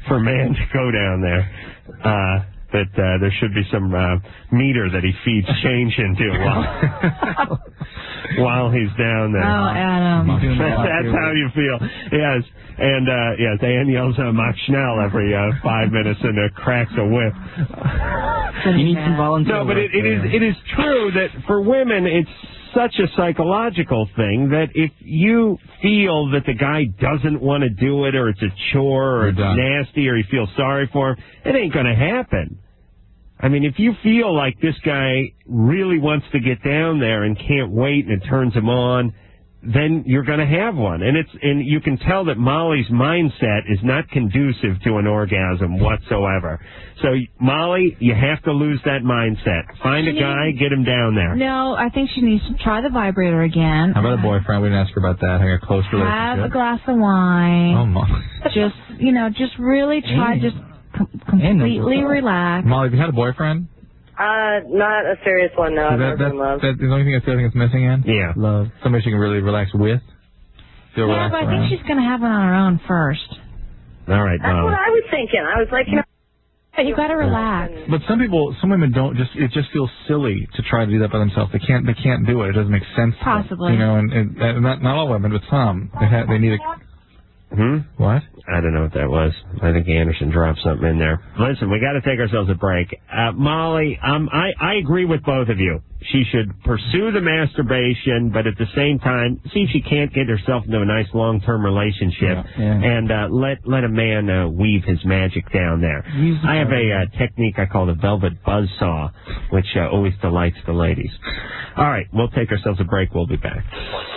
for a man to go down there. Uh, that uh, there should be some uh, meter that he feeds change into while while he's down there. Oh, Adam. That's how you feel. Yes. And, uh, yes, Ann yells at Mach Schnell every uh, five minutes and uh, cracks a whip. You need some volunteer. No, but it, it is it is true that for women, it's such a psychological thing that if you feel that the guy doesn't want to do it or it's a chore or it's nasty or you feel sorry for him, it ain't going to happen. I mean, if you feel like this guy really wants to get down there and can't wait and it turns him on, then you're going to have one. And it's and you can tell that Molly's mindset is not conducive to an orgasm whatsoever. So, Molly, you have to lose that mindset. Find a guy, get him down there. No, I think she needs to try the vibrator again. How about a boyfriend? We didn't ask her about that. Having a close relationship. Have a glass of wine. Oh, Molly. Just, you know, just really try, just com- completely relax. Molly, have you had a boyfriend? Uh, not a serious one, no. So I've that, never that, been in love. that, the only thing I feel like it's missing in? Yeah. Love. Somebody she can really relax with? Feel Yeah, relaxed but I around? think she's going to have one on her own first. All right, That's Molly. what I was thinking. I was like, you know. But you got to relax. But some people, some women don't just, it just feels silly to try to do that by themselves. They can't, they can't do it. It doesn't make sense. to them, Possibly. You know, and, and, and not, not all women, but some. They, have, they need a... Hmm? What? I don't know what that was. I think Anderson dropped something in there. Listen, we got to take ourselves a break. Uh, Molly, um, I, I agree with both of you. She should pursue the masturbation, but at the same time, see if she can't get herself into a nice long-term relationship Yeah, yeah. and uh, let let a man uh, weave his magic down there. Use the I have a phone. uh, technique I call the velvet buzzsaw, which uh, always delights the ladies. All right, we'll take ourselves a break. We'll be back.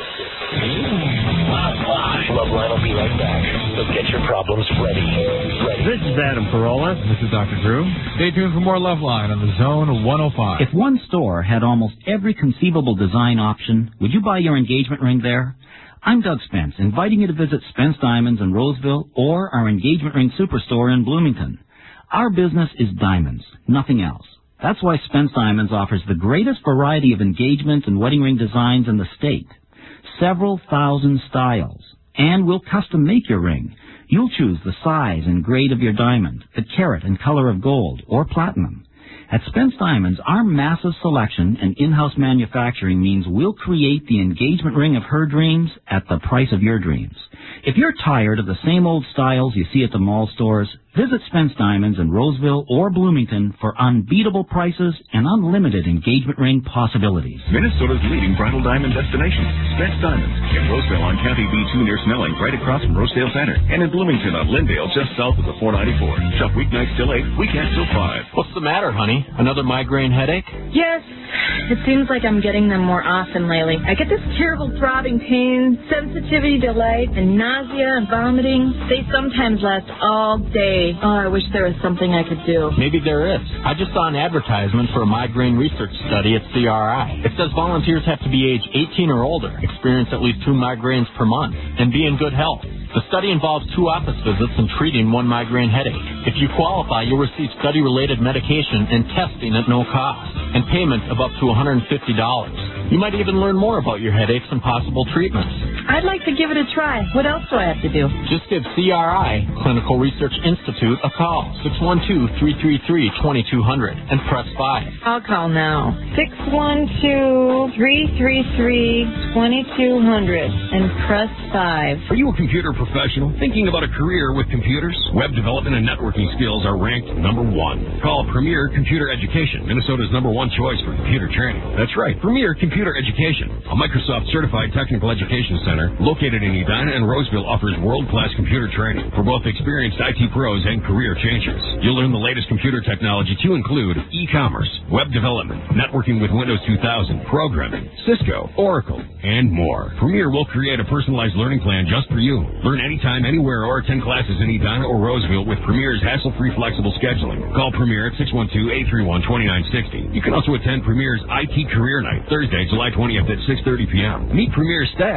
Loveline will be right back. So get your problems ready. Ready. This is Adam Carolla. This is Doctor Drew. Stay tuned for more Loveline on the Zone one oh five. If one store had almost every conceivable design option, would you buy your engagement ring there? I'm Doug Spence, inviting you to visit Spence Diamonds in Roseville or our engagement ring superstore in Bloomington. Our business is diamonds, nothing else. That's why Spence Diamonds offers the greatest variety of engagement and wedding ring designs in the state. Several thousand styles. And we'll custom make your ring. You'll choose the size and grade of your diamond, the carat and color of gold or platinum. At Spence Diamonds, our massive selection and in-house manufacturing means we'll create the engagement ring of her dreams at the price of your dreams. If you're tired of the same old styles you see at the mall stores, visit Spence Diamonds in Roseville or Bloomington for unbeatable prices and unlimited engagement ring possibilities. Minnesota's leading bridal diamond destination, Spence Diamonds, in Roseville on County B two near Snelling, right across from Rosedale Center, and in Bloomington on Lindale, just south of the four ninety-four. Shop weeknights till eight, weekends till five. What's the matter, honey? Another migraine headache? Yes. It seems like I'm getting them more often lately. I get this terrible throbbing pain, sensitivity delay, and nausea and vomiting. They sometimes last all day. Oh, I wish there was something I could do. Maybe there is. I just saw an advertisement for a migraine research study at C R I. It says volunteers have to be age eighteen or older, experience at least two migraines per month, and be in good health. The study involves two office visits and treating one migraine headache. If you qualify, you'll receive study-related medication and testing at no cost, and payment of up to one hundred fifty dollars. You might even learn more about your headaches and possible treatments. I'd like to give it a try. What else do I have to do? Just give C R I, Clinical Research Institute, a call, six one two, three three three, two two zero zero, and press five. I'll call now. six one two, three three three, two two zero zero, and press five. Are you a computer professional thinking about a career with computers? Web development and networking skills are ranked number one. Call Premier Computer Education, Minnesota's number one choice for computer training. That's right, Premier Computer Education, a Microsoft-certified technical education center located in Edina and Roseville, offers world-class computer training for both experienced I T pros and career changers. You'll learn the latest computer technology to include e-commerce, web development, networking with Windows two thousand, programming, Cisco, Oracle, and more. Premier will create a personalized learning plan just for you. Learn anytime, anywhere, or attend classes in Edina or Roseville with Premier's hassle-free flexible scheduling. Call Premier at six one two, eight three one, two nine six zero. You can also attend Premier's I T Career Night, Thursday, July twentieth at six thirty p.m. Meet Premier's staff and real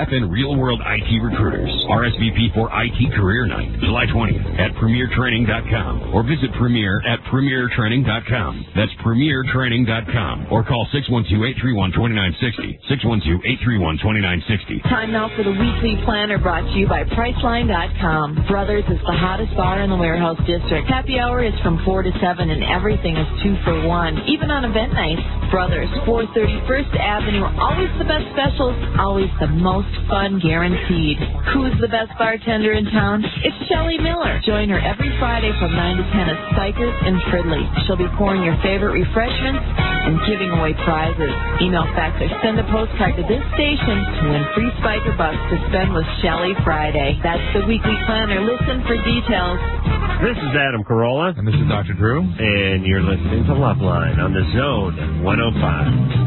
real-world I T recruiters. R S V P for I T Career Night, July twentieth at premier training dot com or visit Premier at premier training dot com. That's premier training dot com or call six one two, eight three one, two nine six zero, six one two, eight three one, two nine six zero. Time now for the Weekly Planner brought to you by Priceline dot com. Brothers is the hottest bar in the Warehouse District. Happy hour is from four to seven and everything is two for one, even on event nights. Brothers, four thirty-first Avenue, always the best specials, always the most fun guaranteed. Who's the best bartender in town? It's Shelley Miller. Join her every Friday from nine to ten at Spikers in Fridley. She'll be pouring your favorite refreshments and giving away prizes. Email, fax, or send a postcard to this station to win free Spiker bucks to spend with Shelley Friday. That's the Weekly Planner. Listen for details. This is Adam Carolla. And this is Doctor Drew. And you're listening to Loveline on the Zone one oh five.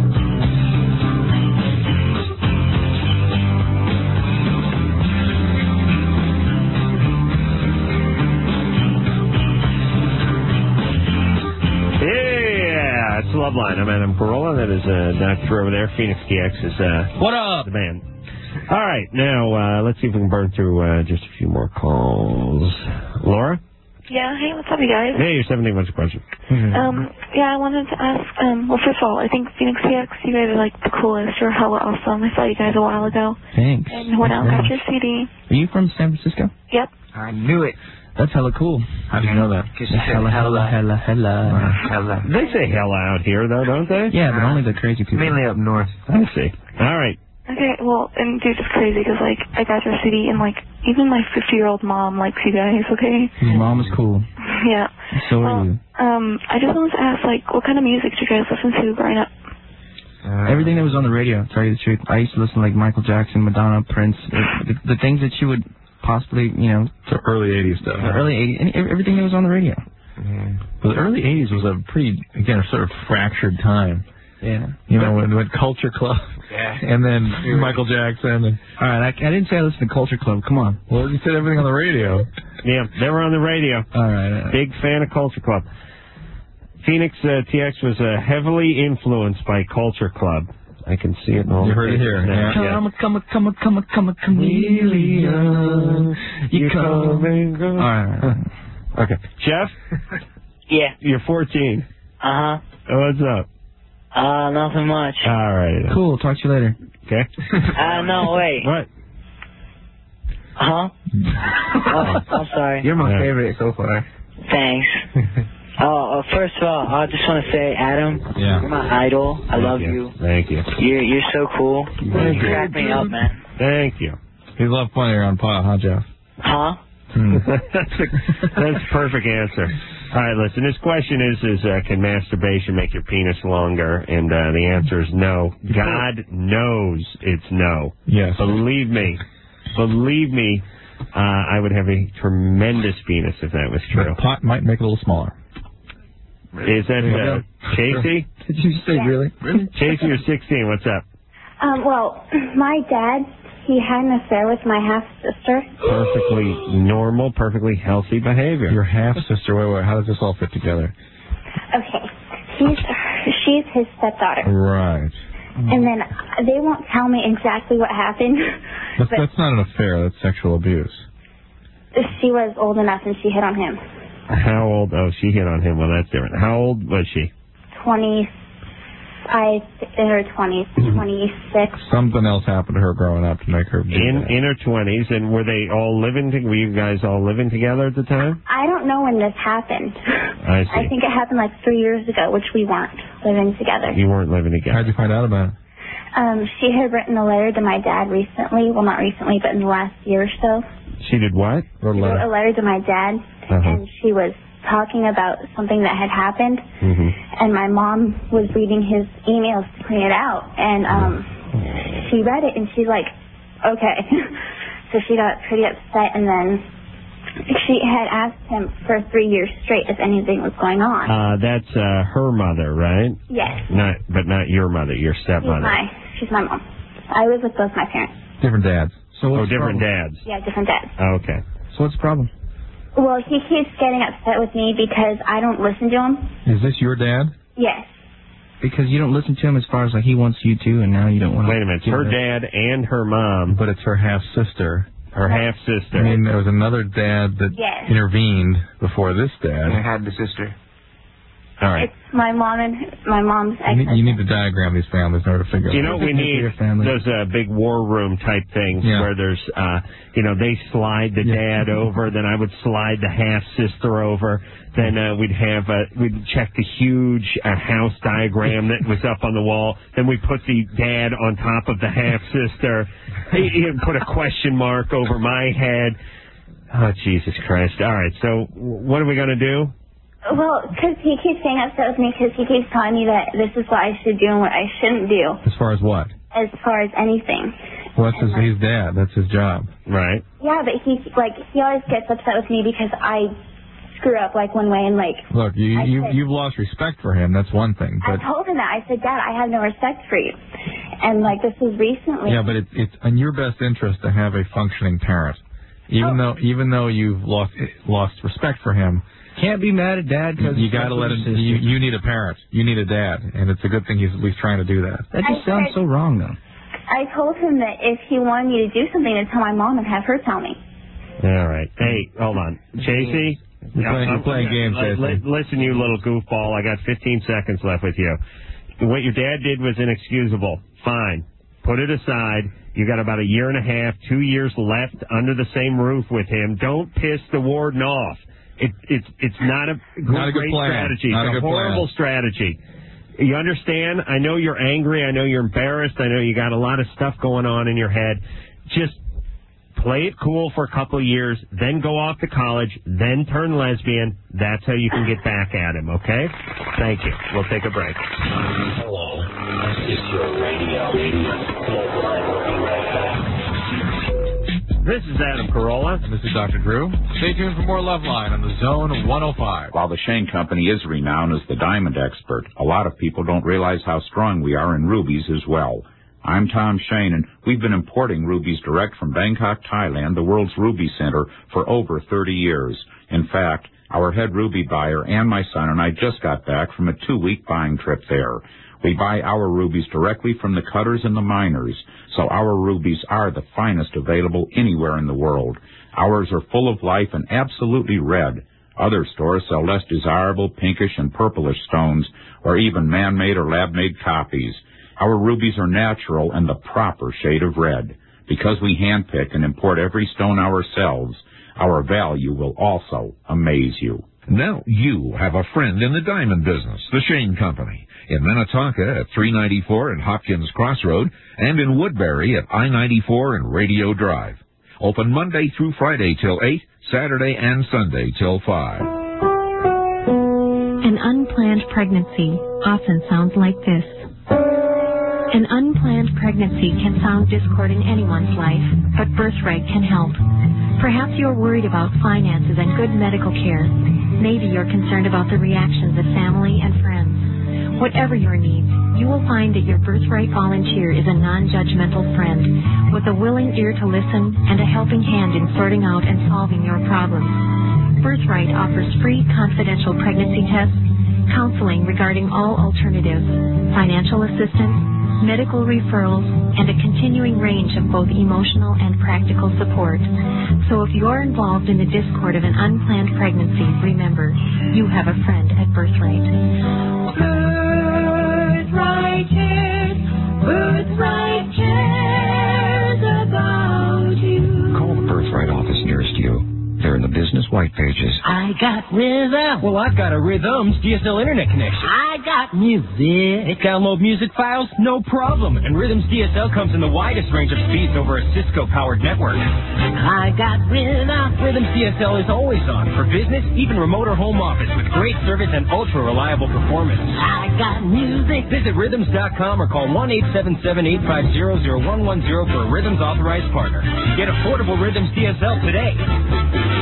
Yeah, it's Loveline. I'm Adam Carolla. That is uh, Doctor over there. Phoenix T X is uh, what up? The man. All right, now uh, let's see if we can burn through uh, just a few more calls. Laura? Yeah, hey, what's up, you guys? Hey, you're seventeen. What's your question? Mm-hmm. Um, yeah, I wanted to ask, um, well, first of all, I think Phoenix T X, you guys are, like, the coolest. You're hella awesome. I saw you guys a while ago. Thanks. And went out and got your C D. Are you from San Francisco? Yep. I knew it. That's hella cool. How do you know that? Hella, hella, hella, hella. Hella. They say hella out here, though, don't they? Yeah, but only the crazy people. Mainly up north. I see. All right. Okay, well, and dude, it's crazy because, like, I got your C D and, like, even my fifty-year-old mom likes you guys, okay? Your mom is cool. Yeah. So well, are you. Um, I just wanted to ask, like, what kind of music did you guys listen to growing up? Uh, Everything that was on the radio, to tell you the truth. I used to listen to, like, Michael Jackson, Madonna, Prince, the, the things that you would possibly, you know... The early eighties stuff. The early eighties, any, everything that was on the radio. Mm-hmm. Well, the early eighties was a pretty, again, a sort of fractured time. Yeah. You know, when, when Culture Club, yeah. and then Michael Jackson. And, all right, I, I didn't say I listened to Culture Club. Come on. Well, you said everything on the radio. Yeah, they were on the radio. All right. All right. Big fan of Culture Club. Phoenix uh, T X was uh, heavily influenced by Culture Club. I can see it all. You heard it here. Yeah. Come, come, come, come, come, come, chameleon. You come and go. All right. All right. Okay. Jeff? Yeah. You're fourteen. Uh-huh. What's up? Uh, nothing much. All right. Cool. Talk to you later. Okay. uh, no, wait. What? Huh? Oh, I'm sorry. You're my yeah. favorite so far. Thanks. Oh, uh, first of all, I just want to say, Adam, yeah. you're my idol. I Thank love you. you. Thank you. You're you're so cool. Thank you crack me up, man. Thank you. He's a lot funnier on pot, huh, Jeff? Huh? Hmm. that's a that's a perfect answer. All right, listen. This question is: is uh, can masturbation make your penis longer? And uh, the answer is no. God knows it's no. Yes. Believe me. Believe me. Uh, I would have a tremendous penis if that was true. But pot might make it a little smaller. Is that uh, Chasey? Did you say yeah. really? Really? Chasey, you're sixteen. What's up? Um, well, my dad, he had an affair with my half-sister. Perfectly normal, perfectly healthy behavior. Your half-sister, wait, wait, how does this all fit together? Okay. She's, she's his stepdaughter. Right. And then they won't tell me exactly what happened. That's, that's not an affair, that's sexual abuse. She was old enough and she hit on him. How old? Oh, she hit on him. Well, that's different. How old was she? twenty. I in her twenties, twenty-six. Something else happened to her growing up to make her be in that. in her twenties. And were they all living? To, were you guys all living together at the time? I don't know when this happened. I see. I think it happened like three years ago, which we weren't living together. You weren't living together. How'd you find out about it? Um, she had written a letter to my dad recently. Well, not recently, but in the last year or so. She did what? Wrote she a letter. wrote a letter to my dad, uh-huh. and she was talking about something that had happened. Mm-hmm. And my mom was reading his emails to clean it out, and um, she read it, and she's like, okay. So she got pretty upset, and then she had asked him for three years straight if anything was going on. Uh, that's uh, her mother, right? Yes. Not, but not your mother, your stepmother. She's my, she's my mom. I was with both my parents. Different dads. So oh, what's different the problem? dads. Yeah, different dads. Oh, okay. So what's the problem? Well, he keeps getting upset with me because I don't listen to him. Is this your dad? Yes. because you don't listen to him as far as like he wants you to, and now you don't want to. Wait a minute, it's her dad and her mom, but it's her half sister. Her half sister. I mean, there was another dad that Yes. intervened before this dad. I had the sister. All right. It's my mom and my mom's You need, ex. you need to diagram these families in order to figure out. You know, we need those uh, big war room type things Yeah. where there's, uh, you know, they slide the dad over, then I would slide the half sister over, then uh, we'd have, uh, we'd check the huge uh, house diagram that was up on the wall, then we put the dad on top of the half sister, and put a question mark over my head. Oh, Jesus Christ. All right, so what are we going to do? Well, because he keeps staying upset with me because he keeps telling me that this is what I should do and what I shouldn't do As far as what? as far as anything. Well, that's his, his dad. That's his job. Right. Yeah, but he like he always gets upset with me because I screw up like one way and like Look, you, I you, said- you've lost respect for him. That's one thing. I But told him that. I said, Dad, I have no respect for you. And like this was recently. yeah, but it's it's in your best interest to have a functioning parent, even though even though you've lost lost respect for him. Can't be mad at Dad because You got to let him. You, you need a parent. You need a dad, and it's a good thing he's at least trying to do that. That just I sounds said- so wrong, though. I told him that if he wanted me to do something, to tell my mom and have her tell me. All right. Hey, hold on. Chasey? You're playing- you're playing games, Li- li- Chasey. Listen, you little goofball. I got fifteen seconds left with you. What your dad did was inexcusable. Fine. Put it aside. You got about a year and a half, two years left under the same roof with him. Don't piss the warden off. It, it's it's not a good, Not a good great plan. strategy. Not a it's a good horrible plan. strategy. You understand? I know you're angry. I know you're embarrassed. I know you got a lot of stuff going on in your head. Just play it cool for a couple of years, then go off to college, then turn lesbian. That's how you can get back at him, okay? Thank you. We'll take a break. Hello. This is your radio. We'll be right back. This is Adam Carolla. This is Doctor Drew. Stay tuned for more Love Line on the Zone one oh five. While the Shane Company is renowned as the diamond expert, a lot of people don't realize how strong we are in rubies as well. I'm Tom Shane, and we've been importing rubies direct from Bangkok, Thailand, the world's ruby center, for over thirty years. In fact, our head ruby buyer and my son and I just got back from a two-week buying trip there. We buy our rubies directly from the cutters and the miners, so our rubies are the finest available anywhere in the world. Ours are full of life and absolutely red. Other stores sell less desirable pinkish and purplish stones, or even man-made or lab-made copies. Our rubies are natural and the proper shade of red. Because we handpick and import every stone ourselves, our value will also amaze you. Now you have a friend in the diamond business, the Shane Company, in Minnetonka at three ninety-four and Hopkins Crossroad, and in Woodbury at I ninety-four and Radio Drive. Open Monday through Friday till eight, Saturday and Sunday till five. An unplanned pregnancy often sounds like this. An unplanned pregnancy can sound discord in anyone's life, but Birthright can help. Perhaps you're worried about finances and good medical care. Maybe you're concerned about the reactions of family and friends. Whatever your needs, you will find that your Birthright volunteer is a non-judgmental friend with a willing ear to listen and a helping hand in sorting out and solving your problems. Birthright offers free confidential pregnancy tests, counseling regarding all alternatives, financial assistance, medical referrals, and a continuing range of both emotional and practical support. So if you're involved in the discord of an unplanned pregnancy, remember, you have a friend at Birthright. Birthright cares. Birthright cares about you. Call the Birthright office nearest you. They're in the business white pages. I got rhythm. Well, I've got a Rhythms D S L internet connection. I got music. Download music files? No problem. And Rhythms D S L comes in the widest range of speeds over a Cisco-powered network. I got rhythm. Rhythms D S L is always on for business, even remote or home office, with great service and ultra-reliable performance. I got music. Visit rhythms dot com or call one eight seven seven, eight five zero, zero one one zero for a Rhythms authorized partner. Get affordable Rhythms D S L today.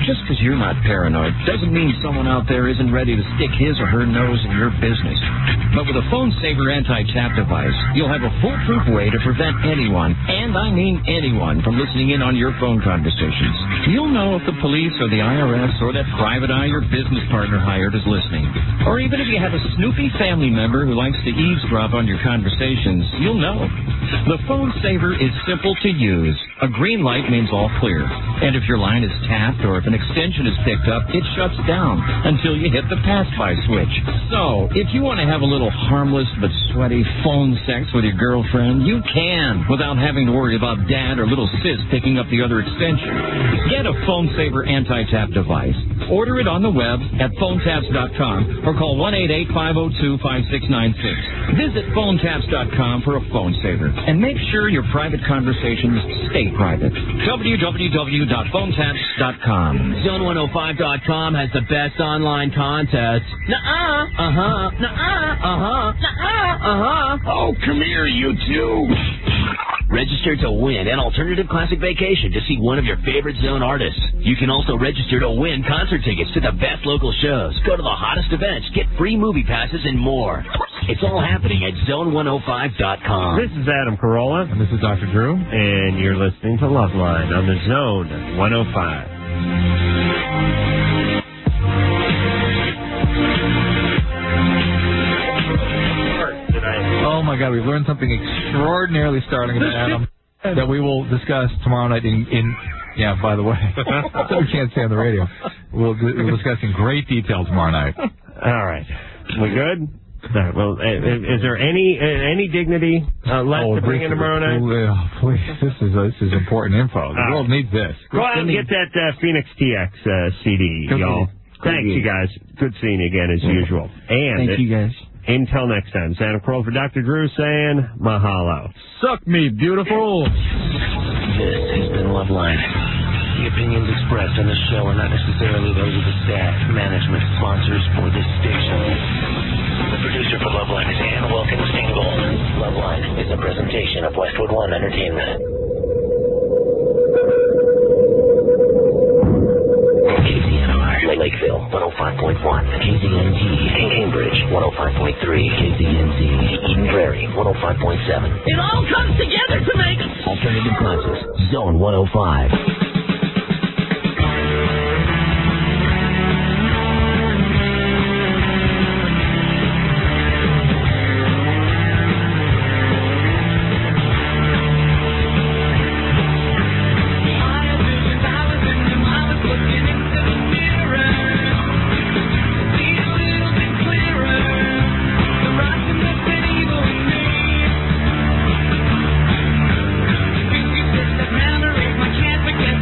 Just because you're not paranoid doesn't mean someone out there isn't ready to stick his or her nose in your business. But with a Phone Saver anti-tap device, you'll have a foolproof way to prevent anyone, and I mean anyone, from listening in on your phone conversations. You'll know if the police or the I R S or that private eye your business partner hired is listening. Or even if you have a snoopy family member who likes to eavesdrop on your conversations, you'll know. The Phone Saver is simple to use. A green light means all clear. And if your line is tapped or if an extension is picked up, it shuts down until you hit the pass-by switch. So, if you want to have a little harmless but sweaty phone sex with your girlfriend, you can, without having to worry about dad or little sis picking up the other extension. Get a Phone Saver anti-tap device. Order it on the web at phone taps dot com or call one eight eight, five oh two, five six nine six. Visit phone taps dot com for a phone saver. And make sure your private conversations stay private. w w w dot phone taps dot com. Zone one oh five dot com has the best online contest. Nuh-uh, uh-huh, nuh-uh, uh-huh, nuh-uh, uh-huh. Oh, come here, you two. Register to win an alternative classic vacation to see one of your favorite Zone artists. You can also register to win concert tickets to the best local shows, go to the hottest events, get free movie passes, and more. It's all happening at zone one oh five dot com. This is Adam Carolla. And this is Doctor Drew. And you're listening to Loveline on the Zone one oh five. Oh my God, we've learned something extraordinarily startling about Adam that we will discuss tomorrow night in, in yeah, by the way, we can't say on the radio. We'll, we'll discuss in great detail tomorrow night. All right. We good? All right, well, is there any any dignity uh, left oh, to bring in tomorrow night? Oh, please, this is uh, this is important info. The uh, world needs this. Go out and get that uh, Phoenix T X uh, C D, Good y'all. Good Thanks, you guys. Good seeing you again, as yeah. usual. And Thank you, guys. Until next time, Santa Cruz for Doctor Drew saying mahalo. Suck me, beautiful. This has been Loveline. The opinions expressed on this show are not necessarily those of the staff, management, sponsors, or this station. The producer for Loveline is Ann Wilkins Dingle. Loveline is a presentation of Westwood One Entertainment. K Z N R, Lakeville, one oh five point one. K Z N G, Cambridge, one oh five point three. K Z N Z, Eden Prairie, one oh five point seven. It all comes together to make Alternative Classics, Zone one oh five. Memories, I can't forget.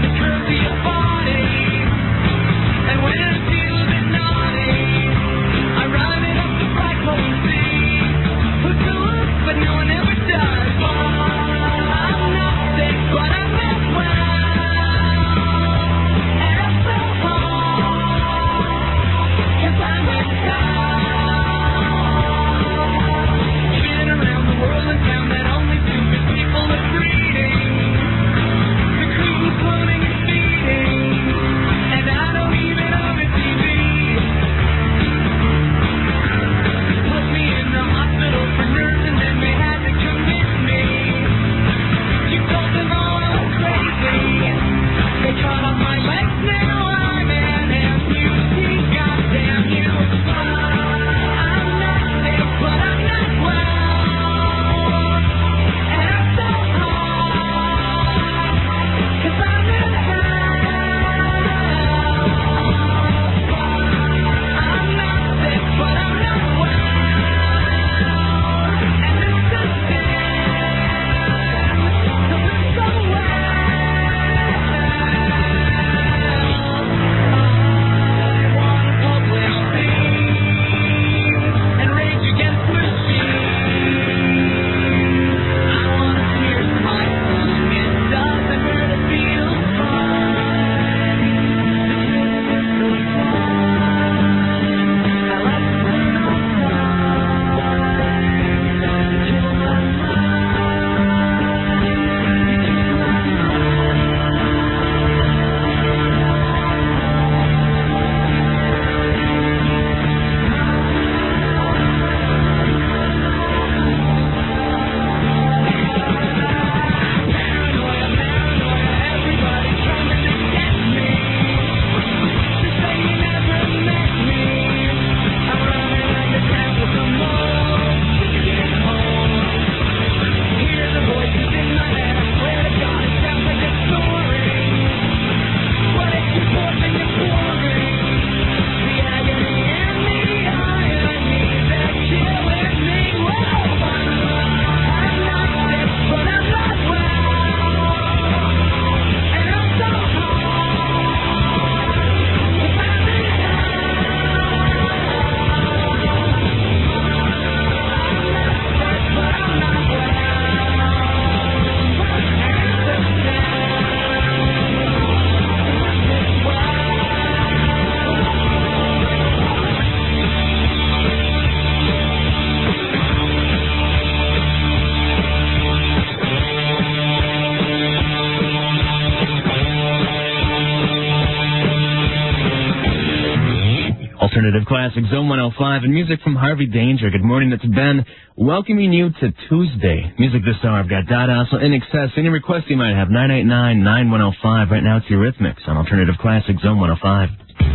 Alternative Classic Zone one oh five and music from Harvey Danger. Good morning, it's Ben welcoming you to Tuesday. Music this hour, I've got Dot Ossel, In Excess. Any requests you might have, nine eight nine, nine one oh five. Right now it's Eurythmics on Alternative Classic Zone one oh five.